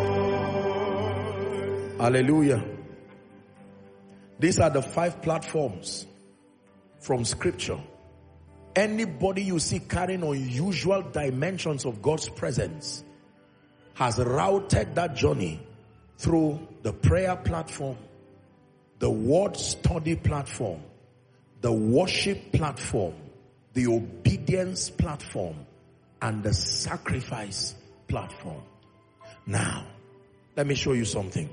yours. Hallelujah. These are the five platforms from Scripture Anybody you see carrying unusual dimensions of God's presence has routed that journey through the prayer platform, the word study platform, the worship platform, the obedience platform, and the sacrifice platform. Now, let me show you something.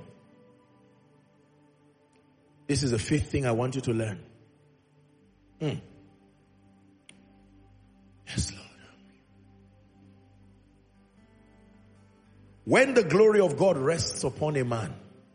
This is the fifth thing I want you to learn. Mm. Yes, Lord. When the glory of God rests upon a man,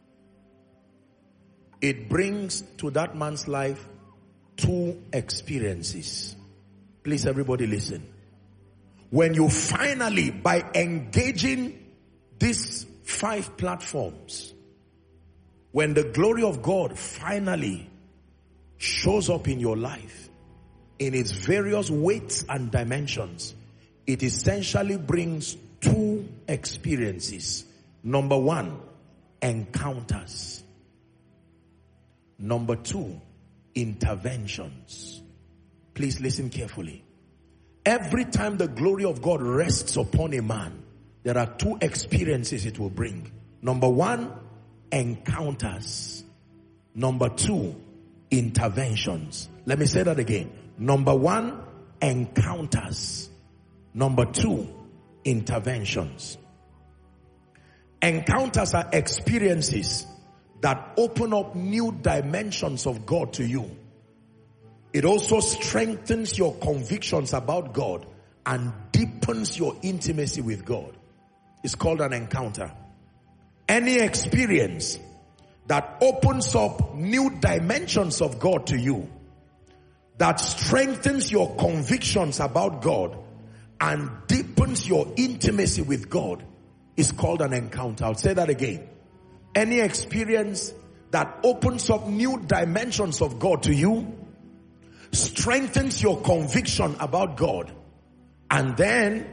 it brings to that man's life two experiences. Please, everybody listen. When you finally, by engaging these five platforms, when the glory of God finally shows up in your life in its various weights and dimensions, it essentially brings two experiences. Number one, encounters. Number two, interventions. Please listen carefully. Every time the glory of God rests upon a man, there are two experiences it will bring. Number one, encounters. Number two, interventions. Let me say that again. Number one, encounters. Number two, interventions. Encounters are experiences that open up new dimensions of God to you. It also strengthens your convictions about God and deepens your intimacy with God. It's called an encounter. Any experience that opens up new dimensions of God to you, that strengthens your convictions about God and deepens your intimacy with God, is called an encounter. I'll say that again. Any experience that opens up new dimensions of God to you, strengthens your conviction about God, and then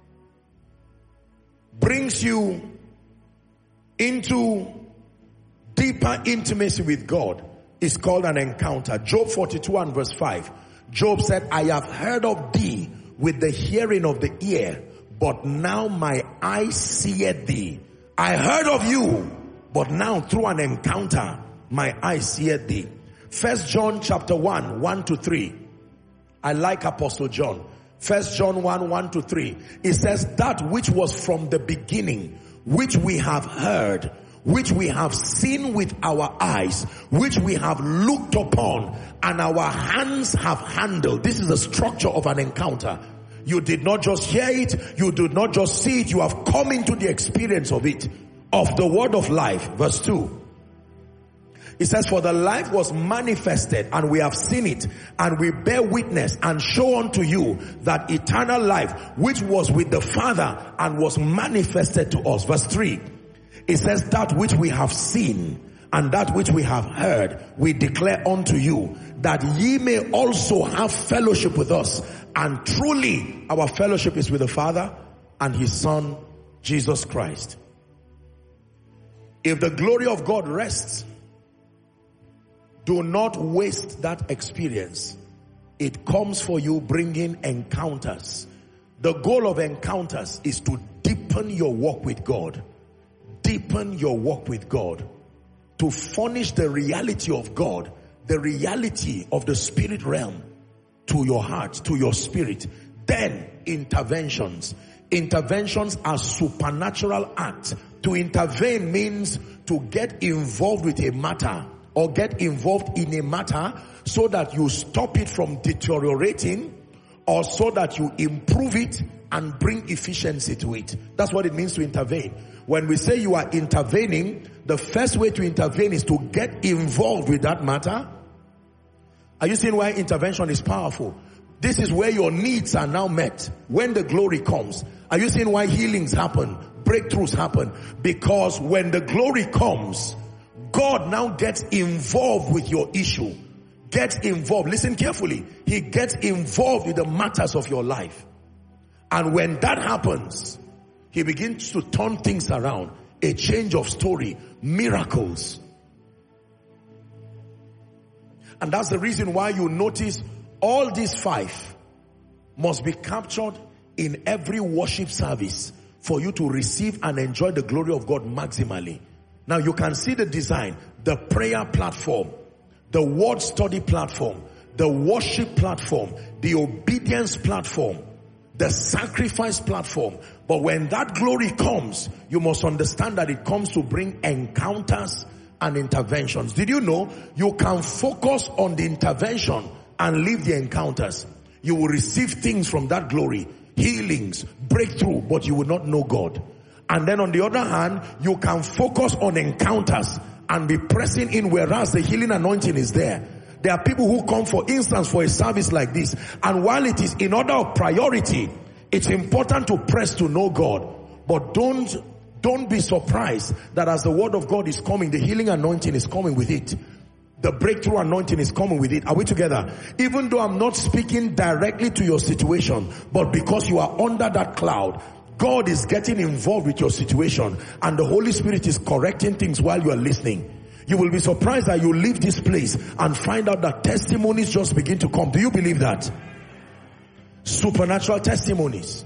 brings you into deeper intimacy with God, is called an encounter. Job forty-two and verse five. Job said, I have heard of thee with the hearing of the ear, but now my eye seeth thee. I heard of you, but now through an encounter, my eye seeth thee. First John chapter one, one to three. I like Apostle John. First John one, one to three. It says, that which was from the beginning, which we have heard, which we have seen with our eyes, which we have looked upon, and our hands have handled. This is the structure of an encounter. You did not just hear it, you did not just see it, you have come into the experience of it, of the word of life. Verse two. It says, for the life was manifested, and we have seen it, and we bear witness and show unto you that eternal life which was with the Father and was manifested to us. Verse three. It says, that which we have seen and that which we have heard, we declare unto you, that ye may also have fellowship with us. And truly, our fellowship is with the Father and His Son, Jesus Christ. If the glory of God rests, do not waste that experience. It comes for you bringing encounters. The goal of encounters is to deepen your walk with God. Deepen your walk with God. To furnish the reality of God, the reality of the spirit realm to your heart, to your spirit. Then interventions. Interventions are supernatural acts. To intervene means to get involved with a matter, or get involved in a matter so that you stop it from deteriorating, or so that you improve it and bring efficiency to it. That's what it means to intervene. When we say you are intervening, the first way to intervene is to get involved with that matter. Are you seeing why intervention is powerful? This is where your needs are now met when the glory comes. Are you seeing why healings happen? Breakthroughs happen? Because when the glory comes, God now gets involved with your issue. Gets involved. Listen carefully. He gets involved with the matters of your life. And when that happens, He begins to turn things around. A change of story. Miracles. And that's the reason why you notice all these five must be captured in every worship service for you to receive and enjoy the glory of God maximally. Now you can see the design, the prayer platform, the word study platform, the worship platform, the obedience platform, the sacrifice platform. But when that glory comes, you must understand that it comes to bring encounters and interventions. Did you know you can focus on the intervention and leave the encounters? You will receive things from that glory, healings, breakthrough, but you will not know God. And then on the other hand, you can focus on encounters and be pressing in, whereas the healing anointing is there. There are people who come, for instance, for a service like this, and while it is in order of priority, it's important to press to know God. But don't, don't be surprised that as the word of God is coming, the healing anointing is coming with it. The breakthrough anointing is coming with it. Are we together? Even though I'm not speaking directly to your situation, but because you are under that cloud, God is getting involved with your situation, and the Holy Spirit is correcting things while you are listening. You will be surprised that you leave this place and find out that testimonies just begin to come. Do you believe that? Supernatural testimonies.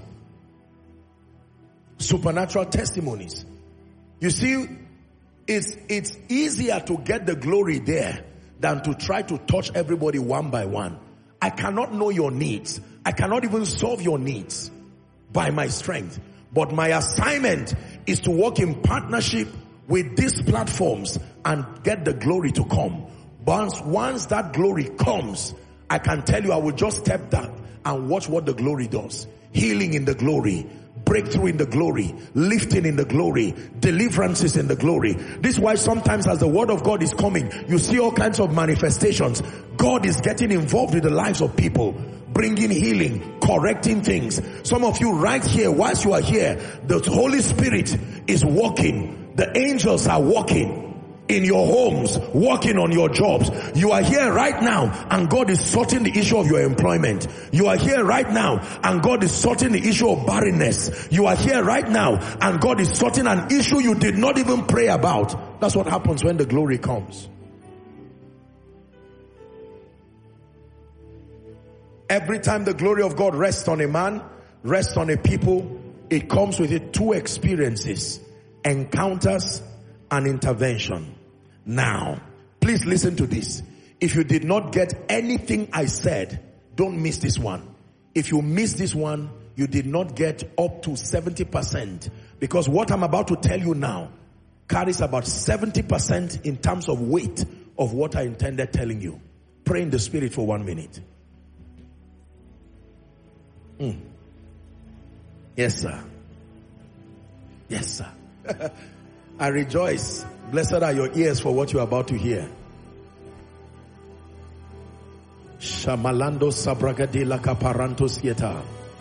Supernatural testimonies. You see, it's, it's easier to get the glory there than to try to touch everybody one by one. I cannot know your needs. I cannot even solve your needs by my strength. But my assignment is to work in partnership with these platforms and get the glory to come. Once, once that glory comes, I can tell you I will just step back and watch what the glory does. Healing in the glory, breakthrough in the glory, lifting in the glory, deliverances in the glory. This is why sometimes as the word of God is coming, you see all kinds of manifestations. God is getting involved with the lives of people, bringing healing, correcting things. Some of you right here, whilst you are here, the Holy Spirit is working. The angels are working in your homes, working on your jobs. You are here right now and God is sorting the issue of your employment. You are here right now and God is sorting the issue of barrenness. You are here right now and God is sorting an issue you did not even pray about. That's what happens when the glory comes. Every time the glory of God rests on a man, rests on a people, it comes with it two experiences: encounters and intervention. Now, please listen to this. If you did not get anything I said, don't miss this one. If you miss this one, you did not get up to seventy percent. Because what I'm about to tell you now carries about seventy percent in terms of weight of what I intended telling you. Pray in the Spirit for one minute. Mm. Yes, sir. Yes, sir. I rejoice. Blessed are your ears for what you are about to hear. Shamalando sabragadila kaparantos yeta.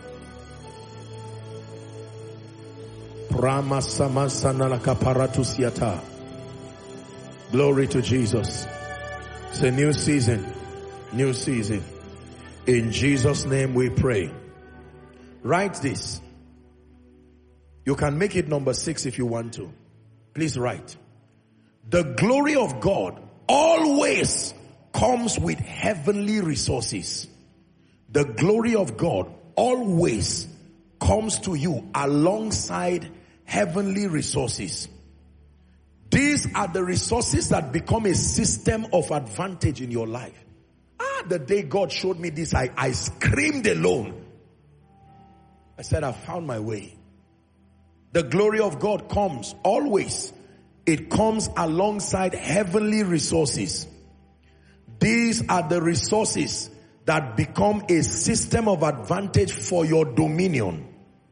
Prama samasana la kaparatus yata. Glory to Jesus. It's a new season. New season. In Jesus' name we pray. Write this. You can make it number six if you want to. Please write. The glory of God always comes with heavenly resources. The glory of God always comes to you alongside heavenly resources. These are the resources that become a system of advantage in your life. Ah, the day God showed me this, I, I screamed alone. I said, I found my way. The glory of God comes always. It comes alongside heavenly resources. These are the resources that become a system of advantage for your dominion.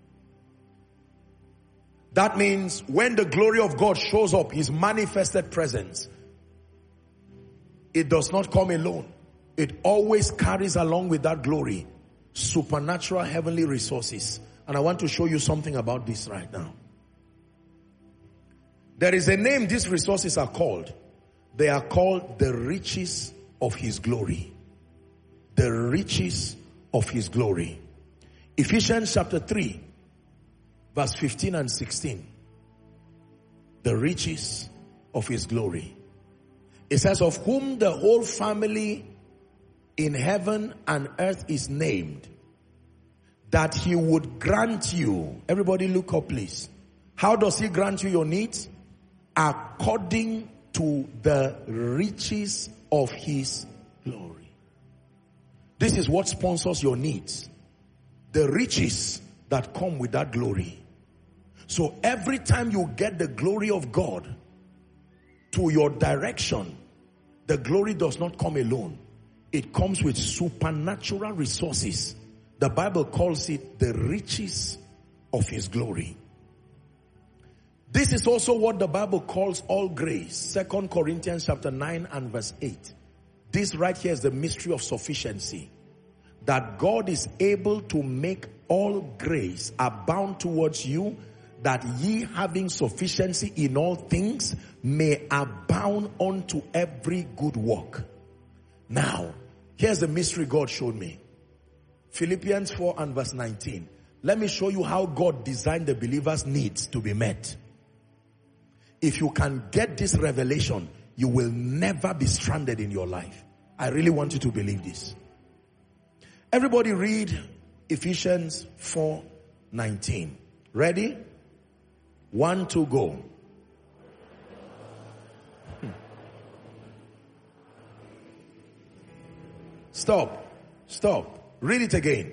That means when the glory of God shows up, His manifested presence, it does not come alone. It always carries along with that glory supernatural heavenly resources. And I want to show you something about this right now. There is a name these resources are called. They are called the riches of His glory. The riches of His glory. Ephesians chapter three, verse fifteen and sixteen. The riches of His glory. It says, of whom the whole family in heaven and earth is named, that he would grant you. Everybody look up, please. How does he grant you your needs? According to the riches of his glory. This is what sponsors your needs. The riches that come with that glory. So every time you get the glory of God to your direction, the glory does not come alone. It comes with supernatural resources. The Bible calls it the riches of his glory. This is also what the Bible calls all grace. Second Corinthians chapter nine and verse eight. This right here is the mystery of sufficiency. That God is able to make all grace abound towards you, that ye having sufficiency in all things may abound unto every good work. Now, here's the mystery God showed me. Philippians four and verse nineteen. Let me show you how God designed the believer's needs to be met. If you can get this revelation, you will never be stranded in your life. I really want you to believe this. Everybody read Ephesians four nineteen. Ready? One, two, go. Hmm. Stop. Stop. Read it again.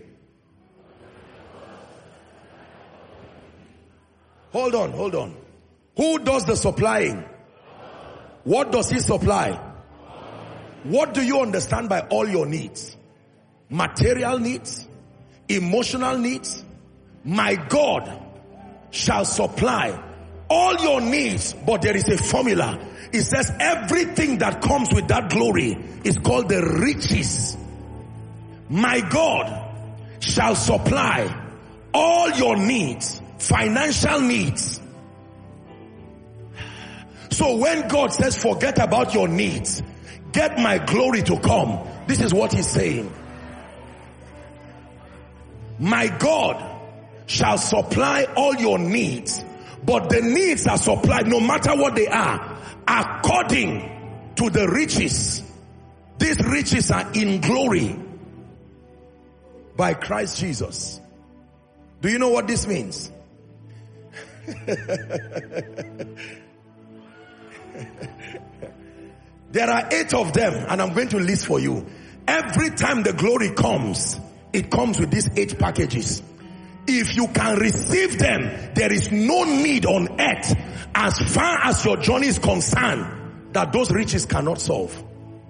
Hold on, hold on. Who does the supplying? What does he supply? What do you understand by all your needs? Material needs? Emotional needs? My God shall supply all your needs, but there is a formula. It says everything that comes with that glory is called the riches. My God shall supply all your needs, financial needs. So when God says forget about your needs, get my glory to come, this is what he's saying. My God shall supply all your needs, but the needs are supplied no matter what they are, according to the riches. These riches are in glory by Christ Jesus. Do you know what this means? There are eight of them, and I'm going to list for you. Every time the glory comes, it comes with these eight packages. If you can receive them, there is no need on earth, as far as your journey is concerned, that those riches cannot solve.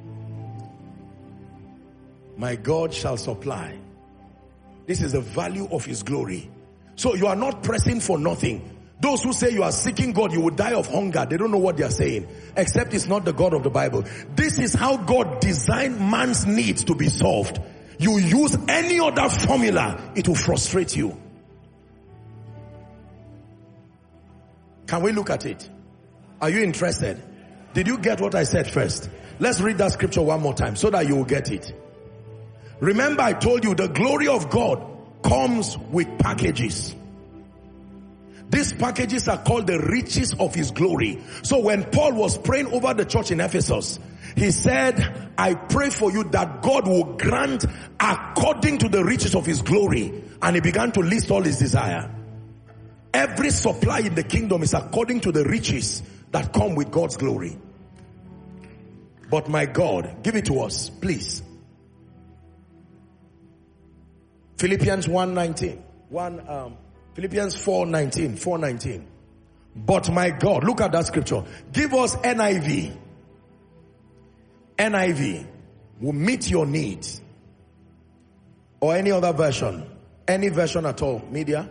My God shall supply. This is the value of his glory. So you are not pressing for nothing. Those who say you are seeking God, you will die of hunger. They don't know what they are saying. Except it's not the God of the Bible. This is how God designed man's needs to be solved. You use any other formula, it will frustrate you. Can we look at it? Are you interested? Did you get what I said first? Let's read that scripture one more time so that you will get it. Remember, I told you the glory of God comes with packages. These packages are called the riches of his glory. So when Paul was praying over the church in Ephesus, he said, I pray for you that God will grant according to the riches of his glory. And he began to list all his desire. Every supply in the kingdom is according to the riches that come with God's glory. But my God, give it to us, please. Philippians one nineteen. One, um, Philippians four nineteen. four nineteen. But my God, look at that scripture. Give us N I V. N I V will meet your needs. Or any other version. Any version at all. Media.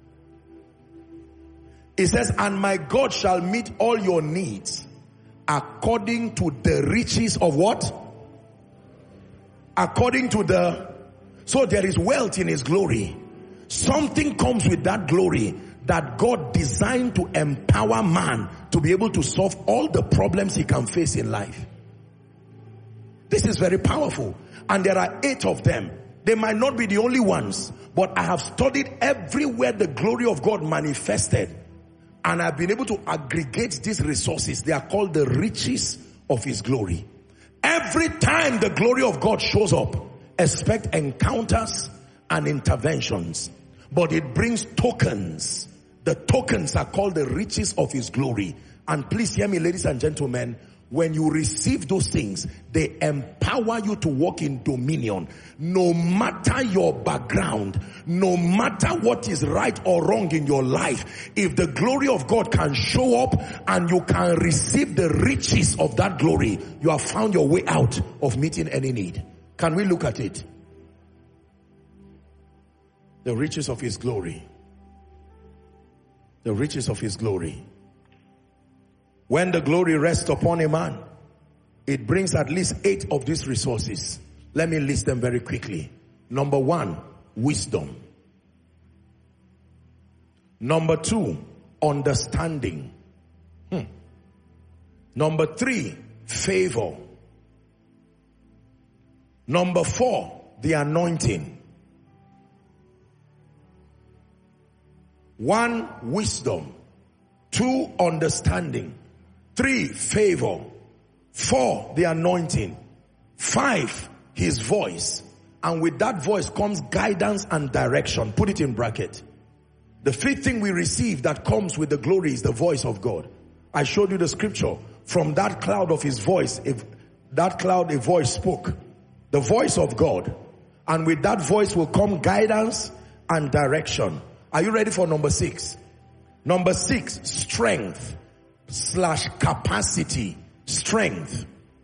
It says, and my God shall meet all your needs according to the riches of what? According to the... So there is wealth in his glory. Something comes with that glory that God designed to empower man to be able to solve all the problems he can face in life. This is very powerful. And there are eight of them. They might not be the only ones, but I have studied everywhere the glory of God manifested. And I've been able to aggregate these resources. They are called the riches of his glory. Every time the glory of God shows up, expect encounters and interventions, but it brings tokens. The tokens are called the riches of his glory. And please hear me, ladies and gentlemen, when you receive those things, they empower you to walk in dominion. No matter your background, no matter what is right or wrong in your life, if the glory of God can show up and you can receive the riches of that glory, you have found your way out of meeting any need. Can we look at it? The riches of his glory. The riches of his glory. When the glory rests upon a man, it brings at least eight of these resources. Let me list them very quickly. Number one, wisdom. Number two, understanding. Hmm. Number three, favor. Number four, the anointing. One, wisdom. Two, understanding. Three, favor. Four, the anointing. Five, his voice. And with that voice comes guidance and direction. Put it in bracket. The fifth thing we receive that comes with the glory is the voice of God. I showed you the scripture. From that cloud of his voice, if that cloud, a voice spoke. The voice of God. And with that voice will come guidance and direction. Are you ready for number six? Number six, strength slash capacity. Strength.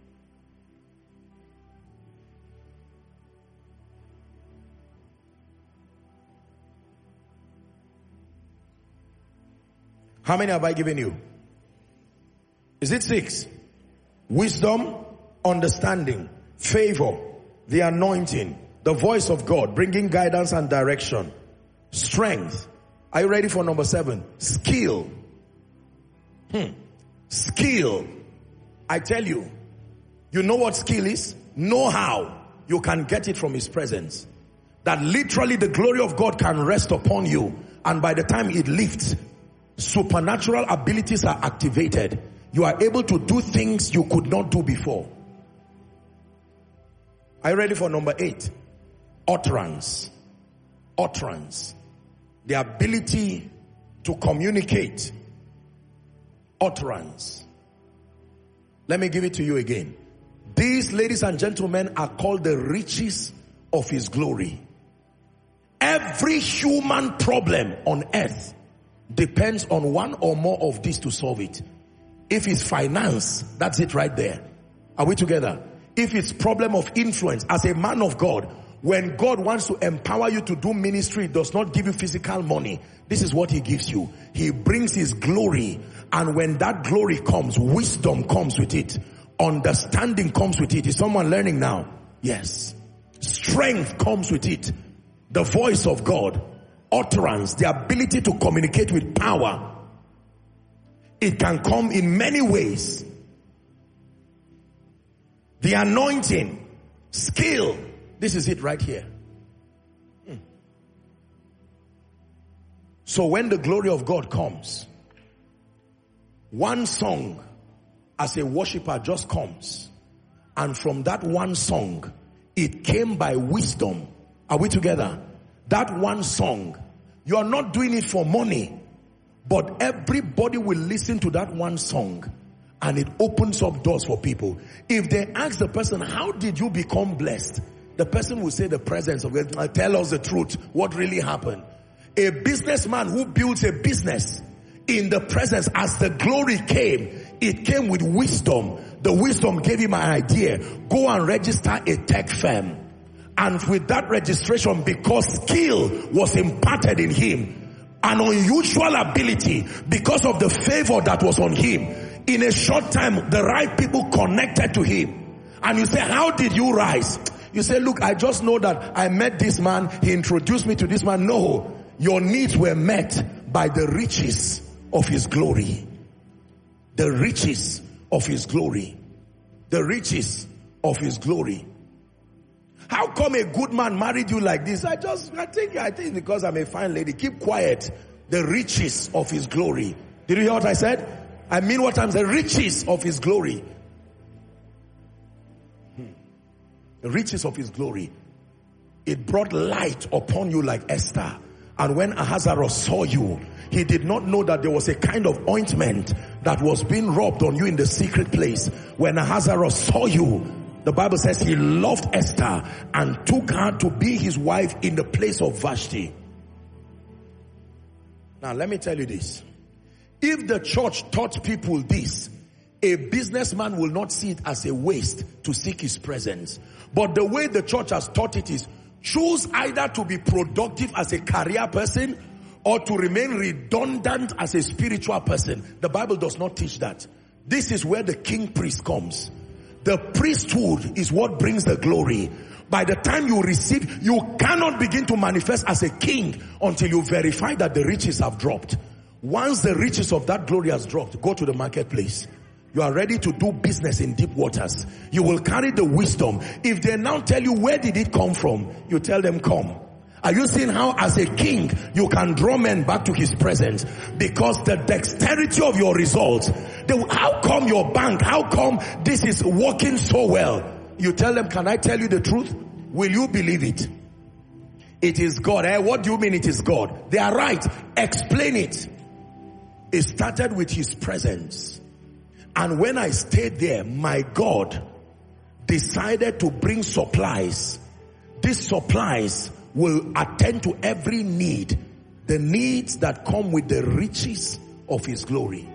How many have I given you? Is it six? Wisdom, understanding, favor, the anointing, the voice of God, bringing guidance and direction, strength. Are you ready for number seven? Skill. Hmm. Skill. I tell you, you know what skill is? Know how you can get it from his presence. That literally the glory of God can rest upon you, and by the time it lifts, supernatural abilities are activated. You are able to do things you could not do before. Are you ready for number eight? Utterance. Utterance. The ability to communicate. Utterance. Let me give it to you again. These, ladies and gentlemen, are called the riches of his glory. Every human problem on earth depends on one or more of these to solve it. If it's finance, that's it right there. Are we together? If it's problem of influence, as a man of God, when God wants to empower you to do ministry, it does not give you physical money. This is what he gives you. He brings his glory. And when that glory comes, wisdom comes with it. Understanding comes with it. Is someone learning now? Yes. Strength comes with it. The voice of God. Utterance. The ability to communicate with power. It can come in many ways. The anointing. Skill. This is it right here. Hmm. So when the glory of God comes, one song as a worshiper just comes. And from that one song, it came by wisdom. Are we together? That one song, you are not doing it for money, but everybody will listen to that one song and it opens up doors for people. If they ask the person, how did you become blessed? The person will say the presence of God. Tell us the truth. What really happened? A businessman who builds a business in the presence, as the glory came, it came with wisdom. The wisdom gave him an idea. Go and register a tech firm. And with that registration, because skill was imparted in him, an unusual ability, because of the favor that was on him, in a short time, the right people connected to him. And you say, how did you rise? You say, look, I just know that I met this man. He introduced me to this man. No, your needs were met by the riches of his glory. The riches of his glory. The riches of his glory. How come a good man married you like this? I just, I think, I think because I'm a fine lady. Keep quiet. The riches of his glory. Did you hear what I said? I mean what I'm saying. The riches of his glory. The riches of his glory. It brought light upon you like Esther. And when Ahasuerus saw you, he did not know that there was a kind of ointment that was being rubbed on you in the secret place. When Ahasuerus saw you, the Bible says he loved Esther and took her to be his wife in the place of Vashti. Now let me tell you this. If the church taught people this, a businessman will not see it as a waste to seek his presence. But the way the church has taught it is, choose either to be productive as a career person or to remain redundant as a spiritual person. The Bible does not teach that. This is where the king priest comes. The priesthood is what brings the glory. By the time you receive, you cannot begin to manifest as a king until you verify that the riches have dropped. Once the riches of that glory has dropped, go to the marketplace. You are ready to do business in deep waters. You will carry the wisdom. If they now tell you, where did it come from? You tell them, come. Are you seeing how as a king, you can draw men back to his presence? Because the dexterity of your results. They, how come your bank, how come this is working so well? You tell them, can I tell you the truth? Will you believe it? It is God. Eh? What do you mean it is God? They are right. Explain it. It started with his presence. And when I stayed there, my God decided to bring supplies. These supplies will attend to every need. The needs that come with the riches of his glory.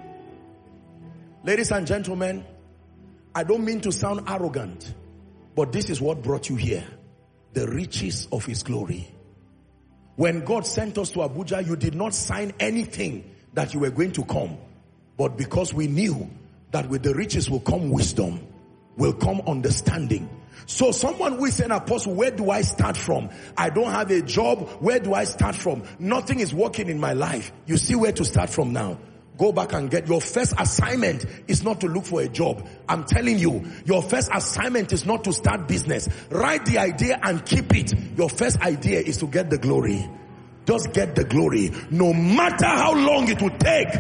Ladies and gentlemen, I don't mean to sound arrogant, but this is what brought you here. The riches of his glory. When God sent us to Abuja, you did not sign anything that you were going to come. But because we knew that with the riches will come wisdom, will come understanding. So someone who is an apostle, where do I start from? I don't have a job. Where do I start from? Nothing is working in my life. You see where to start from now. Go back and get your first assignment is not to look for a job. I'm telling you, your first assignment is not to start business. Write the idea and keep it. Your first idea is to get the glory. Just get the glory. No matter how long it will take,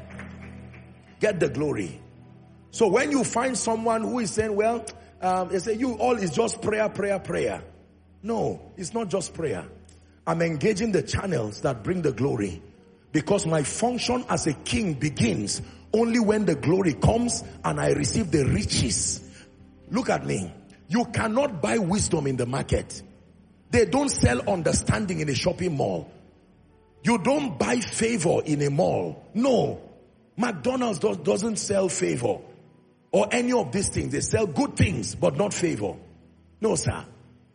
get the glory. So when you find someone who is saying, well, um, they say, you all is just prayer, prayer, prayer. No, it's not just prayer. I'm engaging the channels that bring the glory. Because my function as a king begins only when the glory comes and I receive the riches. Look at me. You cannot buy wisdom in the market. They don't sell understanding in a shopping mall. You don't buy favor in a mall. No. McDonald's does, doesn't sell favor. Or any of these things. They sell good things, but not favor. No, sir.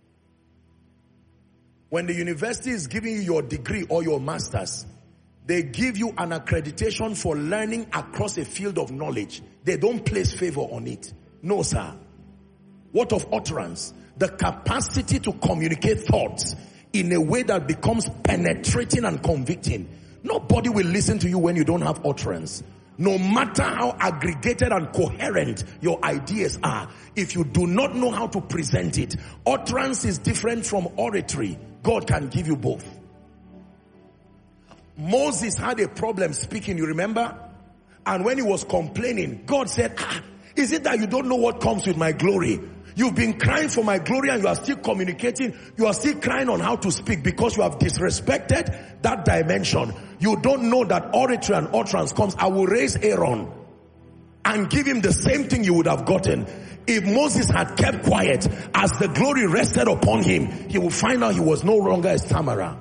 When the university is giving you your degree or your master's, they give you an accreditation for learning across a field of knowledge. They don't place favor on it. No, sir. What of utterance? The capacity to communicate thoughts in a way that becomes penetrating and convicting. Nobody will listen to you when you don't have utterance. No matter how aggregated and coherent your ideas are, if you do not know how to present it, utterance is different from oratory. God can give you both. Moses had a problem speaking, you remember? And when he was complaining, God said, ah, is it that you don't know what comes with my glory? You've been crying for my glory and you are still communicating. You are still crying on how to speak because you have disrespected that dimension. You don't know that oratory and utterance comes. I will raise Aaron and give him the same thing you would have gotten. If Moses had kept quiet, as the glory rested upon him, he would find out he was no longer a stammerer.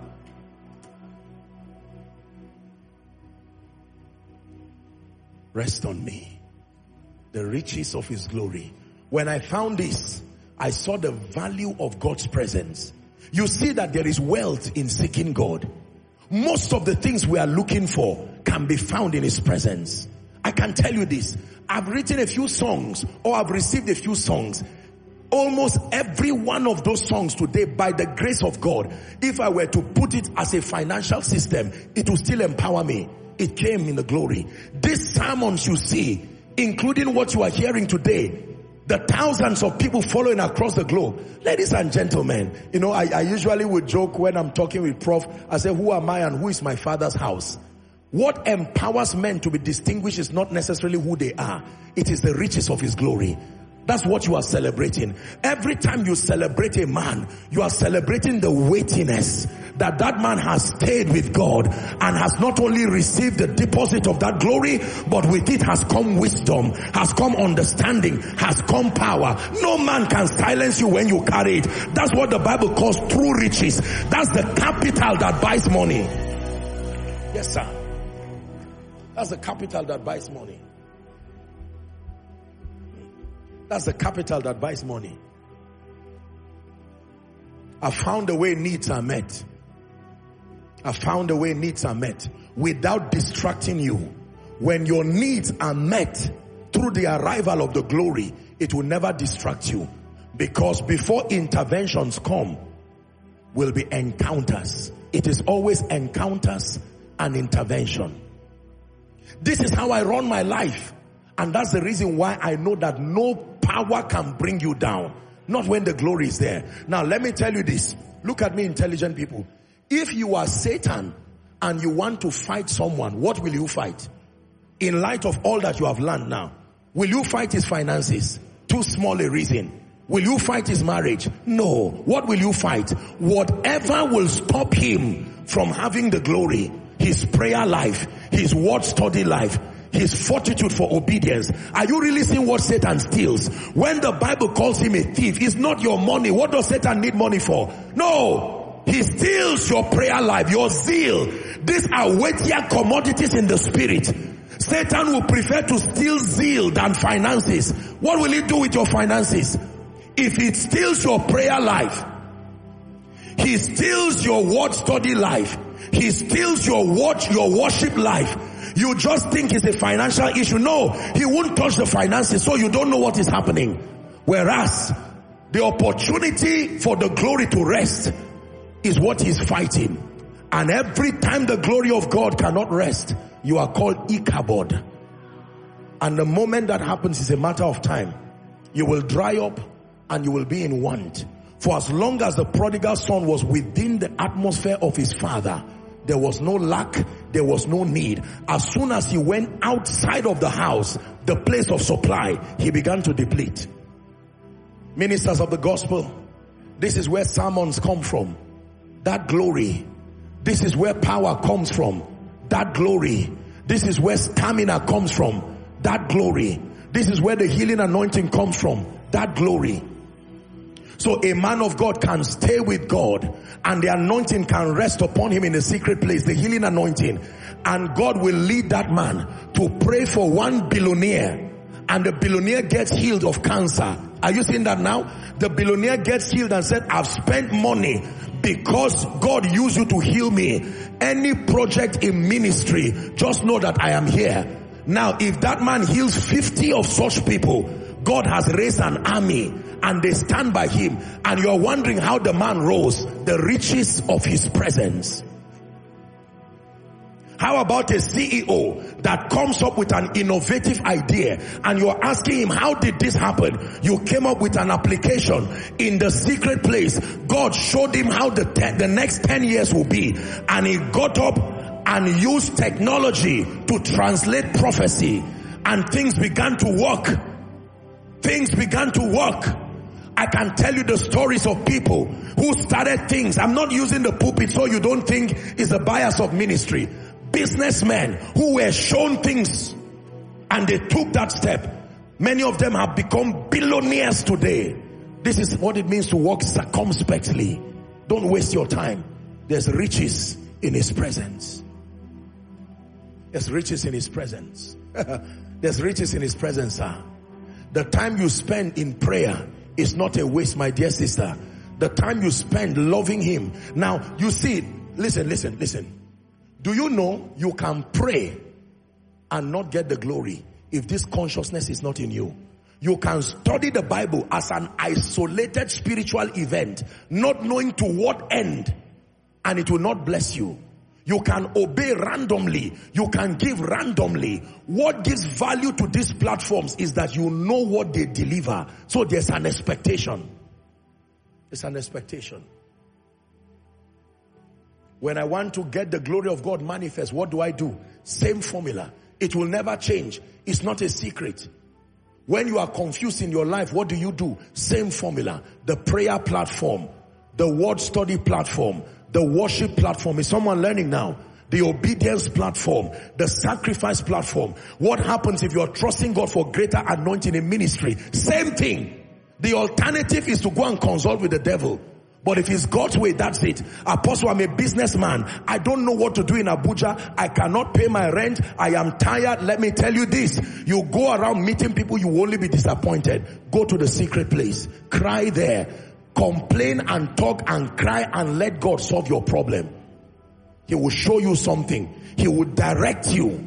Rest on me. The riches of his glory. When I found this, I saw the value of God's presence. You see that there is wealth in seeking God. Most of the things we are looking for can be found in his presence. I can tell you this. I've written a few songs or I've received a few songs. Almost every one of those songs today, by the grace of God, if I were to put it as a financial system, it will still empower me. It came in the glory. These sermons you see, including what you are hearing today, the thousands of people following across the globe. Ladies and gentlemen, you know, I, I usually would joke when I'm talking with Prof. I say, who am I and who is my father's house? What empowers men to be distinguished is not necessarily who they are. It is the riches of his glory. That's what you are celebrating. Every time you celebrate a man, you are celebrating the weightiness that that man has stayed with God and has not only received the deposit of that glory, but with it has come wisdom, has come understanding, has come power. No man can silence you when you carry it. That's what the Bible calls true riches. That's the capital that buys money. Yes, sir. That's the capital that buys money. That's the capital that buys money. I found a way needs are met. I found a way needs are met without distracting you. When your needs are met through the arrival of the glory, it will never distract you. Because before interventions come, will be encounters. It is always encounters and intervention. This is how I run my life. And that's the reason why I know that no power can bring you down. Not when the glory is there. Now let me tell you this. Look at me, intelligent people. If you are Satan and you want to fight someone, what will you fight? In light of all that you have learned now, will you fight his finances? Too small a reason. Will you fight his marriage? No. What will you fight? Whatever will stop him from having the glory. His prayer life, his word study life, his fortitude for obedience. Are you really seeing what Satan steals? When the Bible calls him a thief, it's not your money. What does Satan need money for? No. He steals your prayer life, your zeal. These are weightier commodities in the spirit. Satan will prefer to steal zeal than finances. What will he do with your finances? If it steals your prayer life, he steals your word study life, he steals your watch, your worship life, you just think it's a financial issue. No, he won't touch the finances, so you don't know what is happening. Whereas the opportunity for the glory to rest is what he's fighting. And every time the glory of God cannot rest, you are called Ichabod. And the moment that happens is a matter of time. You will dry up and you will be in want. For as long as the prodigal son was within the atmosphere of his father, there was no lack, there was no need. As soon as he went outside of the house, the place of supply, he began to deplete. Ministers of the gospel, this is where sermons come from. That glory. This is where power comes from. That glory. This is where stamina comes from. That glory. This is where the healing anointing comes from. That glory. So a man of God can stay with God and the anointing can rest upon him in the secret place, the healing anointing. And God will lead that man to pray for one billionaire and the billionaire gets healed of cancer. Are you seeing that now? The billionaire gets healed and said, I've spent money because God used you to heal me. Any project in ministry, just know that I am here. Now, if that man heals fifty of such people, God has raised an army and they stand by him. And you're wondering how the man rose. The riches of his presence. How about a C E O that comes up with an innovative idea and you're asking him, how did this happen? You came up with an application in the secret place. God showed him how the, te- the next ten years will be. And he got up and used technology to translate prophecy. And things began to work. Things began to work. I can tell you the stories of people who started things. I'm not using the pulpit so you don't think it's the bias of ministry. Businessmen who were shown things and they took that step. Many of them have become billionaires today. This is what it means to walk circumspectly. Don't waste your time. There's riches in his presence. There's riches in his presence. There's riches in his presence, sir. The time you spend in prayer is not a waste, my dear sister. The time you spend loving him. Now, you see, listen, listen, listen. Do you know you can pray and not get the glory if this consciousness is not in you? You can study the Bible as an isolated spiritual event, not knowing to what end, and it will not bless you. You can obey randomly. You can give randomly. What gives value to these platforms is that you know what they deliver. So there's an expectation. There's an expectation. When I want to get the glory of God manifest, what do I do? Same formula. It will never change. It's not a secret. When you are confused in your life, what do you do? Same formula. The prayer platform, the word study platform, the worship platform. Is someone learning now? The obedience platform, the sacrifice platform. What happens if you are trusting God for greater anointing in ministry? Same thing. The alternative is to go and consult with the devil. But if it's God's way, that's it. Apostle, I'm a businessman. I don't know what to do in Abuja. I cannot pay my rent. I am tired. Let me tell you this. You go around meeting people, you will only be disappointed. Go to the secret place. Cry there. Complain and talk and cry and let God solve your problem. He will show you something. He will direct you.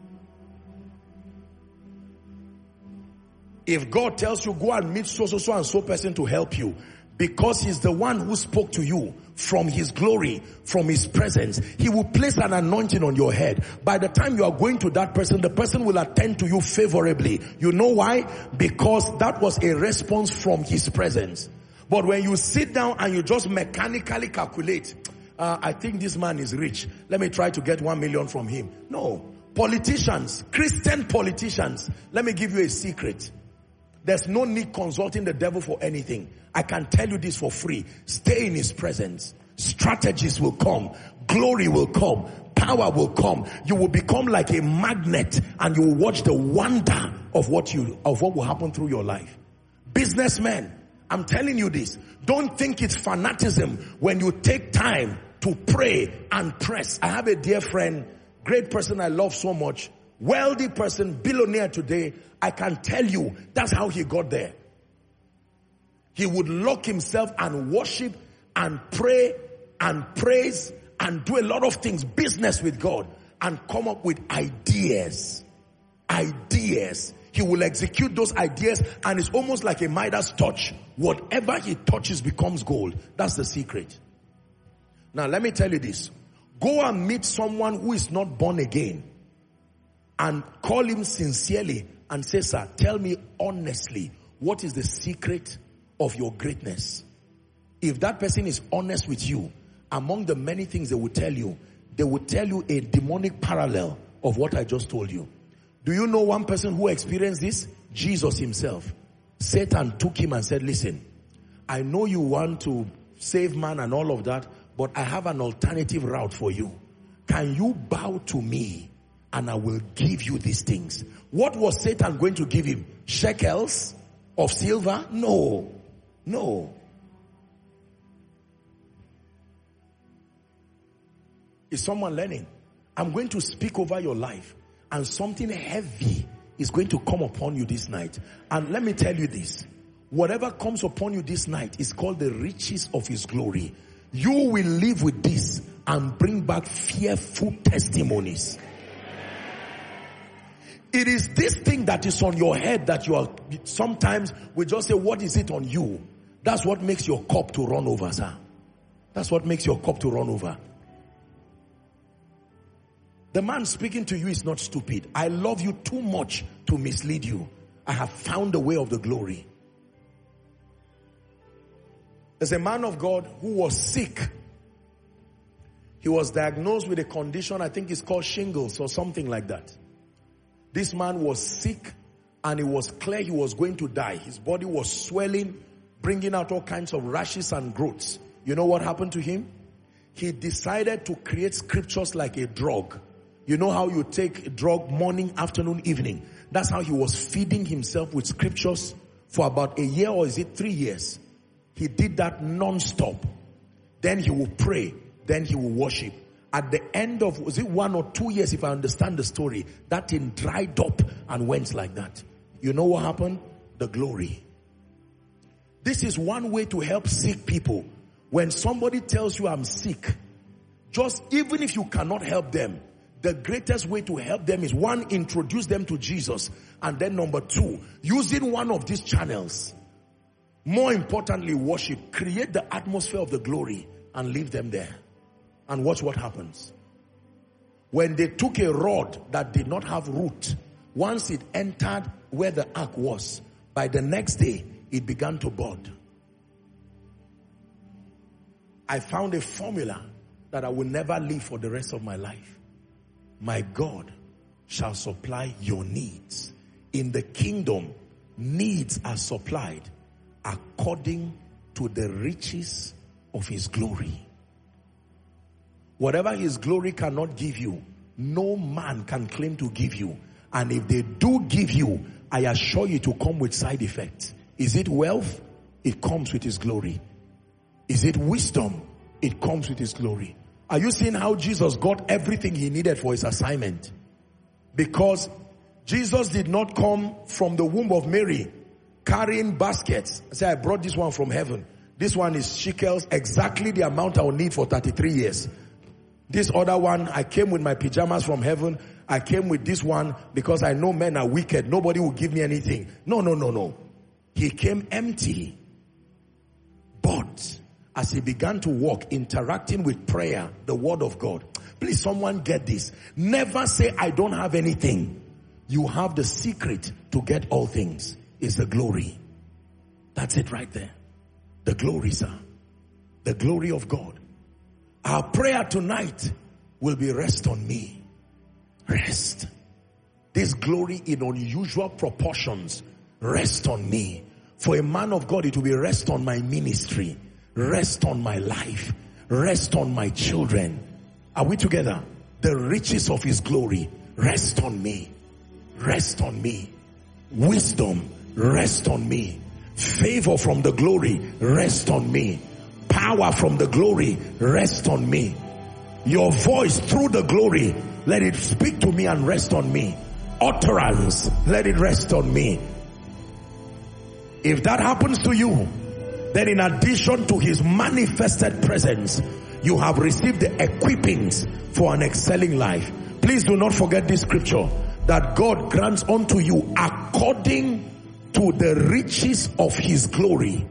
If God tells you, go and meet so, so, so and so person to help you, because he's the one who spoke to you from his glory, from his presence, he will place an anointing on your head. By the time you are going to that person, the person will attend to you favorably. You know why? Because that was a response from his presence. But when you sit down and you just mechanically calculate, uh, I think this man is rich, let me try to get one million from him. No. Politicians, Christian politicians, let me give you a secret. There's no need consulting the devil for anything. I can tell you this for free. Stay in his presence. Strategies will come. Glory will come. Power will come. You will become like a magnet and you will watch the wonder of what you, of what will happen through your life. Businessmen, I'm telling you this. Don't think it's fanaticism when you take time to pray and press. I have a dear friend, great person I love so much, wealthy person, billionaire today. I can tell you that's how he got there. He would lock himself and worship and pray and praise and do a lot of things, business with God, and come up with ideas. Ideas. He will execute those ideas and it's almost like a Midas touch. Whatever he touches becomes gold. That's the secret. Now let me tell you this. Go and meet someone who is not born again and call him sincerely and say, sir, tell me honestly, what is the secret of your greatness? If that person is honest with you, among the many things they will tell you, they will tell you a demonic parallel of what I just told you. Do you know one person who experienced this? Jesus himself. Satan took him and said, listen, I know you want to save man and all of that, but I have an alternative route for you. Can you bow to me and I will give you these things? What was Satan going to give him? Shekels of silver? No. No. Is someone learning? I'm going to speak over your life and something heavy is going to come upon you this night. And let me tell you this. Whatever comes upon you this night is called the riches of his glory. You will live with this and bring back fearful testimonies. It is this thing that is on your head that you are, sometimes we just say, what is it on you? That's what makes your cup to run over, sir. That's what makes your cup to run over. The man speaking to you is not stupid. I love you too much to mislead you. I have found the way of the glory. There's a man of God who was sick. He was diagnosed with a condition, I think it's called shingles or something like that. This man was sick and it was clear he was going to die. His body was swelling, bringing out all kinds of rashes and growths. You know what happened to him? He decided to create scriptures like a drug. You know how you take a drug morning, afternoon, evening. That's how he was feeding himself with scriptures for about a year, or is it three years? He did that non-stop. Then he will pray. Then he will worship. At the end of, was it one or two years, if I understand the story, that thing dried up and went like that. You know what happened? The glory. This is one way to help sick people. When somebody tells you I'm sick, just even if you cannot help them, the greatest way to help them is, one, introduce them to Jesus. And then number two, using one of these channels. More importantly, worship. Create the atmosphere of the glory and leave them there. And watch what happens. When they took a rod that did not have root, once it entered where the ark was, by the next day, it began to bud. I found a formula that I will never leave for the rest of my life. My God shall supply your needs. In the kingdom, needs are supplied according to the riches of his glory. Whatever his glory cannot give you, no man can claim to give you. And if they do give you, I assure you to come with side effects. Is it wealth? It comes with his glory. Is it wisdom? It comes with his glory. Are you seeing how Jesus got everything he needed for his assignment? Because Jesus did not come from the womb of Mary carrying baskets. Say, I brought this one from heaven. This one is shekels, exactly the amount I will need for thirty-three years. This other one, I came with my pajamas from heaven. I came with this one because I know men are wicked. Nobody will give me anything. No, no, no, no. He came empty. But as he began to walk, interacting with prayer, the word of God. Please, someone get this. Never say, I don't have anything. You have the secret to get all things. It's the glory. That's it right there. The glory, sir. The glory of God. Our prayer tonight will be rest on me. Rest. This glory in unusual proportions. Rest on me. For a man of God, it will be rest on my ministry. Rest on my life. Rest on my children. Are we together? The riches of his glory. Rest on me. Rest on me. Wisdom. Rest on me. Favor from the glory. Rest on me. Power from the glory. Rest on me. Your voice through the glory. Let it speak to me and rest on me. Utterance. Let it rest on me. If that happens to you, then in addition to his manifested presence, you have received the equippings for an excelling life. Please do not forget this scripture, that God grants unto you according to the riches of his glory.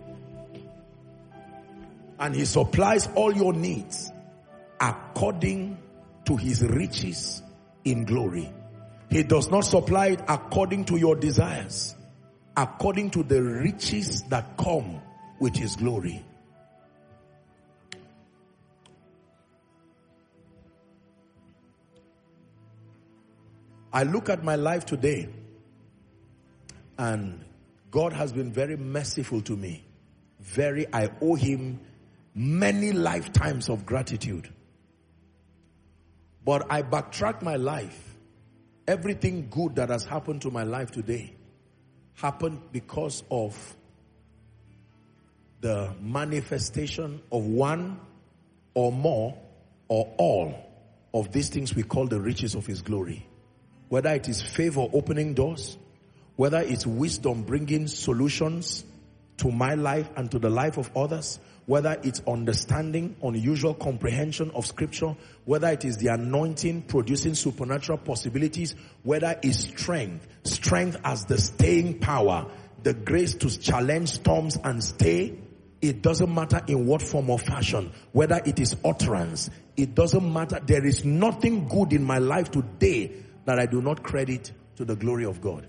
And he supplies all your needs according to his riches in glory. He does not supply it according to your desires, according to the riches that come with his glory. I look at my life today, and God has been very merciful to me. Very, I owe him many lifetimes of gratitude. But I backtrack my life. Everything good that has happened to my life today happened because of the manifestation of one or more or all of these things we call the riches of his glory. Whether it is favor opening doors, whether it's wisdom bringing solutions to my life and to the life of others, whether it's understanding, unusual comprehension of scripture, whether it is the anointing producing supernatural possibilities, whether it's strength, strength as the staying power, the grace to challenge storms and stay. It doesn't matter in what form or fashion, whether it is utterance, it doesn't matter. There is nothing good in my life today that I do not credit to the glory of God.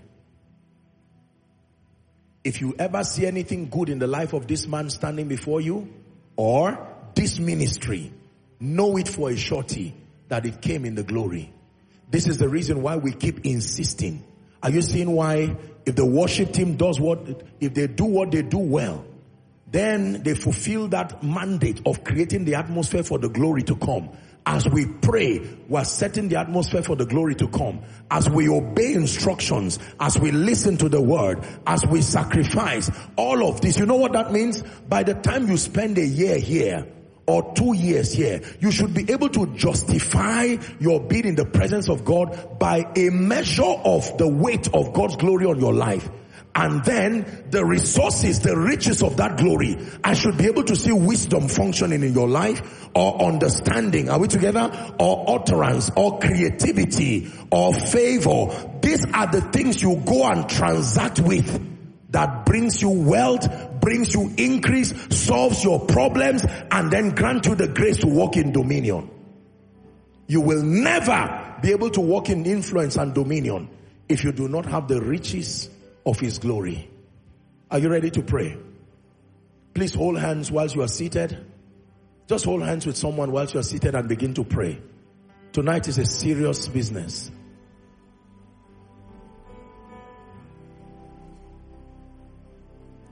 If you ever see anything good in the life of this man standing before you or this ministry, know it for a surety that it came in the glory. This is the reason why we keep insisting. Are you seeing why if the worship team does what, if they do what they do well, then they fulfill that mandate of creating the atmosphere for the glory to come. As we pray, we're setting the atmosphere for the glory to come. As we obey instructions, as we listen to the word, as we sacrifice, all of this, you know what that means? By the time you spend a year here or two years here, you should be able to justify your being in the presence of God by a measure of the weight of God's glory on your life. And then the resources, the riches of that glory. I should be able to see wisdom functioning in your life, or understanding. Are we together? Or utterance, or creativity, or favor. These are the things you go and transact with that brings you wealth, brings you increase, solves your problems, and then grant you the grace to walk in dominion. You will never be able to walk in influence and dominion if you do not have the riches of his glory. Are you ready to pray? Please hold hands whilst you are seated. Just hold hands with someone whilst you are seated and begin to pray. Tonight is a serious business.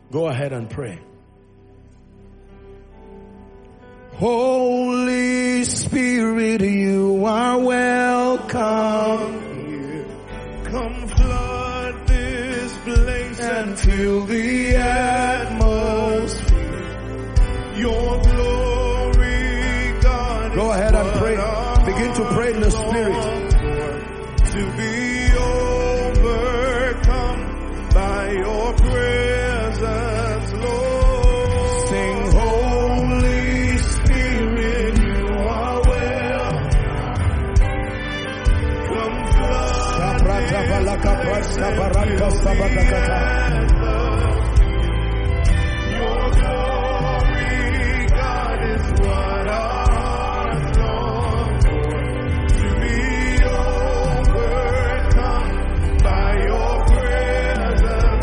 Go ahead and pray. Holy Spirit, you are welcome here. Come flood this place And fill the atmosphere. Your glory, God. Go ahead and pray. Begin to pray in the Spirit. To be overcome by your presence, Lord. Sing, Holy Spirit, you are welcome. Come flood your glory, God, is what our hearts long for. To be overcome by your presence,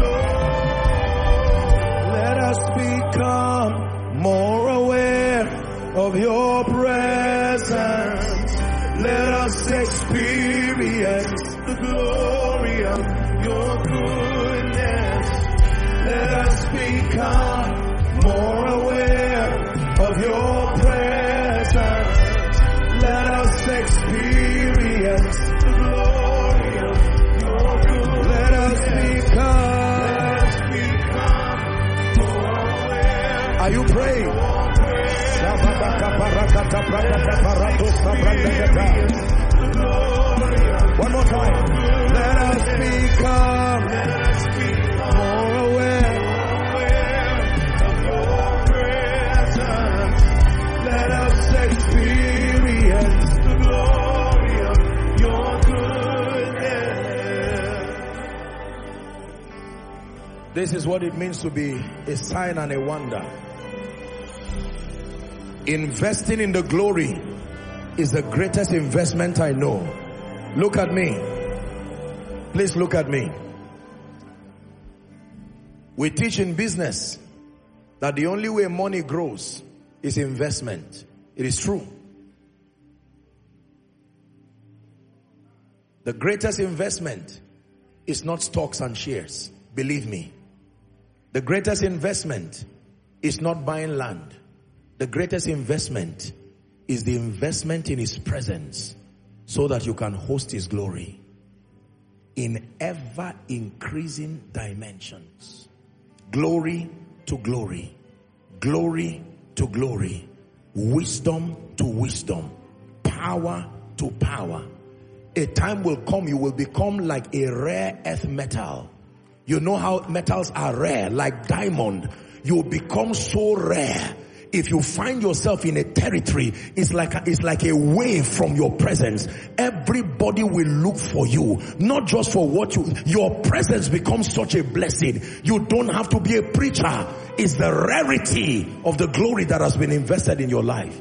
Lord. Let us become more aware of your presence. Let us experience The glory of your goodness. Let us become more aware of your presence. Let us experience The glory of your goodness. Let us become. Let us become more aware. Are you praying? One more time. Let us become more aware of your presence. Let us experience The glory of your goodness. This is what it means to be a sign and a wonder. Investing in the glory is the greatest investment I know. Look at me. Please look at me. We teach in business that the only way money grows is investment. It is true. The greatest investment is not stocks and shares. Believe me. The greatest investment is not buying land. The greatest investment is the investment in His presence so that you can host His glory in ever increasing dimensions. Glory to glory. Glory to glory. Wisdom to wisdom. Power to power. A time will come you will become like a rare earth metal. You know how metals are rare, like diamond. You will become so rare. If you find yourself in a territory, it's like a, it's like a wave from your presence. Everybody will look for you, not just for what you, your presence becomes such a blessing. You don't have to be a preacher. It's the rarity of the glory that has been invested in your life.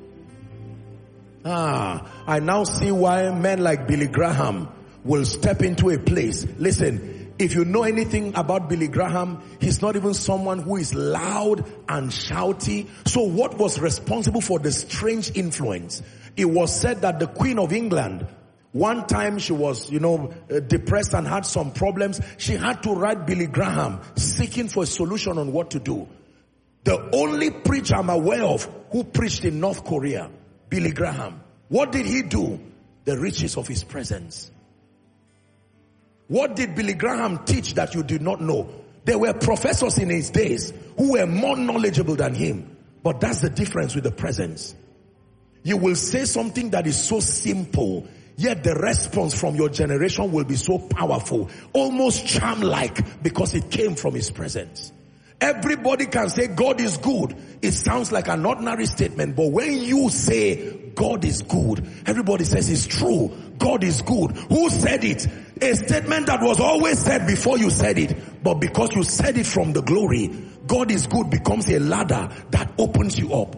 Ah, I now see why men like Billy Graham will step into a place. Listen, if you know anything about Billy Graham, he's not even someone who is loud and shouty. So what was responsible for the strange influence? It was said that the Queen of England, one time she was, you know, uh, depressed and had some problems. She had to write Billy Graham seeking for a solution on what to do. The only preacher I'm aware of who preached in North Korea, Billy Graham. What did he do? The riches of his presence. What did Billy Graham teach that you did not know? There were professors in his days who were more knowledgeable than him. But that's the difference with the presence. You will say something that is so simple, yet the response from your generation will be so powerful, almost charm-like, because it came from his presence. Everybody can say God is good. It sounds like an ordinary statement, but when you say God is good, everybody says it's true. God is good. Who said it? A statement that was always said before you said it, but because you said it from the glory, God is good becomes a ladder that opens you up.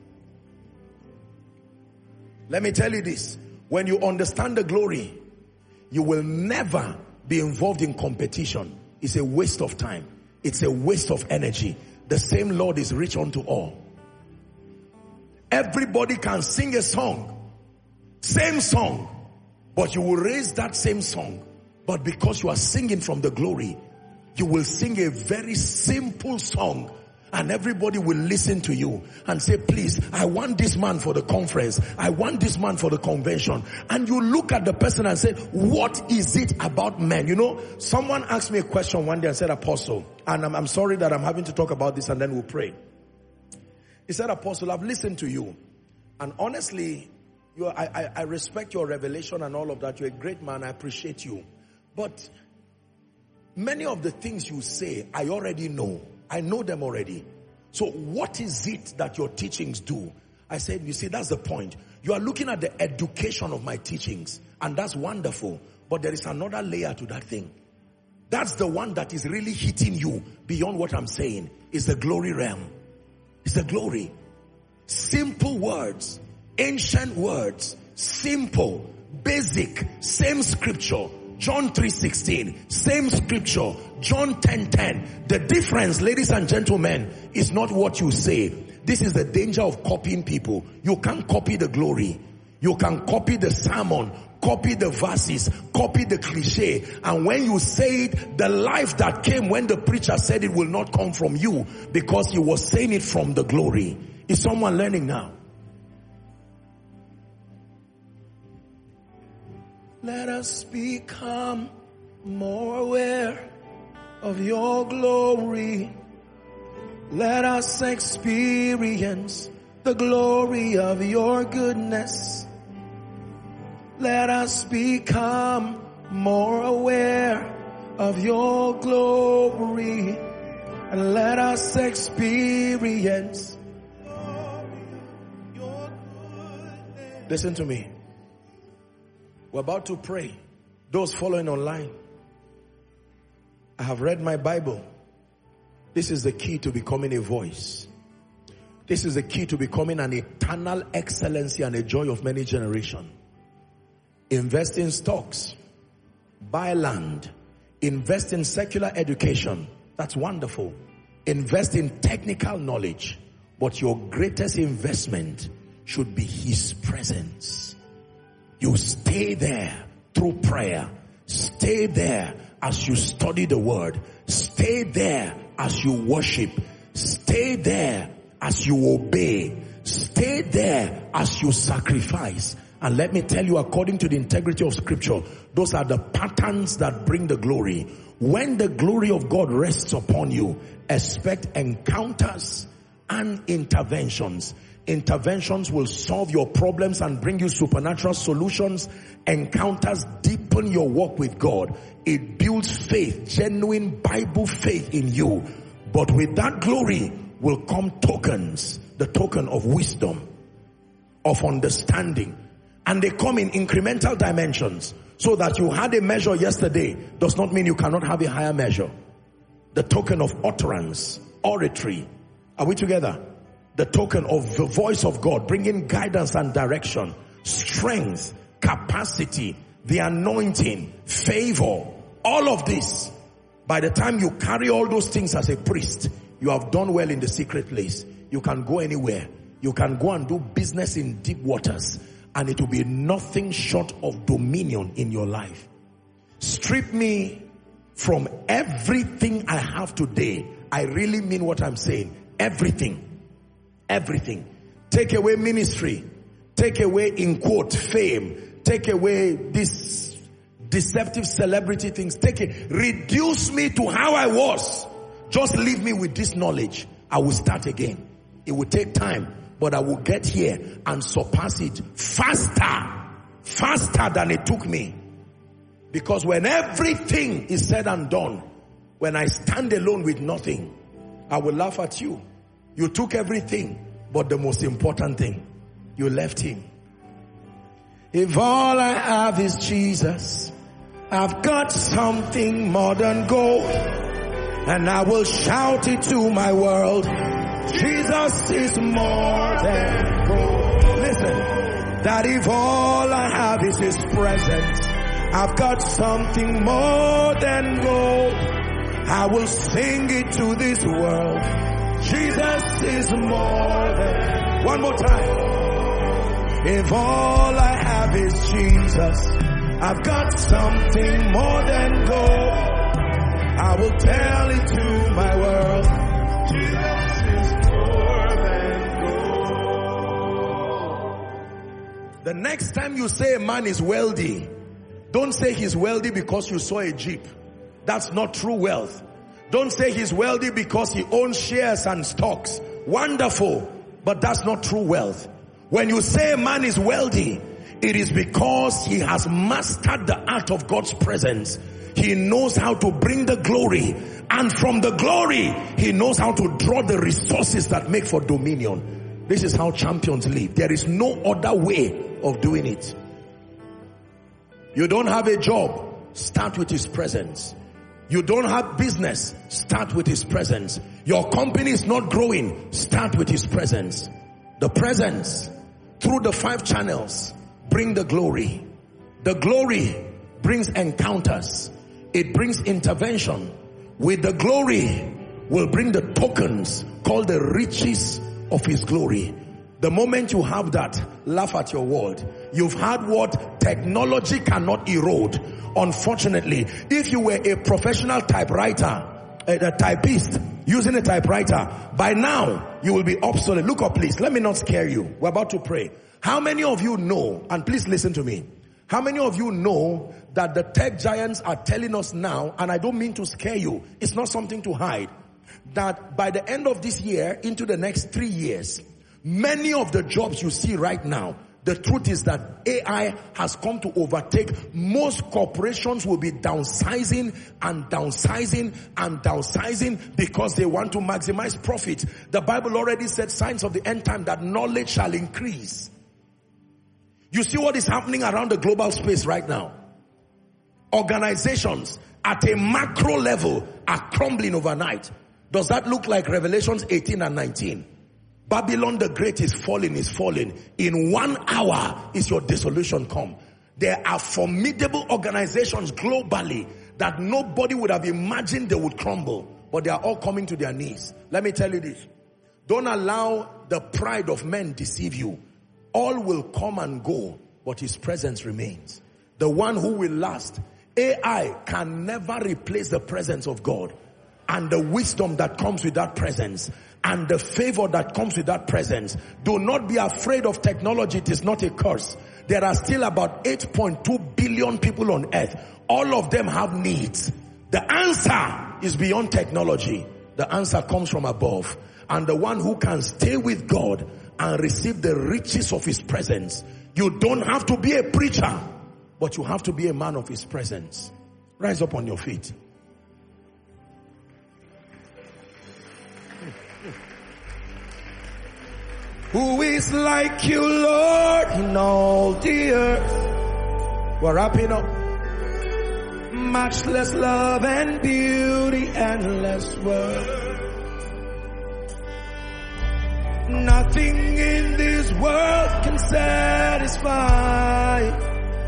Let me tell you this. When you understand the glory, you will never be involved in competition. It's a waste of time. It's a waste of energy. The same Lord is rich unto all. Everybody can sing a song, same song, but you will raise that same song. But because you are singing from the glory, You will sing a very simple song and everybody will listen to you and say, please, I want this man for the conference. I want this man for the convention. And you look at the person and say, what is it about men? You know, someone asked me a question one day and said, Apostle, and I'm, I'm sorry that I'm having to talk about this and then we'll pray. He said, Apostle, I've listened to you. And honestly, you are, I, I, I respect your revelation and all of that. You're a great man. I appreciate you. But many of the things you say, I already know. I know them already. So what is it that your teachings do? I said, you see, that's the point. You are looking at the education of my teachings, and that's wonderful. But there is another layer to that thing. That's the one that is really hitting you beyond what I'm saying. It's the glory realm. It's the glory. Simple words, ancient words, simple, basic, same scripture. John three sixteen, same scripture. John ten ten. The difference, ladies and gentlemen, is not what you say. This is the danger of copying people. You can't copy the glory. You can copy the sermon, copy the verses, copy the cliche. And when you say it, the life that came when the preacher said it will not come from you, because he was saying it from the glory. Is someone learning now? Let us become more aware of your glory. Let us experience the glory of your goodness. Let us become more aware of your glory. And let us experience. Listen to me. We're about to pray. Those following online, I have read my Bible. This is the key to becoming a voice. This is the key to becoming an eternal excellency and a joy of many generations. Invest in stocks. Buy land. Invest in secular education. That's wonderful. Invest in technical knowledge. But your greatest investment should be His presence. You stay there through prayer. Stay there as you study the word. Stay there as you worship. Stay there as you obey. Stay there as you sacrifice. And let me tell you, according to the integrity of scripture, those are the patterns that bring the glory. When the glory of God rests upon you, expect encounters and interventions. Interventions will solve your problems and bring you supernatural solutions. Encounters deepen your walk with God. It builds faith, genuine Bible faith in you. But with that glory will come tokens, the token of wisdom, of understanding. And they come in incremental dimensions. So that you had a measure yesterday does not mean you cannot have a higher measure. The token of utterance, oratory. Are we together? The token of the voice of God, bringing guidance and direction, strength, capacity, the anointing, favor, all of this. By the time you carry all those things as a priest, you have done well in the secret place. You can go anywhere. You can go and do business in deep waters, and it will be nothing short of dominion in your life. Strip me from everything I have today. I really mean what I'm saying. Everything. Everything. Take away ministry. Take away, in quote, fame. Take away this deceptive celebrity things. Take it. Reduce me to how I was. Just leave me with this knowledge. I will start again. It will take time, but I will get here and surpass it faster. Faster than it took me. Because when everything is said and done, when I stand alone with nothing, I will laugh at you. You took everything, but the most important thing, you left Him. If all I have is Jesus, I've got something more than gold, and I will shout it to my world. Jesus is more than gold. Listen, that if all I have is His presence, I've got something more than gold. I will sing it to this world. Jesus is more than. One more time. If all I have is Jesus, I've got something more than gold. I will tell it to my world. Jesus is more than gold. The next time you say a man is wealthy, don't say he's wealthy because you saw a Jeep. That's not true wealth. Don't say he's wealthy because he owns shares and stocks. Wonderful, but that's not true wealth. When you say a man is wealthy, it is because he has mastered the art of God's presence. He knows how to bring the glory, and from the glory, he knows how to draw the resources that make for dominion. This is how champions live. There is no other way of doing it. You don't have a job, start with his presence. You don't have business, start with his presence. Your company is not growing, start with his presence. The presence, through the five channels, bring the glory. The glory brings encounters. It brings intervention. With the glory will bring the tokens called the riches of his glory. The moment you have that, laugh at your world. You've had what technology cannot erode. Unfortunately, if you were a professional typewriter, a, a typist using a typewriter, by now you will be obsolete. Look up please, let me not scare you. We're about to pray. How many of you know, and please listen to me, how many of you know that the tech giants are telling us now, and I don't mean to scare you, it's not something to hide, that by the end of this year into the next three years, many of the jobs you see right now, the truth is that A I has come to overtake. Most corporations will be downsizing and downsizing and downsizing because they want to maximize profit. The Bible already said signs of the end time that knowledge shall increase. You see what is happening around the global space right now. Organizations at a macro level are crumbling overnight. Does that look like Revelations eighteen and nineteen? Babylon the Great is falling, is falling. In one hour is your dissolution come. There are formidable organizations globally that nobody would have imagined they would crumble, but they are all coming to their knees. Let me tell you this. Don't allow the pride of men deceive you. All will come and go, but his presence remains. The one who will last. A I can never replace the presence of God and the wisdom that comes with that presence and the favor that comes with that presence. Do not be afraid of technology. It is not a curse. There are still about eight point two billion people on earth. All of them have needs. The answer is beyond technology. The answer comes from above. And the one who can stay with God and receive the riches of his presence. You don't have to be a preacher, but you have to be a man of his presence. Rise up on your feet. Who is like you, Lord, in all the earth? We're wrapping up. Matchless love and beauty, endless worth. Nothing in this world can satisfy.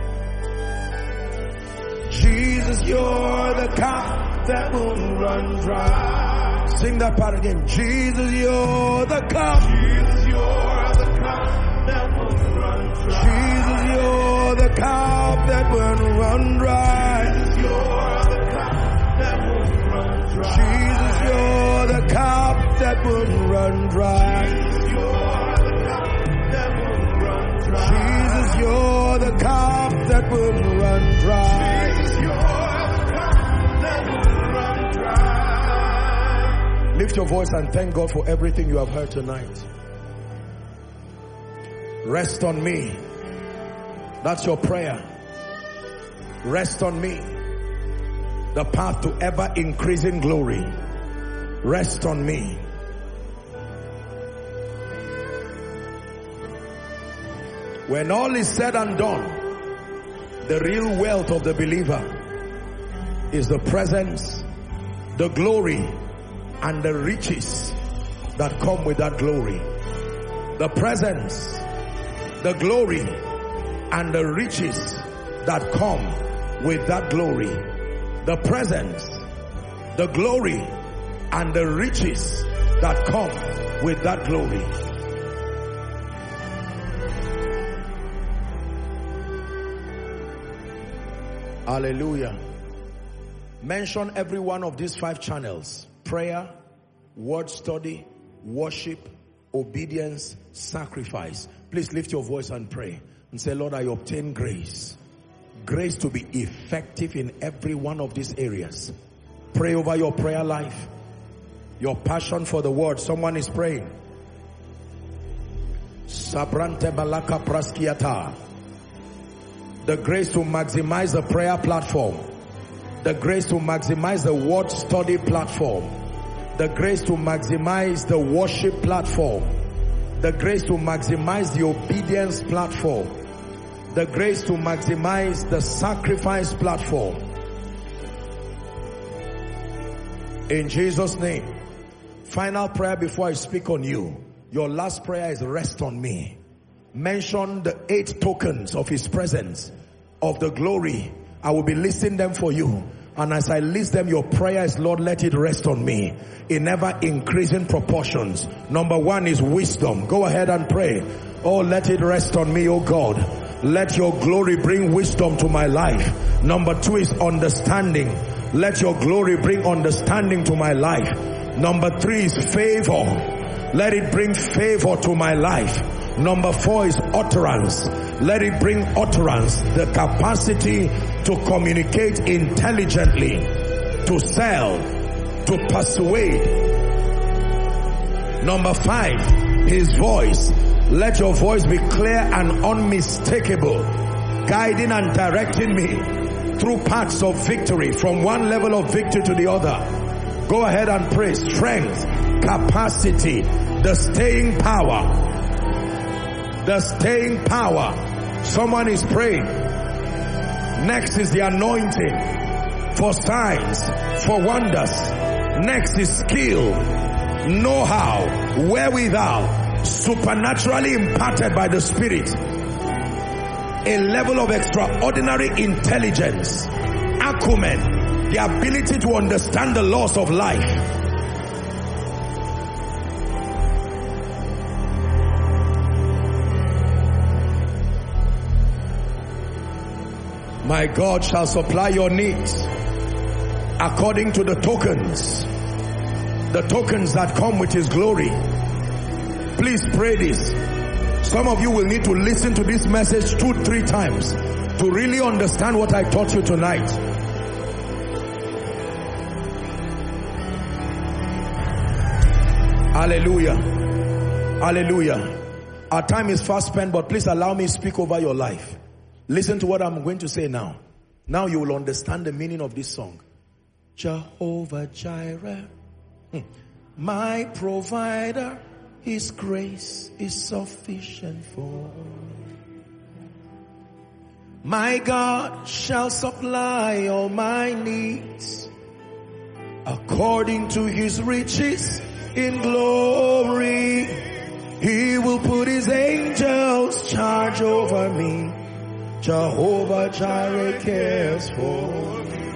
Jesus, you're the cup that won't run dry. Sing that part again. Jesus, you're the cup. Jesus, you're the cup that won't run dry. Jesus, you're the cup that won't run dry. Jesus, you're the cup that won't run dry. Jesus, you're the cup that won't run dry. Jesus, you're the cup that won't run dry. Lift your voice and thank God for everything you have heard tonight. Rest on me. That's your prayer. Rest on me. The path to ever increasing glory. Rest on me. When all is said and done, the real wealth of the believer is the presence, the glory, and the riches that come with that glory. The presence, the glory, and the riches that come with that glory. The presence, the glory, and the riches that come with that glory. Hallelujah. Mention every one of these five channels: prayer, word study, worship, obedience, sacrifice. Please lift your voice and pray and say, Lord, I obtain grace. Grace to be effective in every one of these areas. Pray over your prayer life, your passion for the word. Someone is praying. Sabrante balaka praskiata. The grace to maximize the prayer platform. The grace to maximize the word study platform. The grace to maximize the worship platform. The grace to maximize the obedience platform. The grace to maximize the sacrifice platform. In Jesus' name. Final prayer before I speak on you. Your last prayer is rest on me. Mention the eight tokens of his presence, of the glory. I will be listing them for you. And as I list them, your prayer is, Lord, let it rest on me in ever increasing proportions. Number one is wisdom. Go ahead and pray. Oh, let it rest on me, oh God. Let your glory bring wisdom to my life. Number two is understanding. Let your glory bring understanding to my life. Number three is favor. Let it bring favor to my life. Number four is utterance. Let it bring utterance, the capacity to communicate intelligently, to sell, to persuade. Number five, his voice. Let your voice be clear and unmistakable, guiding and directing me through paths of victory, from one level of victory to the other. Go ahead and pray. Strength, capacity, the staying power. The staying power. Someone is praying. Next is the anointing for signs, for wonders. Next is skill, know-how, wherewithal, supernaturally imparted by the Spirit. A level of extraordinary intelligence, acumen, the ability to understand the laws of life. My God shall supply your needs according to the tokens, the tokens that come with his glory. Please pray this. Some of you will need to listen to this message two, three times to really understand what I taught you tonight. Hallelujah. Hallelujah. Our time is fast spent, but please allow me to speak over your life. Listen to what I'm going to say now. Now you will understand the meaning of this song. Jehovah Jireh, my provider, his grace is sufficient for me. My God shall supply all my needs according to his riches in glory. He will put his angels charge over me. Jehovah Jireh cares for me.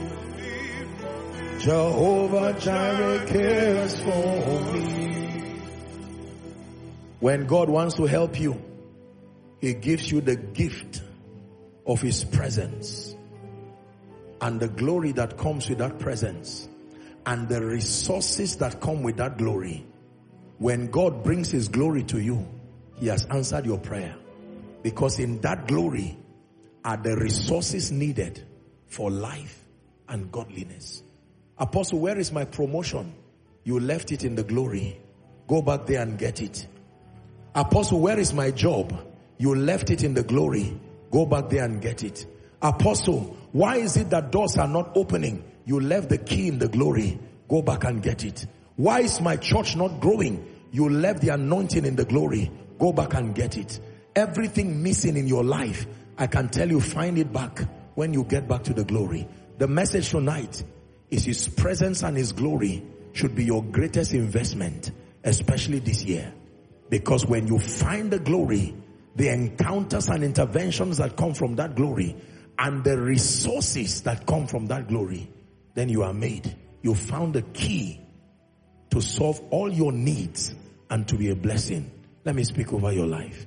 Jehovah Jireh cares for me. When God wants to help you, he gives you the gift of his presence and the glory that comes with that presence and the resources that come with that glory. When God brings his glory to you, he has answered your prayer. Because in that glory are the resources needed for life and godliness. Apostle, where is my promotion? You left it in the glory. Go back there and get it. Apostle, where is my job? You left it in the glory. Go back there and get it. Apostle, why is it that doors are not opening? You left the key in the glory. Go back and get it. Why is my church not growing? You left the anointing in the glory. Go back and get it. Everything missing in your life, I can tell you, find it back when you get back to the glory. The message tonight is his presence and his glory should be your greatest investment, especially this year. Because when you find the glory, the encounters and interventions that come from that glory and the resources that come from that glory, then you are made. You found the key to solve all your needs and to be a blessing. Let me speak over your life.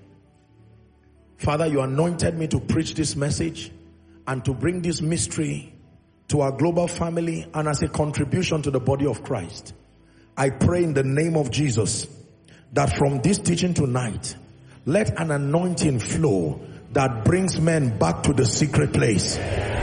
Father, you anointed me to preach this message and to bring this mystery to our global family, and as a contribution to the body of Christ. I pray in the name of Jesus that from this teaching tonight, let an anointing flow that brings men back to the secret place.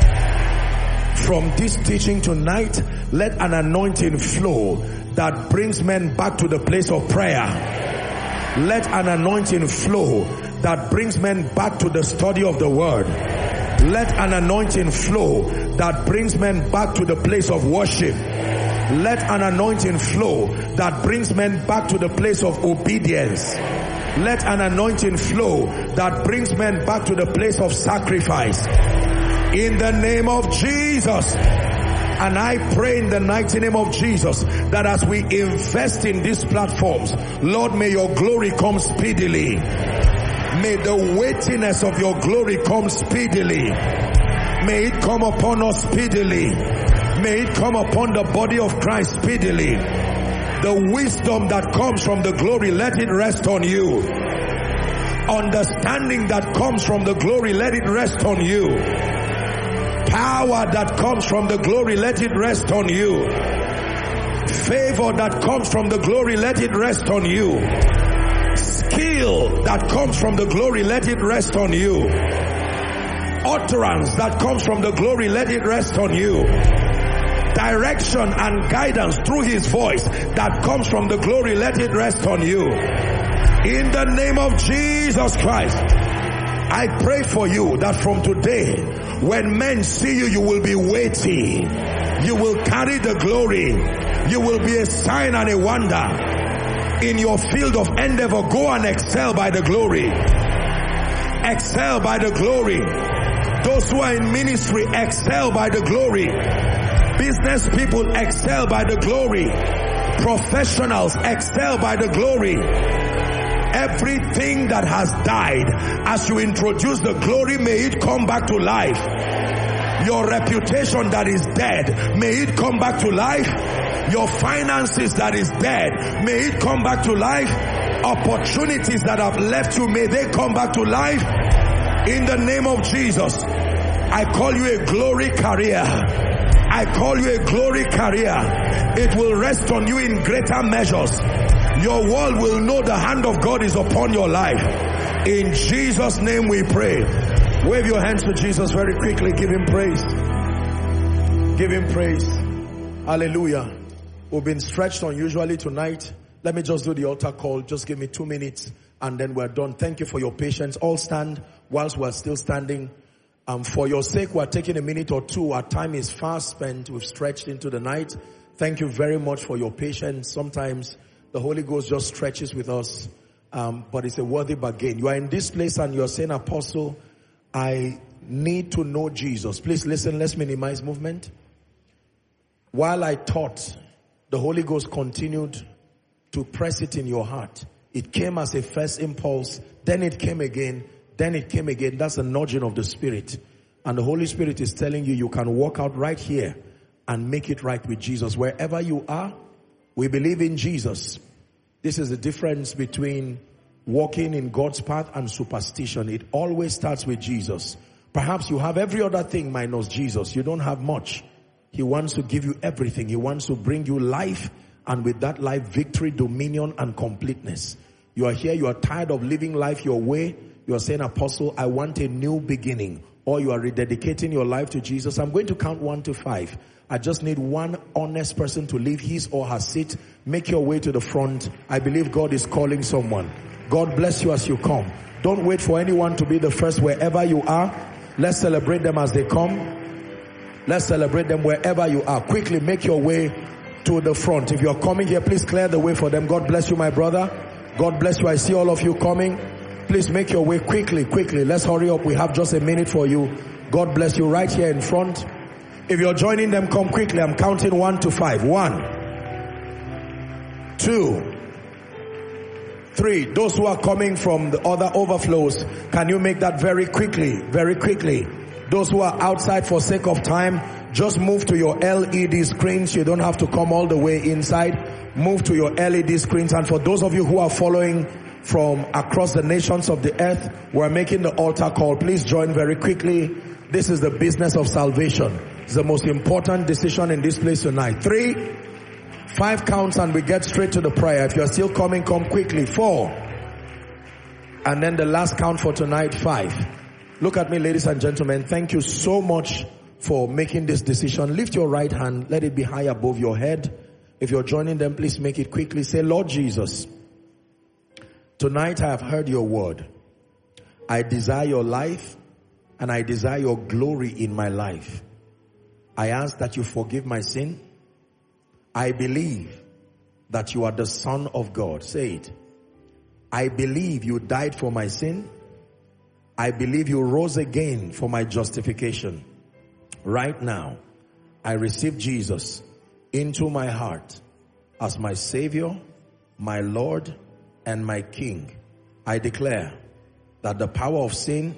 From this teaching tonight, let an anointing flow that brings men back to the place of prayer. Let an anointing flow that brings men back to the study of the word. Let an anointing flow that brings men back to the place of worship. Let an anointing flow that brings men back to the place of obedience. Let an anointing flow that brings men back to the place of sacrifice. In the name of Jesus. And I pray in the mighty name of Jesus that as we invest in these platforms, Lord, may your glory come speedily. May the weightiness of your glory come speedily. May it come upon us speedily. May it come upon the body of Christ speedily. The wisdom that comes from the glory, let it rest on you. Understanding that comes from the glory, let it rest on you. Power that comes from the glory, let it rest on you. Favor that comes from the glory, let it rest on you. Skill that comes from the glory, let it rest on you. Utterance that comes from the glory, let it rest on you. Direction and guidance through his voice that comes from the glory, let it rest on you. In the name of Jesus Christ, I pray for you that from today, when men see you, you will be weighty. You will carry the glory. You will be a sign and a wonder. In your field of endeavor, go and excel by the glory. Excel by the glory. Those who are in ministry, excel by the glory. Business people, excel by the glory. Professionals, excel by the glory. Everything that has died, as you introduce the glory, may it come back to life. Your reputation that is dead, may it come back to life. Your finances that is dead, may it come back to life. Opportunities that have left you, may they come back to life. In the name of Jesus, I call you a glory career. I call you a glory career. It will rest on you in greater measures. Your world will know the hand of God is upon your life. In Jesus' name we pray. Wave your hands to Jesus very quickly. Give him praise. Give him praise. Hallelujah. We've been stretched unusually tonight. Let me just do the altar call. Just give me two minutes and then we're done. Thank you for your patience. All stand whilst we're still standing. Um, for your sake, we're taking a minute or two. Our time is fast spent. We've stretched into the night. Thank you very much for your patience. Sometimes the Holy Ghost just stretches with us, um, but it's a worthy bargain. You are in this place and you're saying, Apostle, I need to know Jesus. Please listen, let's minimize movement. While I taught, the Holy Ghost continued to press it in your heart. It came as a first impulse, then it came again, then it came again. That's a nudging of the Spirit. And the Holy Spirit is telling you, you can walk out right here and make it right with Jesus. Wherever you are, we believe in Jesus. This is the difference between walking in God's path and superstition. It always starts with Jesus. Perhaps you have every other thing minus Jesus. You don't have much. He wants to give you everything. He wants to bring you life, and with that life, victory, dominion, and completeness. You are here, you are tired of living life your way. You are saying, Apostle, I want a new beginning. Or you are rededicating your life to Jesus. I'm going to count one to five. I just need one honest person to leave his or her seat. Make your way to the front. I believe God is calling someone. God bless you as you come. Don't wait for anyone to be the first wherever you are. Let's celebrate them as they come. Let's celebrate them wherever you are. Quickly make your way to the front. If you're coming here, please clear the way for them. God bless you, my brother. God bless you. I see all of you coming. Please make your way quickly, quickly. Let's hurry up. We have just a minute for you. God bless you right here in front. If you're joining them, come quickly. I'm counting one to five. One, two, three. Those who are coming from the other overflows, can you make that very quickly, very quickly? Those who are outside for sake of time, just move to your L E D screens. You don't have to come all the way inside. Move to your L E D screens. And for those of you who are following from across the nations of the earth, we're making the altar call. Please join very quickly. This is the business of salvation. It's the most important decision in this place tonight. Three, five counts and we get straight to the prayer. If you're still coming, come quickly. Four. And then the last count for tonight, five. Look at me, ladies and gentlemen. Thank you so much for making this decision. Lift your right hand. Let it be high above your head. If you're joining them, please make it quickly. Say, Lord Jesus, tonight I have heard your word. I desire your life and I desire your glory in my life. I ask that you forgive my sin. I believe that you are the Son of God. Say it. I believe you died for my sin. I believe you rose again for my justification. Right now, I receive Jesus into my heart as my Savior, my Lord, and my King. I declare that the power of sin,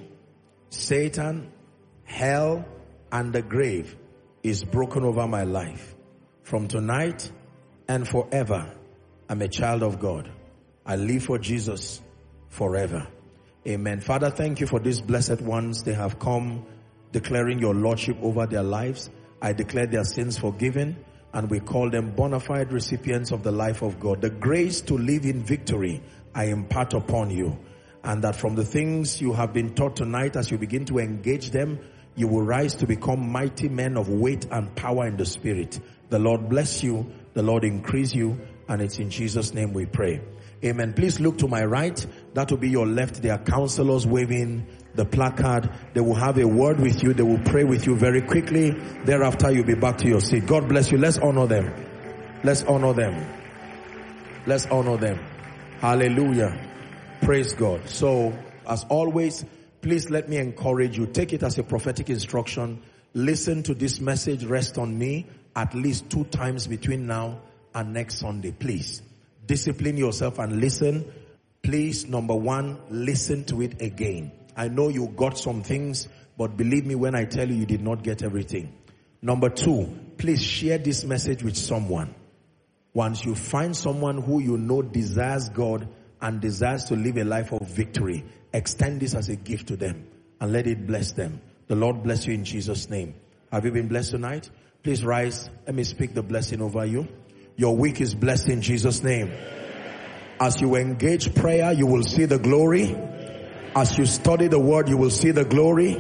Satan, hell, and the grave is broken over my life. From tonight and forever, I'm a child of God. I live for Jesus forever. Amen. Father, thank you for these blessed ones. They have come declaring your lordship over their lives. I declare their sins forgiven, and we call them bona fide recipients of the life of God. The grace to live in victory I impart upon you, and that from the things you have been taught tonight, as you begin to engage them, you will rise to become mighty men of weight and power in the Spirit. The Lord bless you, the Lord increase you, and it's in Jesus' name we pray. Amen. Please look to my right. That will be your left. There are counselors waving the placard. They will have a word with you. They will pray with you very quickly. Thereafter, you'll be back to your seat. God bless you. Let's honor them. Let's honor them. Let's honor them. Hallelujah. Praise God. So, as always, please let me encourage you. Take it as a prophetic instruction. Listen to this message. Rest on me at least two times between now and next Sunday. Please. Discipline yourself and listen. Please, number one, listen to it again. I know you got some things, but believe me when I tell you, you did not get everything. Number two, please share this message with someone. Once you find someone who you know desires God and desires to live a life of victory, extend this as a gift to them and let it bless them. The Lord bless you in Jesus' name. Have you been blessed tonight? Please rise. Let me speak the blessing over you. Your week is blessed in Jesus' name. As you engage prayer, you will see the glory. As you study the word, you will see the glory.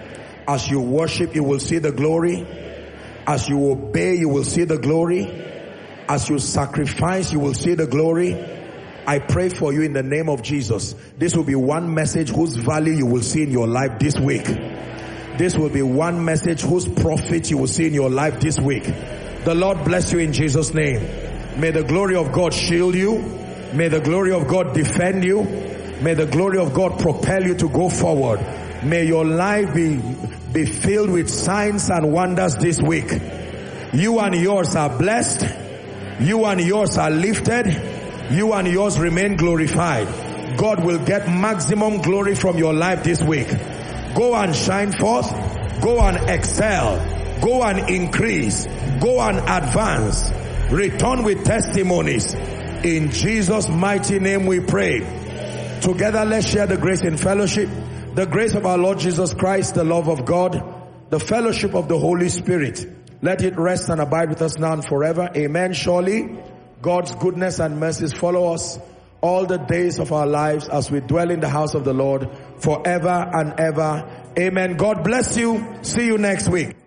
As you worship, you will see the glory. As you obey, you will see the glory. As you sacrifice, you will see the glory. I pray for you in the name of Jesus. This will be one message whose value you will see in your life this week. This will be one message whose profit you will see in your life this week. The Lord bless you in Jesus' name. May the glory of God shield you. May the glory of God defend you. May the glory of God propel you to go forward. May your life be, be filled with signs and wonders this week. You and yours are blessed. You and yours are lifted. You and yours remain glorified. God will get maximum glory from your life this week. Go and shine forth. Go and excel. Go and increase. Go and advance. Return with testimonies. In Jesus' mighty name we pray. Together let's share the grace in fellowship. The grace of our Lord Jesus Christ, the love of God, the fellowship of the Holy Spirit. Let it rest and abide with us now and forever. Amen. Surely God's goodness and mercies follow us all the days of our lives as we dwell in the house of the Lord forever and ever. Amen. God bless you. See you next week.